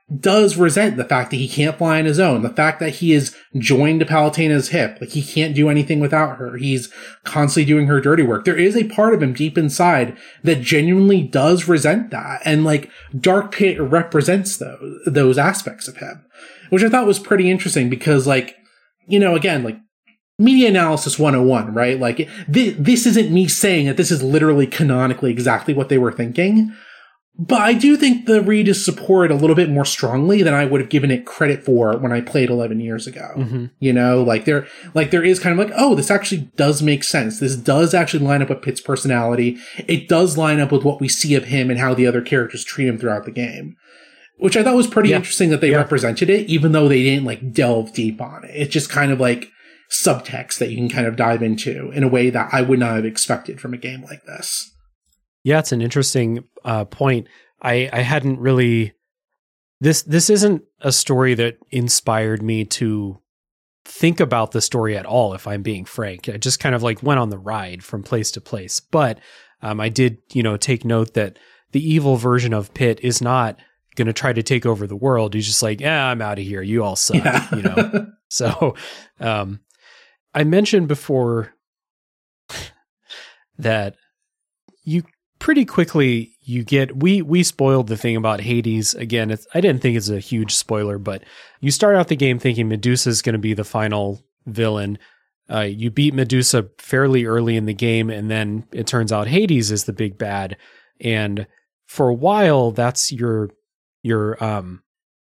does resent the fact that he can't fly on his own, the fact that he is joined to Palutena's hip, like he can't do anything without her. He's constantly doing her dirty work. There is a part of him deep inside that genuinely does resent that. And like Dark Pit represents those, those aspects of him, which I thought was pretty interesting because like, you know, again, like media analysis one oh one, right? Like th- this isn't me saying that this is literally canonically exactly what they were thinking. But I do think the read is supported a little bit more strongly than I would have given it credit for when I played eleven years ago. Mm-hmm. You know, like there, like there is kind of like, oh, this actually does make sense. This does actually line up with Pitt's personality. It does line up with what we see of him and how the other characters treat him throughout the game, which I thought was pretty yeah. interesting that they yeah. represented it, even though they didn't like delve deep on it. It's just kind of like subtext that you can kind of dive into in a way that I would not have expected from a game like this. Yeah, it's an interesting uh, point. I, I hadn't really this this isn't a story that inspired me to think about the story at all, if I'm being frank. I just kind of like went on the ride from place to place. But um, I did, you know, take note that the evil version of Pitt is not going to try to take over the world. He's just like, yeah, I'm out of here. You all suck, yeah. you know. So um, I mentioned before that you pretty quickly you get, we, we spoiled the thing about Hades. Again, it's, I didn't think it's a huge spoiler, but you start out the game thinking Medusa is going to be the final villain. Uh, you beat Medusa fairly early in the game, and then it turns out Hades is the big bad. And for a while, that's your, your, um,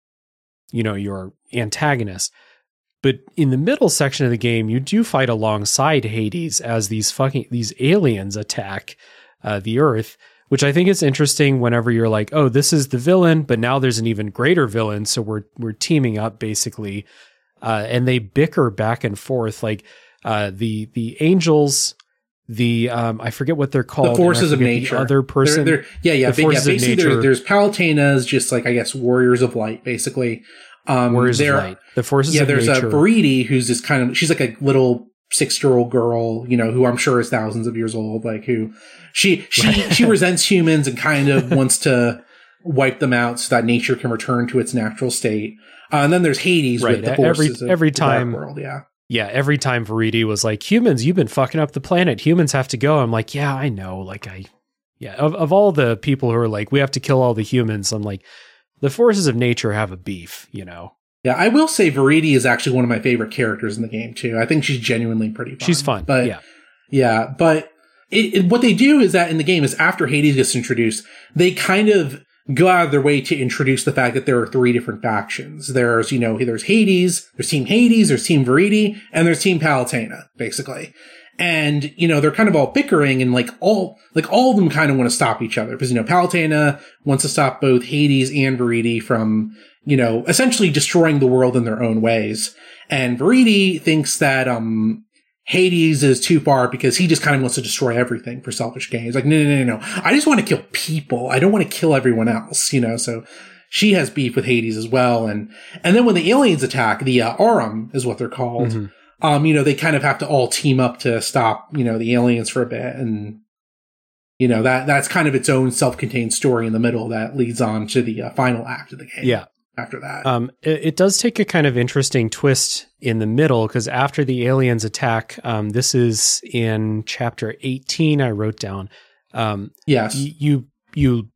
you know, your antagonist. But in the middle section of the game, you do fight alongside Hades as these fucking, these aliens attack uh, the Earth, which I think is interesting whenever you're like, oh, this is the villain, but now there's an even greater villain. So we're, we're teaming up basically. Uh, and they bicker back and forth. Like, uh, the, the angels, the, um, I forget what they're called. The forces of nature. The other person. They're, they're, yeah, yeah. The yeah basically, there, there's Palutena's just like, I guess, warriors of light, basically. Um, warriors of light. The forces yeah, of nature. Yeah, there's a Viridi who's this kind of, she's like a little six-year-old girl, you know, who I'm sure is thousands of years old, like who she she she resents humans and kind of wants to wipe them out so that nature can return to its natural state. Uh, and then there's Hades right. with the forces every, every of time, the dark world, yeah. Yeah, every time Viridi was like, humans, you've been fucking up the planet. Humans have to go. I'm like, yeah, I know. Like I yeah, of of all the people who are like, we have to kill all the humans, I'm like, the forces of nature have a beef, you know. Yeah, I will say Viridi is actually one of my favorite characters in the game, too. I think she's genuinely pretty fun. She's fun, but, yeah. Yeah, but it, it, what they do is that in the game is after Hades gets introduced, they kind of go out of their way to introduce the fact that there are three different factions. There's, you know, there's Hades, there's Team Hades, there's Team Viridi, and there's Team Palutena, basically. And, you know, they're kind of all bickering and like all, like all of them kind of want to stop each other because, you know, Palutena wants to stop both Hades and Viridi from, you know, essentially destroying the world in their own ways. And Viridi thinks that, um, Hades is too far because he just kind of wants to destroy everything for selfish gain. He's like, no, no, no, no. I just want to kill people. I don't want to kill everyone else, you know, so she has beef with Hades as well. And, and then when the aliens attack, the, uh, Aurum is what they're called. Mm-hmm. Um, you know, they kind of have to all team up to stop, you know, the aliens for a bit. And, you know, that, that's kind of its own self-contained story in the middle that leads on to the uh, final act of the game. Yeah. After that. Um, it, it does take a kind of interesting twist in the middle because after the aliens attack, um, this is in chapter eighteen, I wrote down. Um, yes. Y- you, you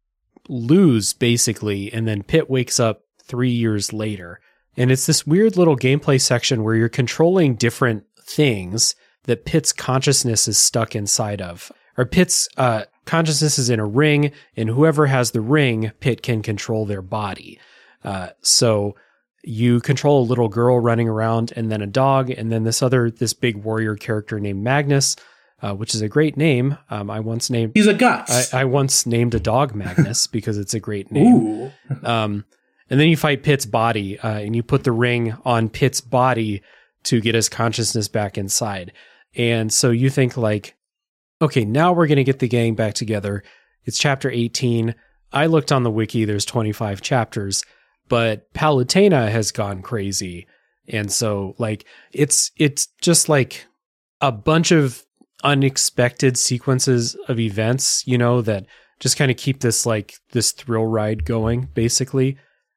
lose basically, and then Pitt wakes up three years later. And it's this weird little gameplay section where you're controlling different things that Pitt's consciousness is stuck inside of. Or Pitt's uh, consciousness is in a ring, and whoever has the ring, Pitt can control their body. Uh, so you control a little girl running around, and then a dog, and then this other, this big warrior character named Magnus, uh, which is a great name. Um, I once named... He's a guts. I, I once named a dog Magnus because it's a great name. Ooh. um, And then you fight Pitt's body, uh, and you put the ring on Pitt's body to get his consciousness back inside. And so you think like, okay, now we're going to get the gang back together. It's chapter eighteen. I looked on the wiki, there's twenty-five chapters, but Palutena has gone crazy. And so like, it's, it's just like a bunch of unexpected sequences of events, you know, that just kind of keep this like this thrill ride going basically.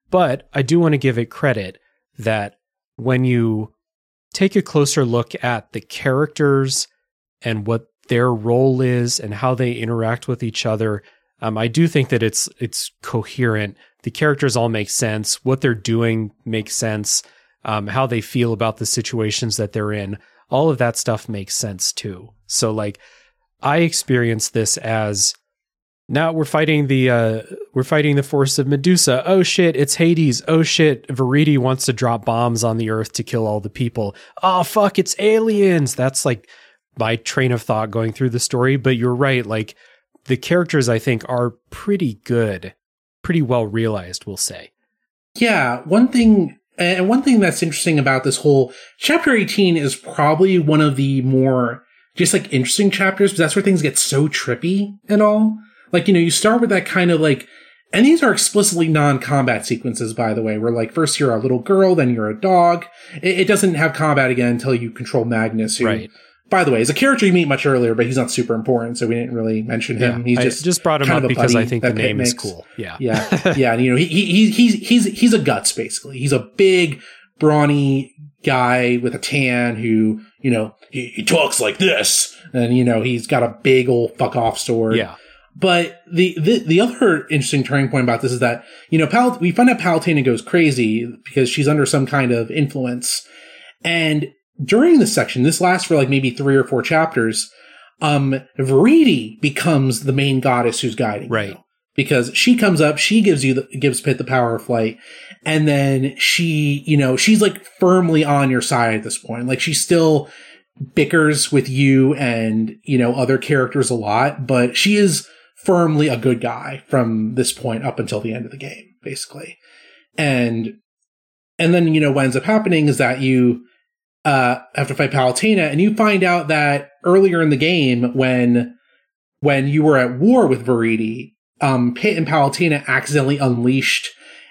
But I do want to give it credit that when you take a closer look at the characters and what their role is and how they interact with each other, um, I do think that it's it's coherent. The characters all make sense. What they're doing makes sense. Um, how they feel about the situations that they're in. All of that stuff makes sense too. So like, I experience this as, now we're fighting the uh, we're fighting the force of Medusa. Oh shit, it's Hades. Oh shit, Viridi wants to drop bombs on the earth to kill all the people. Oh fuck, it's aliens. That's like my train of thought going through the story. But you're right, like the characters I think are pretty good, pretty well realized, we'll say. Yeah, one thing and one thing that's interesting about this whole chapter eighteen is probably one of the more just like interesting chapters, because that's where things get so trippy and all. Like, you know, you start with that kind of like, and these are explicitly non-combat sequences, by the way, where like first you're a little girl, then you're a dog. It, it doesn't have combat again until you control Magnus, who, right. by the way, is a character you meet much earlier, but he's not super important, so we didn't really mention him. Yeah, he's just I just brought him kind up of a because I buddy think the that Pit name is makes. cool. Yeah. Yeah. Yeah. And, you know, he, he, he's, he's, he's, he's a guts, basically. He's a big, brawny guy with a tan who, you know, he, he talks like this. And, you know, he's got a big old fuck off sword. Yeah. But the, the, the other interesting turning point about this is that, you know, Pal- we find out Palutena goes crazy because she's under some kind of influence. And during this section, this lasts for like maybe three or four chapters, um, Viridi becomes the main goddess who's guiding right. you. Because she comes up, she gives you the, gives Pit the power of flight. And then she, you know, she's like firmly on your side at this point. Like she still bickers with you and, you know, other characters a lot, but she is firmly a good guy from this point up until the end of the game, basically. And, and then, you know, what ends up happening is that you, uh, have to fight Palutena, and you find out that earlier in the game, when, when you were at war with Viridi, um, Pit and Palutena accidentally unleashed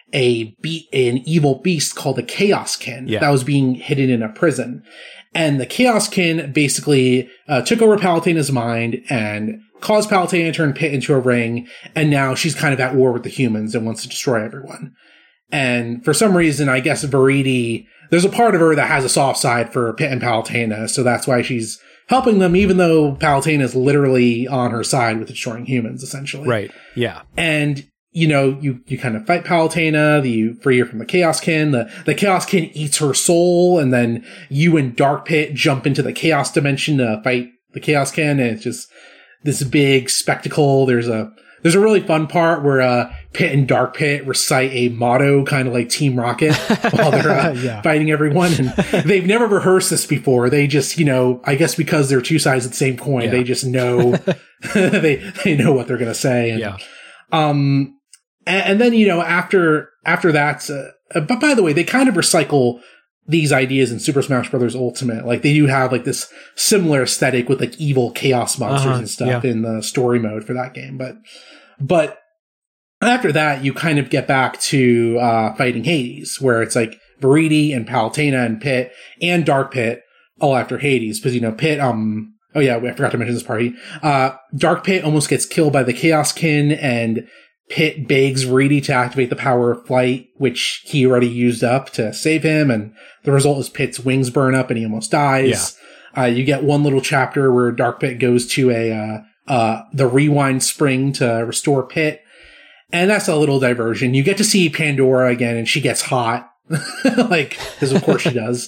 a be- an evil beast called the Chaoskin yeah. that was being hidden in a prison. And the Chaoskin basically, uh, took over Palutena's mind and caused Palutena to turn Pit into a ring, and now she's kind of at war with the humans and wants to destroy everyone. And for some reason, I guess Viridi, there's a part of her that has a soft side for Pit and Palutena, so that's why she's helping them, even though Palutena is literally on her side with destroying humans, essentially. Right, yeah. And, you know, you, you kind of fight Palutena, the, you free her from the Chaoskin, the, the Chaoskin eats her soul, and then you and Dark Pit jump into the Chaos Dimension to fight the Chaoskin, and it's just this big spectacle. There's a there's a really fun part where uh, Pit and Dark Pit recite a motto, kind of like Team Rocket, while they're uh, yeah. fighting everyone. And they've never rehearsed this before. They just, you know, I guess because they're two sides of the same coin, yeah. they just know they they know what they're gonna say. And, yeah. Um, and, and then you know after after that, uh, but by the way, they kind of recycle these ideas in Super Smash Bros. Ultimate. Like they do have like this similar aesthetic with like evil chaos monsters uh-huh, and stuff yeah. in the story mode for that game. But, but after that, you kind of get back to, uh, fighting Hades, where it's like Viridi and Palutena and Pit and Dark Pit all after Hades. Because, you know, Pit, um, oh yeah, I forgot to mention this party. Uh, Dark Pit almost gets killed by the Chaoskin, and Pit begs Viridi to activate the power of flight, which he already used up to save him, and the result is Pit's wings burn up and he almost dies. Yeah. Uh, you get one little chapter where Dark Pit goes to a, uh, uh, the rewind spring to restore Pit, and that's a little diversion. You get to see Pandora again, and she gets hot. like, because of course she does.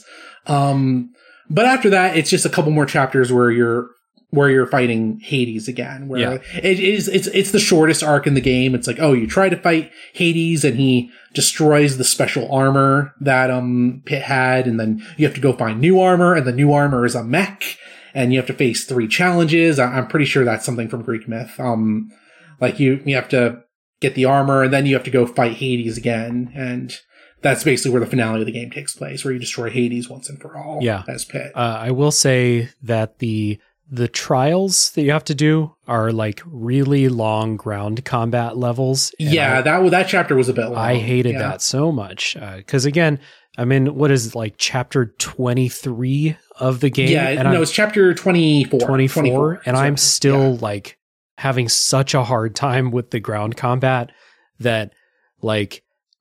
Um, but after that, it's just a couple more chapters where you're where you're fighting Hades again, where yeah. it is, it's, it's the shortest arc in the game. It's like, oh, you try to fight Hades and he destroys the special armor that, um, Pit had. And then you have to go find new armor, and the new armor is a mech, and you have to face three challenges. I, I'm pretty sure that's something from Greek myth. Um, like you, you have to get the armor, and then you have to go fight Hades again. And that's basically where the finale of the game takes place, where you destroy Hades once and for all yeah. as Pit. Uh, I will say that the, The trials that you have to do are like really long ground combat levels. Yeah, I, that that chapter was a bit long. I hated yeah. that so much. Because uh, again, I'm in, what is it, like chapter twenty-three of the game? Yeah, and no, I'm, it's chapter twenty-four. twenty-four, twenty-four and sorry. I'm still yeah. like having such a hard time with the ground combat that like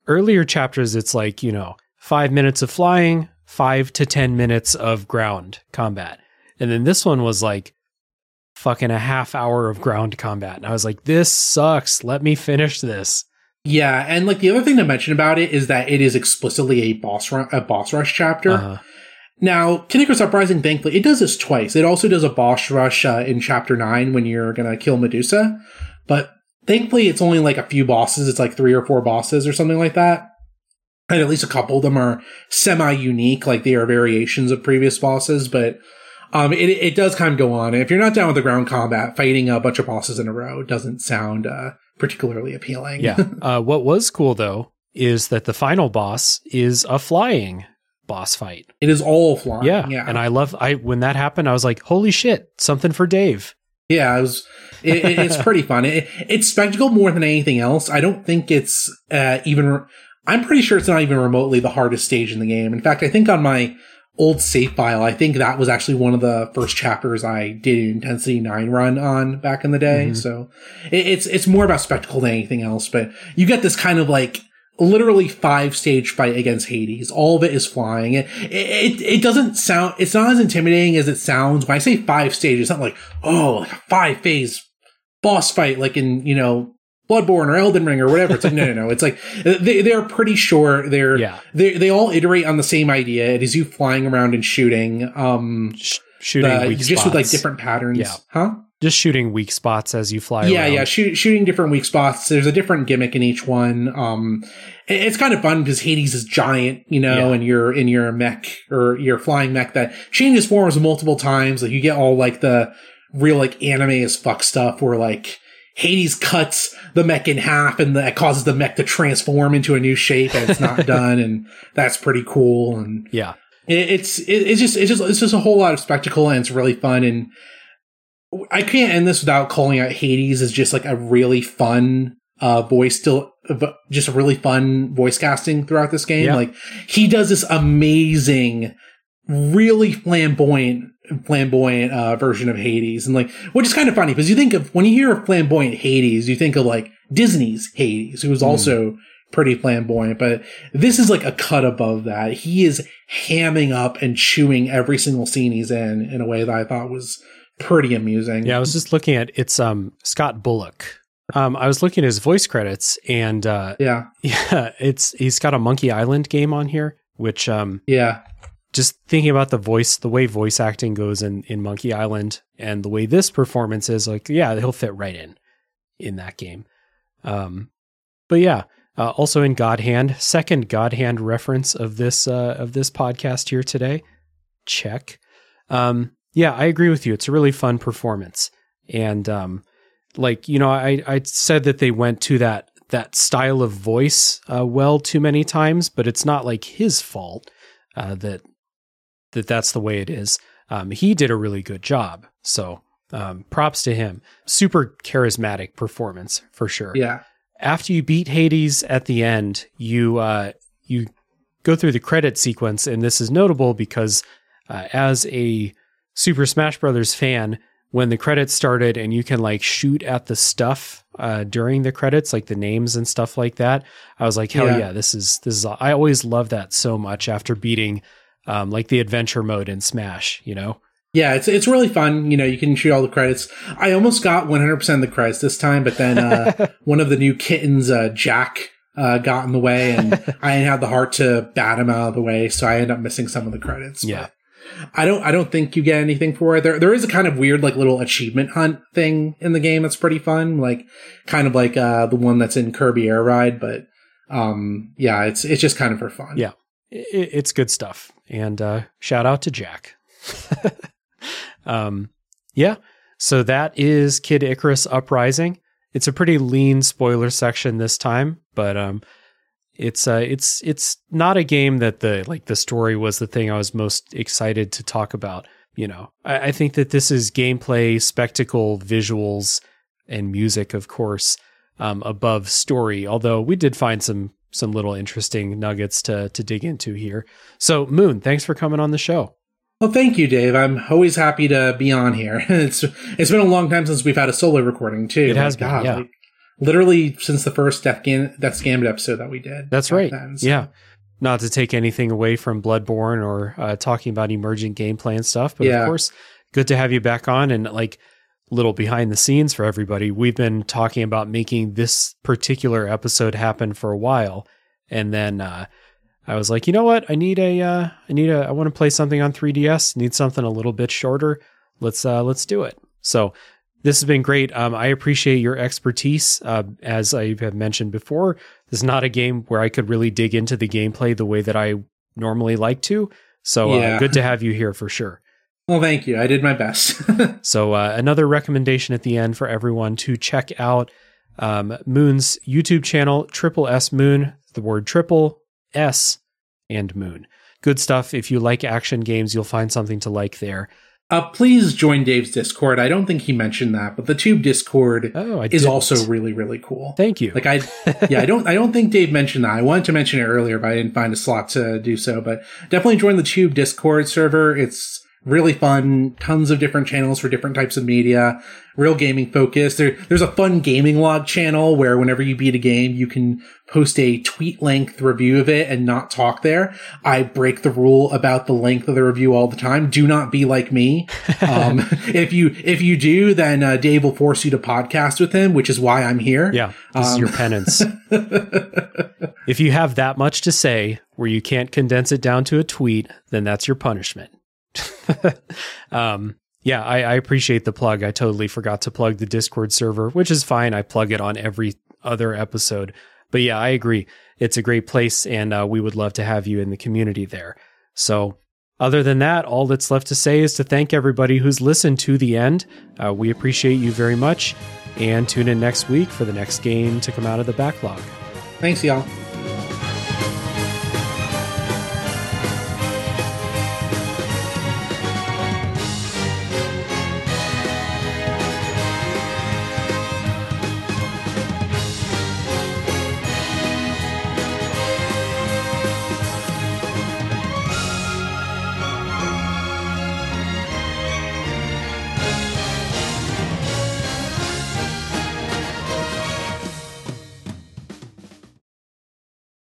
earlier chapters, it's like, you know, five minutes of flying, five to ten minutes of ground combat. And then this one was like fucking a half hour of ground combat. And I was like, this sucks. Let me finish this. Yeah. And like the other thing to mention about it is that it is explicitly a boss run, a boss rush chapter. Uh-huh. Now, Kid Icarus Uprising, thankfully, it does this twice. It also does a boss rush uh, in chapter nine when you're going to kill Medusa. But thankfully, it's only like a few bosses. It's like three or four bosses or something like that. And at least a couple of them are semi-unique, like they are variations of previous bosses. But um, it, it does kind of go on. And if you're not down with the ground combat, fighting a bunch of bosses in a row doesn't sound uh, particularly appealing. Yeah. Uh, what was cool, though, is that the final boss is a flying boss fight. It is all flying. Yeah. yeah. And I love, I when that happened, I was like, holy shit, something for Dave. Yeah, it was, it, it, it's pretty fun. It, it's spectacle more than anything else. I don't think it's uh, even, I'm pretty sure it's not even remotely the hardest stage in the game. In fact, I think on my old save file, I think that was actually one of the first chapters I did an Intensity nine run on back in the day. Mm-hmm. So it, it's, it's more about spectacle than anything else, but you get this kind of like, literally five stage fight against Hades. All of it is flying. It, it, it doesn't sound, it's not as intimidating as it sounds. When I say five stages, it's not like, oh, like a five phase boss fight, like in, you know, Bloodborne or Elden Ring or whatever. It's like, no, no, no. It's like, they, they're pretty sure they're, yeah. they, they all iterate on the same idea. It is you flying around and shooting, um, Sh- shooting the, weak just spots. with like different patterns. Yeah. Huh? Just shooting weak spots as you fly yeah, around. Yeah, shoot, shooting different weak spots. There's a different gimmick in each one. Um, it, it's kind of fun because Hades is giant, you know, yeah. and you're in your mech or your flying mech that changes forms multiple times. Like you get all like the real like anime as fuck stuff where like Hades cuts the mech in half and that causes the mech to transform into a new shape and it's not done. And that's pretty cool. And yeah, it, it's, it, it's just, it's just, it's just a whole lot of spectacle and it's really fun. And I can't end this without calling out Hades as just like a really fun uh, voice, still just a really fun voice casting throughout this game. Yeah. Like he does this amazing, really flamboyant, flamboyant uh, version of Hades, and like which is kind of funny because you think of when you hear of flamboyant Hades, you think of like Disney's Hades, who was mm. also pretty flamboyant, but this is like a cut above that. He is hamming up and chewing every single scene he's in in a way that I thought was pretty amusing. Yeah, I was just looking at it's um Scott Bullock. Um, I was looking at his voice credits, and uh, yeah, yeah, it's he's got a Monkey Island game on here, which um, yeah, just thinking about the voice, the way voice acting goes in in Monkey Island, and the way this performance is, like, yeah, he'll fit right in in that game. Um, but yeah, uh, also in God Hand, second God Hand reference of this uh, of this podcast here today. Check. Um. Yeah, I agree with you. It's a really fun performance. And um, like, you know, I, I said that they went to that that style of voice uh, well too many times, but it's not like his fault uh, that that that's the way it is. Um, he did a really good job. So um, props to him. Super charismatic performance for sure. Yeah. After you beat Hades at the end, you uh, you go through the credit sequence, and this is notable because uh, as a Super Smash Brothers fan, when the credits started and you can like shoot at the stuff uh, during the credits, like the names and stuff like that, I was like, hell yeah, yeah this is, this is, I always love that so much after beating um, like the adventure mode in Smash, you know? Yeah, it's it's really fun. You know, you can shoot all the credits. I almost got one hundred percent of the credits this time, but then uh, one of the new kittens, uh, Jack, uh, got in the way and I didn't have the heart to bat him out of the way. So I ended up missing some of the credits. Yeah. But I don't, I don't think you get anything for it. There, there is a kind of weird, like little achievement hunt thing in the game that's pretty fun. Like, kind of like, uh, the one that's in Kirby Air Ride. But, um, yeah, it's, it's just kind of for fun. Yeah. It, it's good stuff. And, uh, shout out to Jack. um, yeah. So that is Kid Icarus Uprising. It's a pretty lean spoiler section this time, but, um, It's uh, it's it's not a game that the like the story was the thing I was most excited to talk about. You know, I, I think that this is gameplay, spectacle, visuals, and music, of course, um, above story. Although we did find some some little interesting nuggets to to dig into here. So, Moon, thanks for coming on the show. Well, thank you, Dave. I'm always happy to be on here. It's it's been a long time since we've had a solo recording too. It has like, been, God, yeah. Like, literally since the first Death, Gam- Death Gambit episode that we did. That's right. Then, so. Yeah. Not to take anything away from Bloodborne or uh, talking about emergent gameplay and stuff, but yeah. of course, good to have you back on. And like little behind the scenes for everybody, we've been talking about making this particular episode happen for a while. And then uh, I was like, you know what? I need a, uh, I need a, I want to play something on three D S, need something a little bit shorter. Let's, uh, let's do it. So this has been great. Um, I appreciate your expertise. Uh, as I have mentioned before, this is not a game where I could really dig into the gameplay the way that I normally like to. So yeah. uh, good to have you here for sure. Well, thank you. I did my best. So uh, another recommendation at the end for everyone to check out um, Moon's YouTube channel, Triple S Moon, the word triple S and Moon. Good stuff. If you like action games, you'll find something to like there. Uh, please join Dave's Discord. I don't think he mentioned that, but the Tube Discord oh, is also really, really cool. Thank you. Like I, yeah, I don't, I don't think Dave mentioned that. I wanted to mention it earlier, but I didn't find a slot to do so. But definitely join the Tube Discord server. It's really fun. Tons of different channels for different types of media. Real gaming focus. There, there's a fun gaming log channel where whenever you beat a game, you can post a tweet length review of it and not talk there. I break the rule about the length of the review all the time. Do not be like me. Um, if you, if you do, then uh, Dave will force you to podcast with him, which is why I'm here. Yeah. This um, is your penance. If you have that much to say where you can't condense it down to a tweet, then that's your punishment. um, yeah, I, I appreciate the plug. I totally forgot to plug the Discord server, which is fine. I plug it on every other episode. But yeah, I agree. It's a great place, and uh, we would love to have you in the community there. So other than that, all that's left to say is to thank everybody who's listened to the end. Uh, we appreciate you very much, and tune in next week for the next game to come out of the backlog. Thanks, y'all.